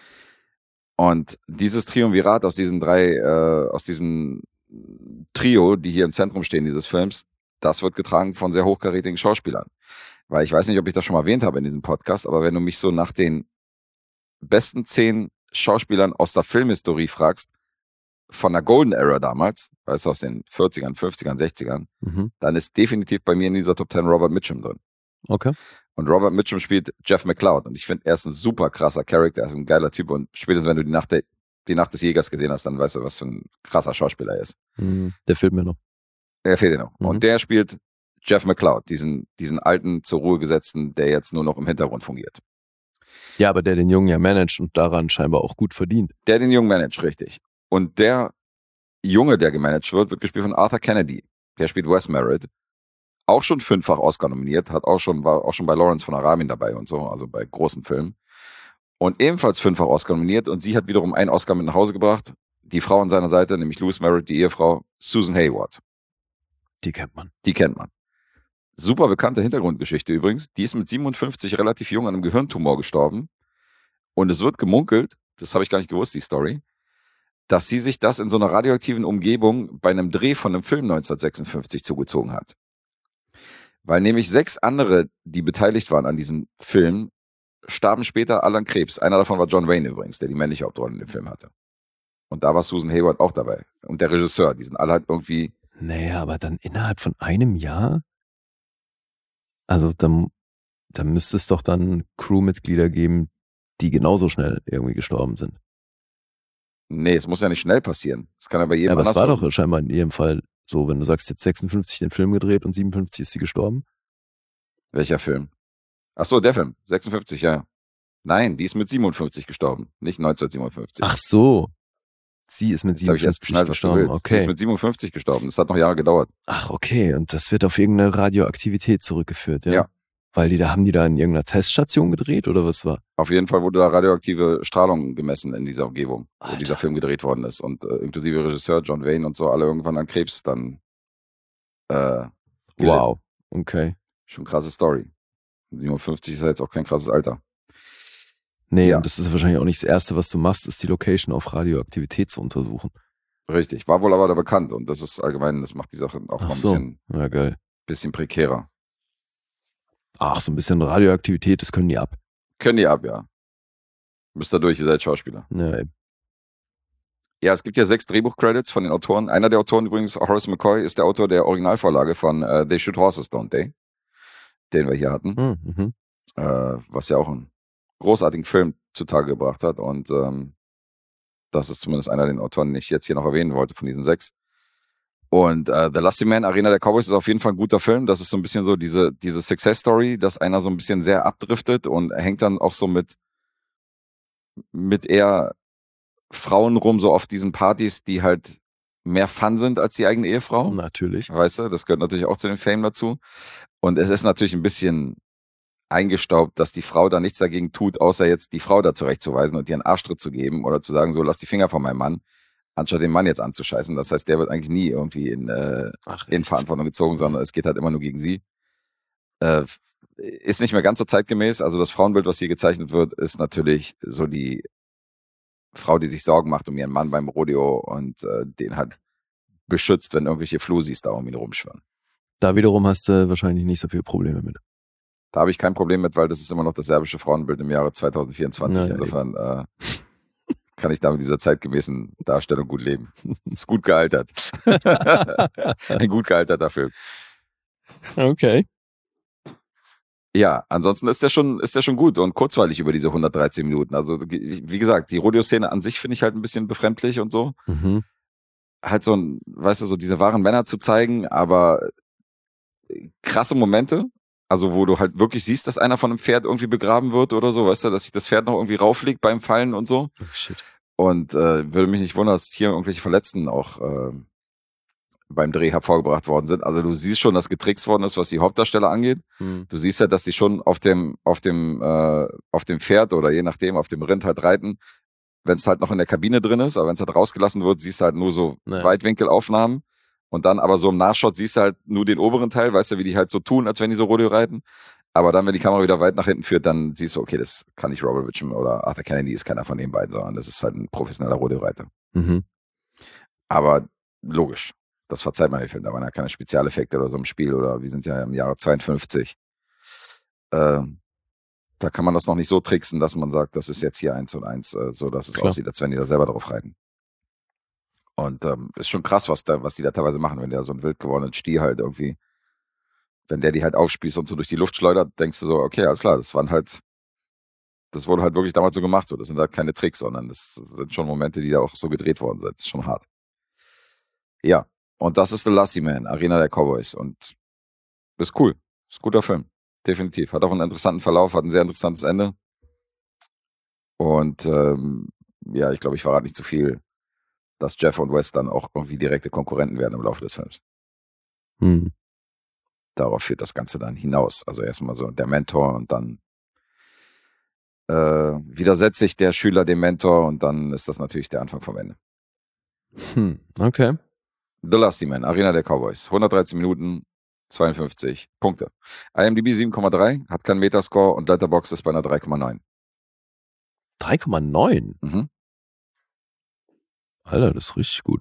Und dieses Triumvirat aus diesen drei, äh, aus diesem Trio, die hier im Zentrum stehen dieses Films, das wird getragen von sehr hochkarätigen Schauspielern. Weil ich weiß nicht, ob ich das schon mal erwähnt habe in diesem Podcast, aber wenn du mich so nach den besten zehn Schauspielern aus der Filmhistorie fragst, von der Golden Era damals, weißt du, aus den vierzigern, fünfzigern, sechzigern, Mhm. dann ist definitiv bei mir in dieser Top zehn Robert Mitchum drin. Okay. Und Robert Mitchum spielt Jeff McLeod. Und ich finde, er ist ein super krasser Charakter, er ist ein geiler Typ. Und spätestens, wenn du die Nacht, der, die Nacht des Jägers gesehen hast, dann weißt du, was für ein krasser Schauspieler er ist. Mhm. Der fehlt mir noch. Er fehlt dir noch. Mhm. Und der spielt Jeff McLeod, diesen, diesen alten, zur Ruhe gesetzten, der jetzt nur noch im Hintergrund fungiert. Ja, aber der den Jungen ja managt und daran scheinbar auch gut verdient. Der den Jungen managt, richtig. Und der Junge, der gemanagt wird, wird gespielt von Arthur Kennedy. Der spielt Wes Merritt. Auch schon fünffach Oscar nominiert, hat auch schon, war auch schon bei Lawrence von Arabien dabei und so, also bei großen Filmen. Und ebenfalls fünffach Oscar nominiert und sie hat wiederum einen Oscar mit nach Hause gebracht. Die Frau an seiner Seite, nämlich Louise Merritt, die Ehefrau, Susan Hayward. Die kennt man. Die kennt man. Super bekannte Hintergrundgeschichte übrigens. Die ist mit siebenundfünfzig relativ jung an einem Gehirntumor gestorben. Und es wird gemunkelt, das habe ich gar nicht gewusst, die Story, dass sie sich das in so einer radioaktiven Umgebung bei einem Dreh von einem Film neunzehnhundertsechsundfünfzig zugezogen hat. Weil nämlich sechs andere, die beteiligt waren an diesem Film, starben später alle an Krebs. Einer davon war John Wayne übrigens, der die männliche Hauptrolle in dem Film hatte. Und da war Susan Hayward auch dabei. Und der Regisseur, die sind alle halt irgendwie... Naja, aber dann innerhalb von einem Jahr? Also dann, dann müsste es doch dann Crewmitglieder geben, die genauso schnell irgendwie gestorben sind. Nee, es muss ja nicht schnell passieren. Es kann ja bei jedem Ja, aber es anders war werden. doch scheinbar in ihrem Fall So, wenn du sagst, jetzt sechsundfünfzig den Film gedreht und siebenundfünfzig ist sie gestorben. Welcher Film? Ach so, der Film. sechsundfünfzig, ja. Nein, die ist mit siebenundfünfzig gestorben, nicht neunzehnhundertsiebenundfünfzig. Ach so. Sie ist mit Jetzt habe ich erst siebenundfünfzig geschnallt, was du gestorben. willst. Okay. Sie ist mit siebenundfünfzig gestorben. Das hat noch Jahre gedauert. Ach, okay. Und das wird auf irgendeine Radioaktivität zurückgeführt, ja? Ja. Weil die da, haben die da in irgendeiner Teststation gedreht oder was war? Auf jeden Fall wurde da radioaktive Strahlung gemessen in dieser Umgebung, Alter. wo dieser Film gedreht worden ist. Und äh, inklusive Regisseur John Wayne und so alle irgendwann an Krebs dann äh, gelitten. Wow. Okay. Schon krasse Story. siebenundfünfzig ist ja jetzt auch kein krasses Alter. Nee, Ja. und das ist wahrscheinlich auch nicht das Erste, was du machst, ist die Location auf Radioaktivität zu untersuchen. Richtig. War wohl aber da bekannt. Und das ist allgemein, das macht die Sache auch Ach noch ein so. bisschen, Ja, geil. bisschen prekärer. Ach, so ein bisschen Radioaktivität, das können die ab. Können die ab, ja. Müsst ihr durch, ihr seid Schauspieler. Ja, eben. Ja, es gibt ja sechs Drehbuch-Credits von den Autoren. Einer der Autoren übrigens, Horace McCoy, ist der Autor der Originalvorlage von uh, They Shoot Horses, Don't They? Den wir hier hatten. Hm, mhm. Äh, was ja auch einen großartigen Film zutage gebracht hat. Und ähm, das ist zumindest einer der Autoren, den ich jetzt hier noch erwähnen wollte von diesen sechs. Und äh, The Lusty Man, Arena der Cowboys, ist auf jeden Fall ein guter Film. Das ist so ein bisschen so diese, diese Success-Story, dass einer so ein bisschen sehr abdriftet und hängt dann auch so mit, mit eher Frauen rum, so auf diesen Partys, die halt mehr Fun sind als die eigene Ehefrau. Natürlich. Weißt du, das gehört natürlich auch zu den Fame dazu. Und es ist natürlich ein bisschen eingestaubt, dass die Frau da nichts dagegen tut, außer jetzt die Frau da zurechtzuweisen und ihr einen Arschtritt zu geben oder zu sagen, so, lass die Finger von meinem Mann, anstatt den Mann jetzt anzuscheißen. Das heißt, der wird eigentlich nie irgendwie in, äh, Ach, in echt? Verantwortung gezogen, sondern es geht halt immer nur gegen sie. Äh, ist nicht mehr ganz so zeitgemäß. Also das Frauenbild, was hier gezeichnet wird, ist natürlich so die Frau, die sich Sorgen macht um ihren Mann beim Rodeo und äh, den halt beschützt, wenn irgendwelche Flusis da um ihn rumschwirren. Da wiederum hast du wahrscheinlich nicht so viele Probleme mit. Da habe ich kein Problem mit, weil das ist immer noch das serbische Frauenbild im Jahre zwanzig vierundzwanzig. Na, Insofern äh, kann ich da mit dieser zeitgemäßen Darstellung gut leben. Ist gut gealtert. Ein gut gealterter Film. Okay. Ja, ansonsten ist der schon, ist der schon gut und kurzweilig über diese hundertdreizehn Minuten. Also, wie gesagt, die Rodeo-Szene an sich finde ich halt ein bisschen befremdlich und so. Mhm. Halt so ein, weißt du, so diese wahren Männer zu zeigen, aber krasse Momente. Also, wo du halt wirklich siehst, dass einer von einem Pferd irgendwie begraben wird oder so, weißt du, dass sich das Pferd noch irgendwie rauflegt beim Fallen und so. Oh, shit. Und äh, würde mich nicht wundern, dass hier irgendwelche Verletzten auch äh, beim Dreh hervorgebracht worden sind. Also du siehst schon, dass getrickst worden ist, was die Hauptdarsteller angeht. Hm. Du siehst ja, dass die schon auf dem, auf dem, äh, auf dem Pferd oder je nachdem auf dem Rind halt reiten, wenn es halt noch in der Kabine drin ist, aber wenn es halt rausgelassen wird, siehst du halt nur so Naja. Weitwinkelaufnahmen. Und dann aber so im Nachshot siehst du halt nur den oberen Teil, weißt du, wie die halt so tun, als wenn die so Rodeo reiten. Aber dann, wenn die Kamera wieder weit nach hinten führt, dann siehst du, okay, das kann nicht Robert Mitchum oder Arthur Kennedy, ist keiner von den beiden, sondern das ist halt ein professioneller Rodeo-Reiter. Mhm. Aber logisch, das verzeiht man den Film, da waren ja keine Spezialeffekte oder so im Spiel oder wir sind ja im Jahre zweiundfünfzig. Ähm, da kann man das noch nicht so tricksen, dass man sagt, das ist jetzt hier eins und eins, äh, so dass es Klar. aussieht, als wenn die da selber drauf reiten. Und ähm, ist schon krass, was da, was die da teilweise machen, wenn der so einen wild gewordenen Stier halt irgendwie, wenn der die halt aufspießt und so durch die Luft schleudert, denkst du so, okay, alles klar, das waren halt, das wurde halt wirklich damals so gemacht, so, das sind halt keine Tricks, sondern das sind schon Momente, die da auch so gedreht worden sind, das ist schon hart. Ja, und das ist The Lusty Man, Arena der Cowboys und ist cool, ist ein guter Film, definitiv, hat auch einen interessanten Verlauf, hat ein sehr interessantes Ende und ähm, ja, ich glaube, ich verrate nicht zu viel, dass Jeff und Wes dann auch irgendwie direkte Konkurrenten werden im Laufe des Films. Hm. Darauf führt das Ganze dann hinaus. Also erstmal so der Mentor und dann äh, widersetzt sich der Schüler dem Mentor und dann ist das natürlich der Anfang vom Ende. Hm. Okay. The Lusty Man, Arena der Cowboys. hundertdreizehn Minuten, zweiundfünfzig Punkte. IMDb sieben Komma drei, hat keinen Metascore und Letterboxd ist bei einer drei Komma neun. drei Komma neun? Mhm. Alter, das ist richtig gut.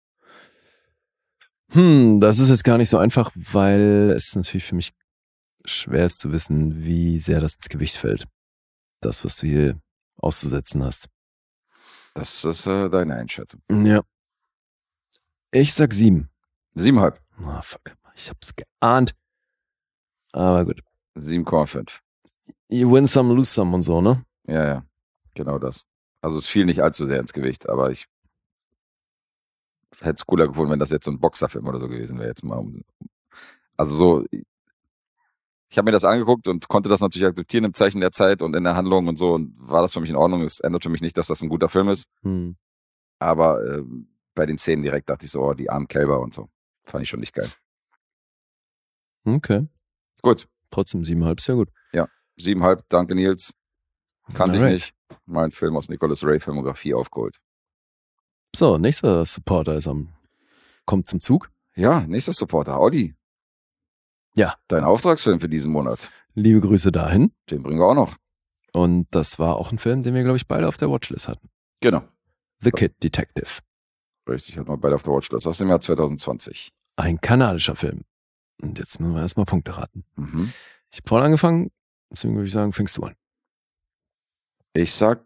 Hm, das ist jetzt gar nicht so einfach, weil es natürlich für mich schwer ist zu wissen, wie sehr das ins Gewicht fällt. Das, was du hier auszusetzen hast. Das ist äh, deine Einschätzung. Ja. Ich sag sieben. Siebeneinhalb. Ah, fuck. Ich hab's geahnt. Aber gut. sieben Komma fünf. You win some, lose some und so, ne? Ja, ja. Genau das. Also es fiel nicht allzu sehr ins Gewicht, aber ich hätte es cooler gefunden, wenn das jetzt so ein Boxerfilm oder so gewesen wäre. Jetzt mal. Also so, ich habe mir das angeguckt und konnte das natürlich akzeptieren im Zeichen der Zeit und in der Handlung und so und war das für mich in Ordnung. Es ändert für mich nicht, dass das ein guter Film ist. Hm. Aber äh, bei den Szenen direkt dachte ich so, oh, die armen Kälber und so. Fand ich schon nicht geil. Okay. Gut. Trotzdem siebeneinhalb ist ja gut. Ja, siebeneinhalb, danke Nils. Kannte ich Alright. nicht. Mal einen Film aus Nicholas Ray Filmografie aufgeholt. So, nächster Supporter ist am, kommt zum Zug. Ja, nächster Supporter, Audi. Ja. Dein Auftragsfilm für diesen Monat. Liebe Grüße dahin. Den bringen wir auch noch. Und das war auch ein Film, den wir, glaube ich, beide auf der Watchlist hatten. Genau. The Kid Detective. Richtig, hatten wir beide auf der Watchlist. Aus dem Jahr zwanzig zwanzig. Ein kanadischer Film. Und jetzt müssen wir erstmal Punkte raten. Mhm. Ich habe vorhin angefangen, deswegen würde ich sagen, fängst du an. Ich sag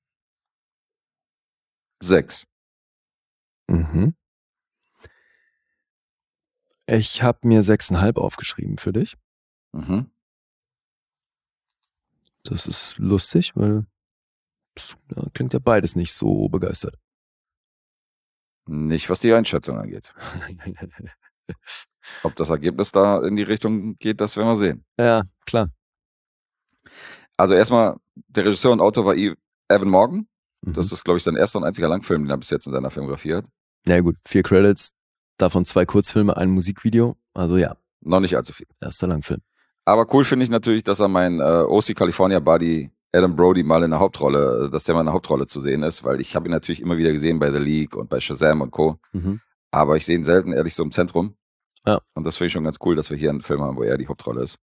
sechs. Mhm. Ich habe mir sechseinhalb aufgeschrieben für dich. Mhm. Das ist lustig, weil das, ja, klingt ja beides nicht so begeistert. Nicht, was die Einschätzung angeht. Ob das Ergebnis da in die Richtung geht, das werden wir sehen. Ja, klar. Also erstmal, der Regisseur und Autor war Evan Morgan. Mhm. Das ist, glaube ich, sein erster und einziger Langfilm, den er bis jetzt in seiner Filmografie hat. Ja gut, vier Credits, davon zwei Kurzfilme, ein Musikvideo. Also ja, Noch nicht allzu viel. erster Langfilm. Aber cool finde ich natürlich, dass er mein äh, O C California Buddy Adam Brody mal in der Hauptrolle, dass der mal in der Hauptrolle zu sehen ist, weil ich habe ihn natürlich immer wieder gesehen bei The League und bei Shazam und Co. Mhm. Aber ich sehe ihn selten, ehrlich, so im Zentrum. Ja. Und das finde ich schon ganz cool, dass wir hier einen Film haben, wo er die Hauptrolle ist.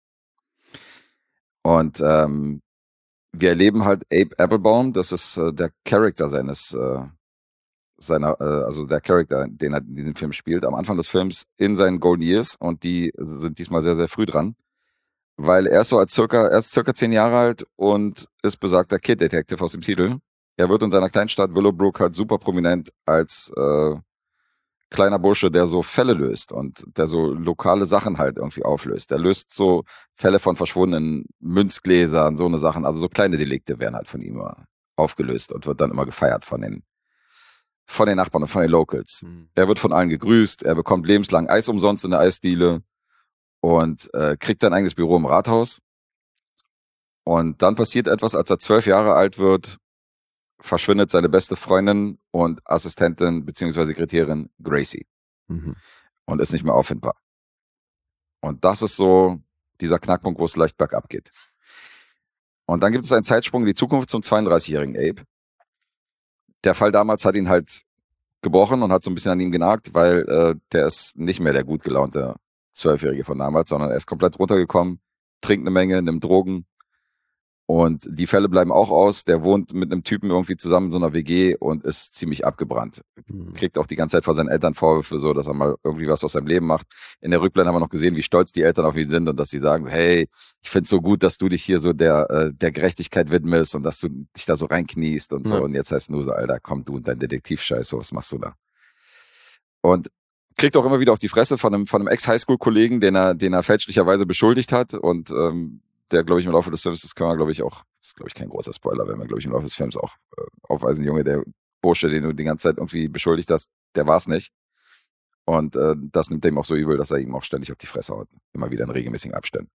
Und ähm, wir erleben halt Abe Applebaum, das ist äh, der Charakter seines, äh, seiner, äh, also der Charakter, den er in diesem Film spielt, am Anfang des Films in seinen Golden Years und die sind diesmal sehr, sehr früh dran. Weil er ist so als circa, er ist circa zehn Jahre alt und ist besagter Kid Detective aus dem Titel. Er wird in seiner Kleinstadt Willowbrook halt super prominent als äh, kleiner Bursche, der so Fälle löst und der so lokale Sachen halt irgendwie auflöst. Der löst so Fälle von verschwundenen Münzgläsern, so eine Sachen. Also so kleine Delikte werden halt von ihm aufgelöst und wird dann immer gefeiert von den, von den Nachbarn und von den Locals. Mhm. Er wird von allen gegrüßt, er bekommt lebenslang Eis umsonst in der Eisdiele und äh, kriegt sein eigenes Büro im Rathaus. Und dann passiert etwas, als er zwölf Jahre alt wird, verschwindet seine beste Freundin und Assistentin bzw. Sekretärin Gracie. Mhm. Und ist nicht mehr auffindbar. Und das ist so dieser Knackpunkt, wo es leicht bergab geht. Und dann gibt es einen Zeitsprung in die Zukunft zum zweiunddreißigjährigen Abe. Der Fall damals hat ihn halt gebrochen und hat so ein bisschen an ihm genagt, weil äh, der ist nicht mehr der gut gelaunte Zwölfjährige von damals, sondern er ist komplett runtergekommen, trinkt eine Menge, nimmt Drogen und die Fälle bleiben auch aus. Der wohnt mit einem Typen irgendwie zusammen in so einer W G und ist ziemlich abgebrannt. Mhm. Kriegt auch die ganze Zeit von seinen Eltern Vorwürfe, so, dass er mal irgendwie was aus seinem Leben macht. In der Rückblende haben wir noch gesehen, wie stolz die Eltern auf ihn sind und dass sie sagen, hey, ich find's so gut, dass du dich hier so der, äh, der Gerechtigkeit widmest und dass du dich da so reinkniest und so. Ja. Und jetzt heißt nur so, Alter, komm du und dein Detektivscheiß, so, was machst du da? Und kriegt auch immer wieder auf die Fresse von einem, von einem Ex-Highschool-Kollegen, den er, den er fälschlicherweise beschuldigt hat und ähm, der, glaube ich, im Laufe des Films, das können wir, glaube ich, auch, das ist, glaube ich, kein großer Spoiler, wenn wir, glaube ich, im Laufe des Films auch äh, aufweisen, Junge, der Bursche, den du die ganze Zeit irgendwie beschuldigt hast, der war es nicht. Und äh, das nimmt dem auch so übel, dass er ihm auch ständig auf die Fresse haut. Immer wieder in regelmäßigen Abständen.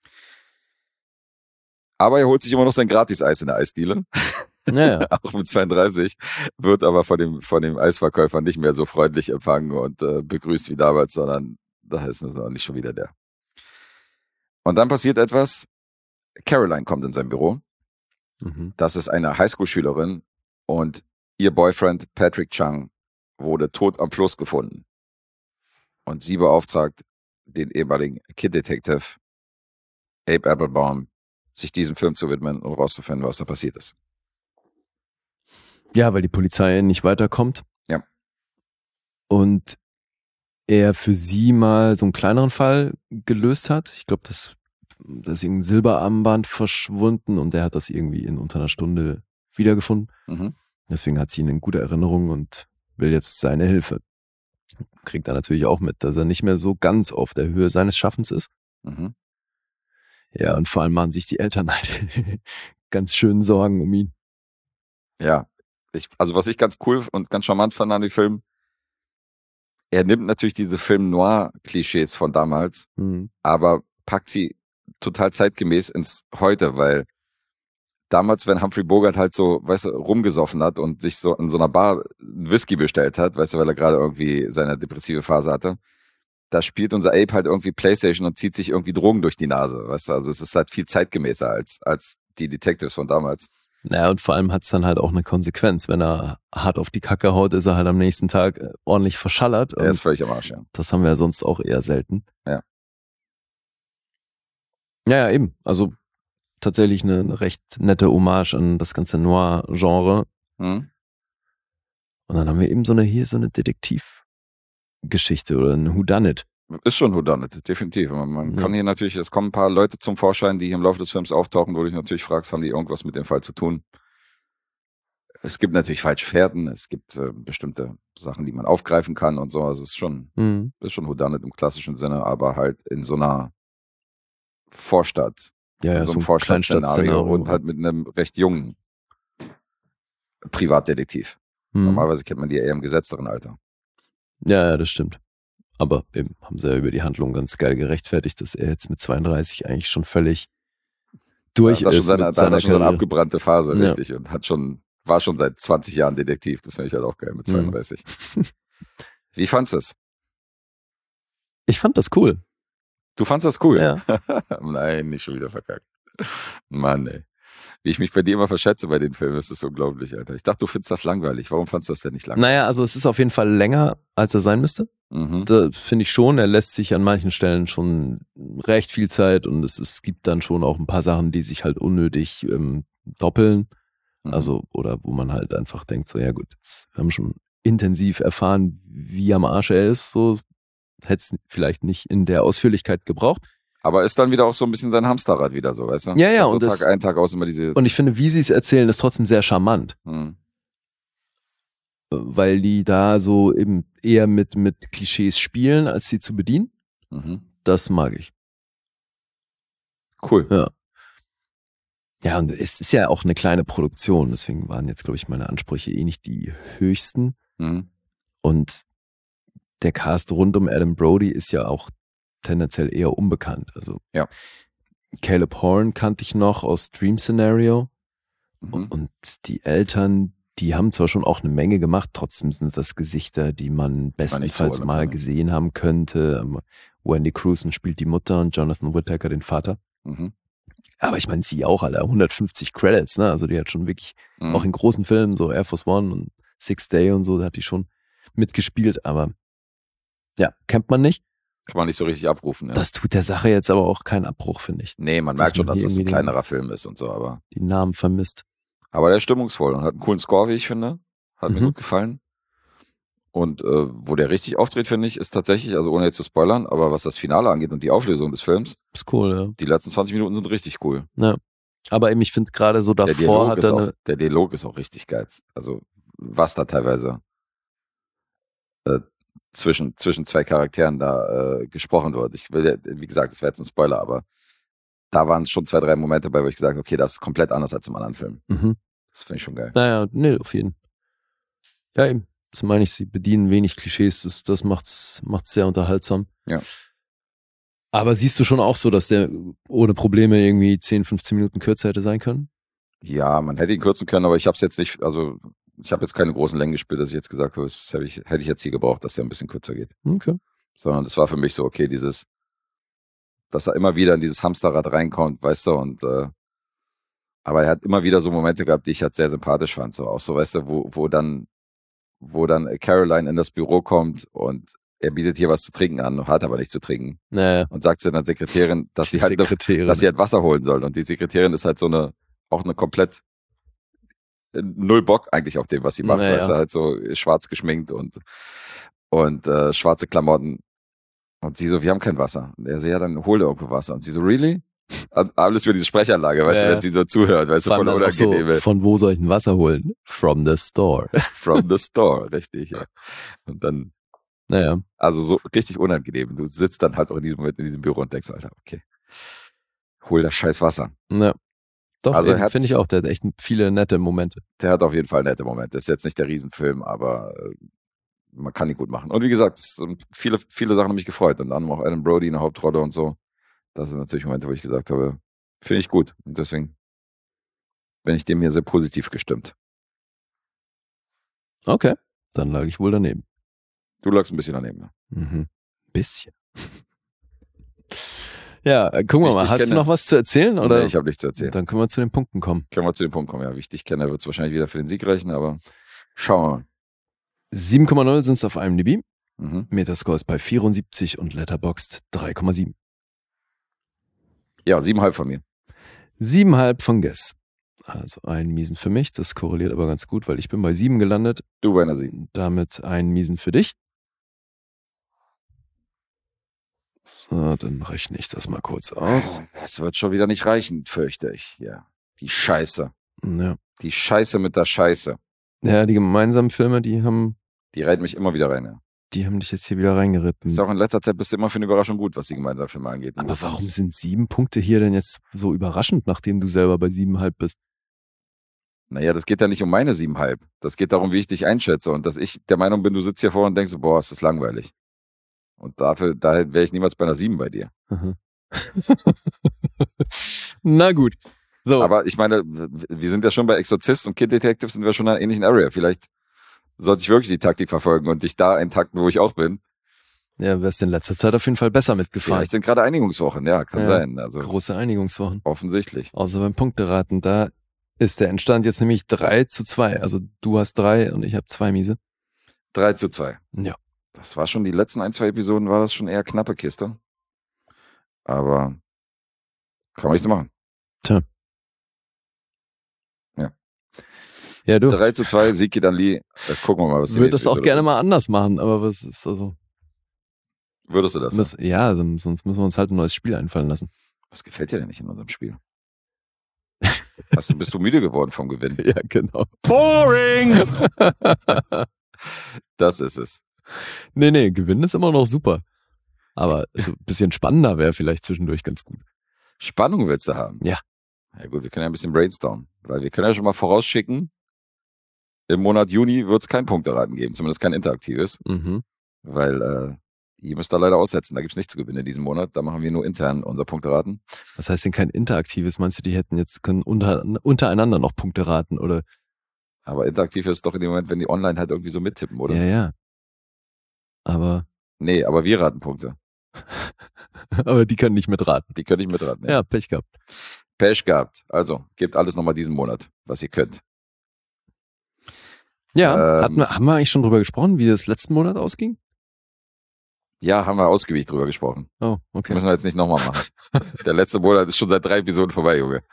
Aber er holt sich immer noch sein Gratis-Eis in der Eisdiele. Naja. Auch mit zweiunddreißig, wird aber von dem, von dem Eisverkäufer nicht mehr so freundlich empfangen und äh, begrüßt wie damals, sondern da ist es noch nicht schon wieder der. Und dann passiert etwas. Caroline kommt in sein Büro. Mhm. Das ist eine Highschool-Schülerin und ihr Boyfriend Patrick Chung wurde tot am Fluss gefunden. Und sie beauftragt den ehemaligen Kid Detective Abe Applebaum, sich diesem Film zu widmen und rauszufinden, was da passiert ist. Ja, weil die Polizei nicht weiterkommt. Ja. Und er für sie mal so einen kleineren Fall gelöst hat. Ich glaube, das, das ist irgendein Silberarmband verschwunden und er hat das irgendwie in unter einer Stunde wiedergefunden. Mhm. Deswegen hat sie ihn in guter Erinnerung und will jetzt seine Hilfe. Kriegt er natürlich auch mit, dass er nicht mehr so ganz auf der Höhe seines Schaffens ist. Mhm. Ja, und vor allem machen sich die Eltern halt ganz schön Sorgen um ihn. Ja. Ich, also was ich ganz cool und ganz charmant fand an dem Film, er nimmt natürlich diese Film-Noir-Klischees von damals, Mhm. aber packt sie total zeitgemäß ins Heute, weil damals, wenn Humphrey Bogart halt so, weißt du, rumgesoffen hat und sich so in so einer Bar einen Whisky bestellt hat, weißt du, weil er gerade irgendwie seine depressive Phase hatte, da spielt unser Ape halt irgendwie Playstation und zieht sich irgendwie Drogen durch die Nase, weißt du, also es ist halt viel zeitgemäßer als, als die Detectives von damals. Naja, und vor allem hat es dann halt auch eine Konsequenz. Wenn er hart auf die Kacke haut, ist er halt am nächsten Tag äh, ordentlich verschallert. Er ist Und völlig am Arsch, ja. das haben wir ja sonst auch eher selten. Ja. Ja, ja, eben. Also tatsächlich eine, eine recht nette Hommage an das ganze Noir-Genre. Hm? Und dann haben wir eben so eine hier so eine Detektivgeschichte oder ein Whodunit. Ist schon Whodunit, definitiv. Man, man Ja. kann hier natürlich, es kommen ein paar Leute zum Vorschein, die hier im Laufe des Films auftauchen, wo du dich natürlich fragst, haben die irgendwas mit dem Fall zu tun? Es gibt natürlich falsche Fährten, es gibt äh, bestimmte Sachen, die man aufgreifen kann und so. Also es ist schon, Mhm. ist schon Whodunit im klassischen Sinne, aber halt in so einer Vorstadt, Ja, ja, in so so einem ein Vorstadtszenario Kleinstadtszenario. und halt mit einem recht jungen Privatdetektiv. Mhm. Normalerweise kennt man die eher im gesetzteren Alter. Ja, ja, das stimmt. Aber eben haben sie ja über die Handlung ganz geil gerechtfertigt, dass er jetzt mit zweiunddreißig eigentlich schon völlig durch da hat er ist schon seine, mit da hat seiner er schon so eine Karriere. abgebrannte Phase, Ja. richtig. Und hat schon, war schon seit zwanzig Jahren Detektiv. Das finde ich halt auch geil mit Mhm. zweiunddreißig. Wie fandst du es? Ich fand das cool. Du fandst das cool? Ja. Nein, nicht schon wieder verkackt. Mann, ey. Wie ich mich bei dir immer verschätze bei den Filmen, ist das unglaublich, Alter. Ich dachte, du findest das langweilig. Warum fandst du das denn nicht langweilig? Naja, also es ist auf jeden Fall länger, als er sein müsste. Mhm. Da finde ich schon, er lässt sich an manchen Stellen schon recht viel Zeit und es, es gibt dann schon auch ein paar Sachen, die sich halt unnötig ähm, doppeln. Mhm. Also, oder wo man halt einfach denkt, so, ja gut, jetzt wir haben schon intensiv erfahren, wie am Arsch er ist, so hätte es vielleicht nicht in der Ausführlichkeit gebraucht. Aber ist dann wieder auch so ein bisschen sein Hamsterrad wieder so, weißt du? Ja, ja, Also und Tag das- ein, Tag aus immer diese. Und ich finde, wie sie es erzählen, ist trotzdem sehr charmant, Mhm. weil die da so eben eher mit, mit Klischees spielen, als sie zu bedienen. Mhm. Das mag ich. Cool. Ja. Ja, und es ist ja auch eine kleine Produktion, deswegen waren jetzt, glaube ich, meine Ansprüche eh nicht die höchsten. Mhm. Und Der Cast rund um Adam Brody ist ja auch tendenziell eher unbekannt. Also Ja. Caleb Horn kannte ich noch aus Dream Scenario. Mhm. Und die Eltern, die haben zwar schon auch eine Menge gemacht, trotzdem sind das Gesichter, die man bestenfalls zuordnen mal kann, ne? gesehen haben könnte. Ähm, Wendy Crewson spielt die Mutter und Jonathan Whittaker den Vater. Mhm. Aber ich meine, sie auch alle, hundertfünfzig Credits, ne? Also die hat schon wirklich, Mhm. auch in großen Filmen, so Air Force One und Six Day und so, da hat die schon mitgespielt, aber ja, kennt man nicht. Kann man nicht so richtig abrufen. Ja. Das tut der Sache jetzt aber auch keinen Abbruch, finde ich. nee, man dass merkt schon, man dass hier das ein irgendwie den- kleinerer Film ist und so, aber. Die Namen vermisst. Aber der ist stimmungsvoll und hat einen coolen Score, wie ich finde. Hat mir Mhm. gut gefallen. Und äh, wo der richtig auftritt, finde ich, ist tatsächlich, also ohne jetzt zu spoilern, aber was das Finale angeht und die Auflösung des Films, Ist cool, ja. die letzten zwanzig Minuten sind richtig cool. Aber eben, ich finde gerade so Der davor Dialog, hat ist er auch, eine, der Dialog ist auch richtig geil. Also was da teilweise äh, zwischen, zwischen zwei Charakteren da äh, gesprochen wird. Ich will, ja- wie gesagt, das wäre jetzt ein Spoiler, aber da waren schon zwei, drei Momente bei, wo ich gesagt habe, okay, das ist komplett anders als im anderen Film. mhm. Das finde ich schon geil. Naja, nee, auf jeden. Ja, eben. Das meine ich, sie bedienen wenig Klischees, das, das macht's, macht's sehr unterhaltsam. Ja. Aber siehst du schon auch so, dass der ohne Probleme irgendwie zehn, fünfzehn Minuten kürzer hätte sein können? Ja, man hätte ihn kürzen können, aber ich habe es jetzt nicht, also ich habe jetzt keine großen Längen gespielt, dass ich jetzt gesagt habe, das hätte ich, hätte ich jetzt hier gebraucht, dass der ein bisschen kürzer geht. Okay. Sondern das war für mich so, okay, dieses, dass er immer wieder in dieses Hamsterrad reinkommt, weißt du, und äh, aber er hat immer wieder so Momente gehabt, die ich halt sehr sympathisch fand, so auch so, weißt du, wo, wo dann, wo dann Caroline in das Büro kommt und er bietet hier was zu trinken an, hat aber nichts zu trinken Naja. und sagt zu einer Sekretärin, dass sie halt, Sekretärin. dass sie halt Wasser holen soll und die Sekretärin ist halt so eine, auch eine komplett äh, null Bock eigentlich auf dem, was sie macht, Naja. weißt du, halt so schwarz geschminkt und und äh, schwarze Klamotten und sie so, wir haben kein Wasser. Und er so, ja, dann hol dir irgendwo Wasser. Und sie so, really? Und alles für diese Sprechanlage, weißt Ja. du, wenn sie so zuhört, weißt du, Vor voll allem dann auch so, unangenehme. von wo soll ich ein Wasser holen? From the store. From the store, richtig, ja. Und dann, Naja. also so richtig unangenehm. Du sitzt dann halt auch in diesem Moment in diesem Büro und denkst, Alter, okay, hol das scheiß Wasser. Ja. Doch, Also also er hat- finde ich auch, der hat echt viele nette Momente. Der hat auf jeden Fall nette Momente. Ist jetzt nicht der Riesenfilm, aber äh, man kann ihn gut machen. Und wie gesagt, viele, viele Sachen haben mich gefreut. Und dann auch Adam Brody in der Hauptrolle und so. Das sind natürlich Momente, wo ich gesagt habe, finde ich gut. Und deswegen bin ich dem hier sehr positiv gestimmt. Okay, dann lag ich wohl daneben. Du lagst ein bisschen daneben. Ne? Mhm. Bisschen. Ja, gucken wir mal. Hast kenne, du noch was zu erzählen? Oder? Nee, ich habe nichts zu erzählen. Dann können wir zu den Punkten kommen. Können wir zu den Punkten kommen, ja. Wie ich dich kenne, wird es wahrscheinlich wieder für den Sieg reichen, aber schauen wir mal. sieben Komma null sind es auf IMDb. Mhm. Metascore ist bei vierundsiebzig und Letterboxd drei Komma sieben. Ja, sieben Komma fünf von mir. sieben Komma fünf von Guess. Also einen Miesen für mich. Das korreliert aber ganz gut, weil ich bin bei sieben gelandet. Du bei einer sieben. Damit einen Miesen für dich. So, dann rechne ich das mal kurz aus. Das wird schon wieder nicht reichen, fürchte ich. Ja, die Scheiße. Ja. Die Scheiße mit der Scheiße. Ja, die gemeinsamen Filme, die haben... Die reiten mich immer wieder rein, ja. Die haben dich jetzt hier wieder reingeritten. Ist auch in letzter Zeit bist du immer für eine Überraschung gut, was die gemeinsamen Filme angeht. Aber warum sind sieben Punkte hier denn jetzt so überraschend, nachdem du selber bei sieben Komma fünf bist? Naja, das geht ja nicht um meine sieben Komma fünf. Das geht darum, wie ich dich einschätze und dass ich der Meinung bin, du sitzt hier vor und denkst, boah, ist das langweilig. Und dafür, daher wäre ich niemals bei einer sieben bei dir. Na gut. So. Aber ich meine, wir sind ja schon bei Exorzist und Kid Detective sind wir schon in einer ähnlichen Area. Vielleicht sollte ich wirklich die Taktik verfolgen und dich da eintakten, wo ich auch bin. Ja, wärst in letzter Zeit auf jeden Fall besser mitgefahren. Vielleicht sind gerade Einigungswochen, ja, kann ja, sein. Also große Einigungswochen. Offensichtlich. Außer beim Punkteraten, da ist der Endstand jetzt nämlich drei zu zwei. Also du hast drei und ich habe zwei Miese. drei zu zwei. Ja. Das war schon, die letzten ein, zwei Episoden war das schon eher knappe Kiste. Aber kann man nichts machen. Tja. Ja. Ja, du. drei zu zwei, Sieg geht an Lee. Da gucken wir mal, was ich würde das auch gerne mal anders machen, aber was ist also... Würdest du das? Muss, ja, sonst müssen wir uns halt ein neues Spiel einfallen lassen. Was gefällt dir denn nicht in unserem Spiel? Hast du, bist du müde geworden vom Gewinn? Ja, genau. Boring! Das ist es. Nee, nee, Gewinnen ist immer noch super. Aber so ein bisschen spannender wäre vielleicht zwischendurch ganz gut. Spannung willst du haben? Ja. Ja gut, wir können ja ein bisschen brainstormen. Weil wir können ja schon mal vorausschicken, im Monat Juni wird es kein Punkteraten geben, zumindest kein interaktives. Mhm. Weil äh, ihr müsst da leider aussetzen, da gibt es nichts zu gewinnen in diesem Monat. Da machen wir nur intern unser Punkteraten. Was heißt denn kein interaktives? Meinst du, die hätten jetzt können unter, untereinander noch Punkte raten, oder? Aber interaktiv ist doch in dem Moment, wenn die online halt irgendwie so mittippen, oder? Ja, ja. Aber... Nee, aber wir raten Punkte. Aber die können nicht mitraten. Die können nicht mitraten. Ja, ja, Pech gehabt. Pech gehabt. Also, gebt alles nochmal diesen Monat, was ihr könnt. Ja, ähm, hatten wir, haben wir eigentlich schon drüber gesprochen, wie das letzten Monat ausging? Ja, haben wir ausgiebig drüber gesprochen. Oh, okay. Müssen wir jetzt nicht nochmal machen. Der letzte Monat ist schon seit drei Episoden vorbei, Junge.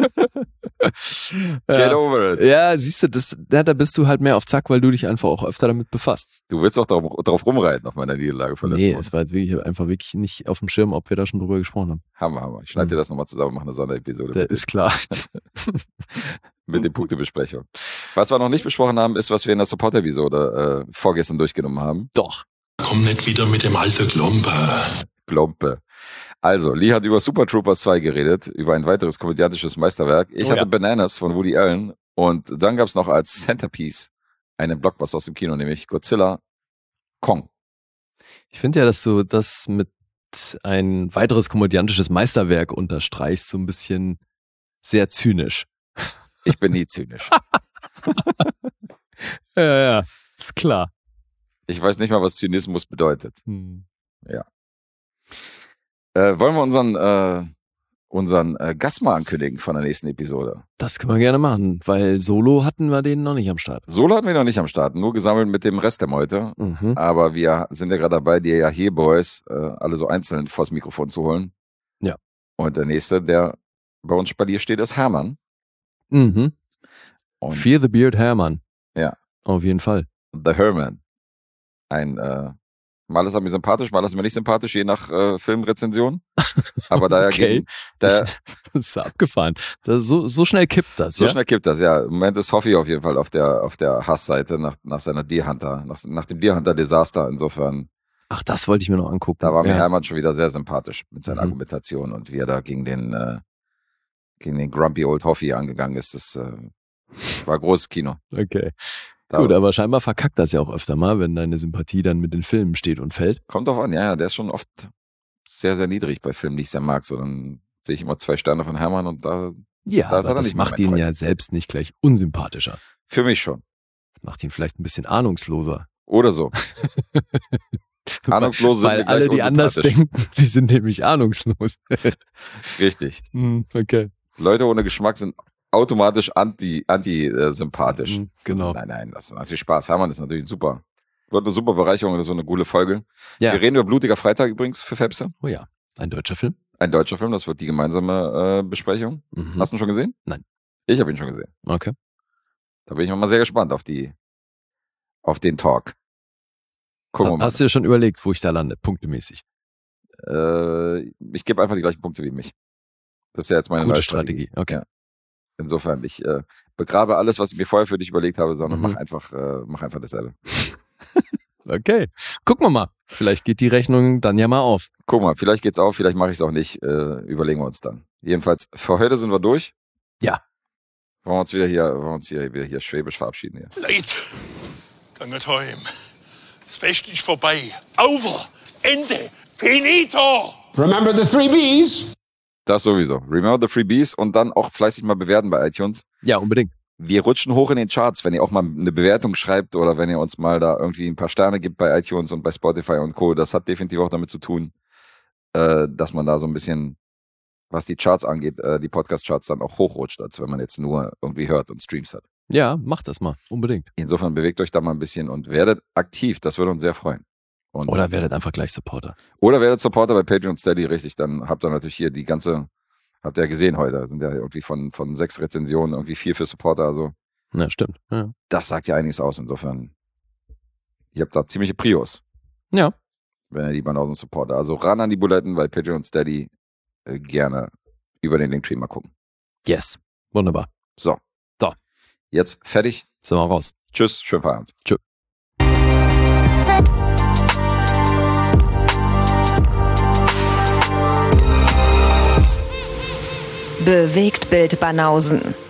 Get ja. over it. Ja, siehst du, das, da, da bist du halt mehr auf Zack, weil du dich einfach auch öfter damit befasst. Du willst auch drauf, drauf rumreiten auf meiner Niederlage von letztem Nee, Monat. es war jetzt wirklich einfach wirklich nicht auf dem Schirm, ob wir da schon drüber gesprochen haben. Hammer, Hammer. Ich schneide Mhm. dir das nochmal zusammen und mache eine Sonderepisode. Das mit ist klar. Mit den Punktebesprechung. Was wir noch nicht besprochen haben, ist, was wir in der Support-Episode äh, vorgestern durchgenommen haben. Doch. Komm nicht wieder mit dem alten Klumper. Klompe. Also, Lee hat über Super Troopers zwei geredet, über ein weiteres komödiantisches Meisterwerk. Ich Oh, hatte ja. Bananas von Woody Allen und dann gab es noch als Centerpiece einen Blockbuster aus dem Kino, nämlich Godzilla Kong. Ich finde ja, dass du das mit ein weiteres komödiantisches Meisterwerk unterstreichst, so ein bisschen sehr zynisch. Ich bin nie zynisch. Ja, ja, ist klar. Ich weiß nicht mal, was Zynismus bedeutet. Hm. Äh, wollen wir unseren, äh, unseren äh, Gast mal ankündigen von der nächsten Episode? Das können wir gerne machen, weil Solo hatten wir den noch nicht am Start. Solo hatten wir noch nicht am Start, nur gesammelt mit dem Rest der Meute. Mhm. Aber wir sind ja gerade dabei, die ja hier Boys äh, alle so einzeln vors Mikrofon zu holen. Ja. Und der nächste, der bei uns Spalier steht, ist Hermann. Mhm. Und Fear the Beard Hermann. Ja. Auf jeden Fall. The Herman. Ein, äh, mal ist er mir sympathisch, mal ist er mir nicht sympathisch, je nach äh, Filmrezension. Aber da er Okay. gegen, da, Das ist abgefahren. Das, so, so schnell kippt das, so ja? schnell kippt das, ja. Im Moment ist Hoffi auf jeden Fall auf der, auf der Hassseite nach, nach seiner Deer Hunter, nach, nach dem Deer Hunter Desaster. Insofern, Ach, das wollte ich mir noch angucken. da war mir ja. Hermann schon wieder sehr sympathisch mit seiner Mhm. Argumentation und wie er da gegen den, äh, gegen den Grumpy Old Hoffi angegangen ist. Das äh, war großes Kino. Okay. Da Gut, aber scheinbar verkackt das ja auch öfter mal, wenn deine Sympathie dann mit den Filmen steht und fällt. Kommt drauf an, ja, ja, der ist schon oft sehr, sehr niedrig bei Filmen, die ich sehr mag. So, dann sehe ich immer zwei Sterne von Hermann und da, Ja, da ist er aber dann das nicht mehr macht mein ihn Freund. ja selbst nicht gleich unsympathischer. Für mich schon. Das macht ihn vielleicht ein bisschen ahnungsloser. Oder so. Ahnungslose sind Weil mir gleich alle, die anders unsympathisch. denken, die sind nämlich ahnungslos. Richtig. Hm, okay. Leute ohne Geschmack sind automatisch anti, anti-sympathisch. Hm, genau. Nein, nein, das ist natürlich Spaß. Hermann ist natürlich super. Wird eine super Bereicherung oder so eine coole Folge. Ja. Wir reden über Blutiger Freitag übrigens für Fepse. Oh ja, ein deutscher Film. Ein deutscher Film, das wird die gemeinsame äh, Besprechung. Mhm. Hast du ihn schon gesehen? Nein. Ich habe ihn schon gesehen. Okay. Da bin ich mal sehr gespannt auf die, auf den Talk. Gucken wir mal. Hast du dir schon überlegt, wo ich da lande, punktemäßig? Äh, ich gebe einfach die gleichen Punkte wie mich. Das ist ja jetzt meine Gute neue Strategie. Okay. Ja. Insofern, ich äh, begrabe alles, was ich mir vorher für dich überlegt habe, sondern Mhm. mach einfach, äh, mach einfach dasselbe. Okay. Gucken wir mal. Vielleicht geht die Rechnung dann ja mal auf. Guck mal, vielleicht geht's auf, vielleicht mache ich es auch nicht. Äh, überlegen wir uns dann. Jedenfalls, für heute sind wir durch. Ja. Wollen wir uns wieder hier, wollen wir uns hier, wieder hier schwäbisch verabschieden hier. Leute, ganget heim. Das Fest ist vorbei. Over. Ende. Finito. Remember the three B's? Das sowieso. Remember the Freebies und dann auch fleißig mal bewerten bei iTunes. Ja, unbedingt. Wir rutschen hoch in den Charts, wenn ihr auch mal eine Bewertung schreibt oder wenn ihr uns mal da irgendwie ein paar Sterne gibt bei iTunes und bei Spotify und Co. Das hat definitiv auch damit zu tun, äh, dass man da so ein bisschen, was die Charts angeht, äh, die Podcast-Charts dann auch hochrutscht, als wenn man jetzt nur irgendwie hört und Streams hat. Ja, macht das mal. Unbedingt. Insofern bewegt euch da mal ein bisschen und werdet aktiv. Das würde uns sehr freuen. Und Oder werdet einfach gleich Supporter. Oder werdet Supporter bei Patreon und Steady, richtig, dann habt ihr natürlich hier die ganze, habt ihr ja gesehen heute, da sind ja irgendwie von, von sechs Rezensionen irgendwie vier für Supporter, also Ja, stimmt. Ja. das sagt ja einiges aus, insofern, ihr habt da ziemliche Prios, ja. wenn ihr die Banausen Supporter, also ran an die Buletten bei Patreon und Steady, äh, gerne über den Linktree mal gucken. Yes. Wunderbar. So. So. Jetzt fertig, Sind wir raus. tschüss, schönen Feierabend. Tschö. Bewegt Bild Banausen.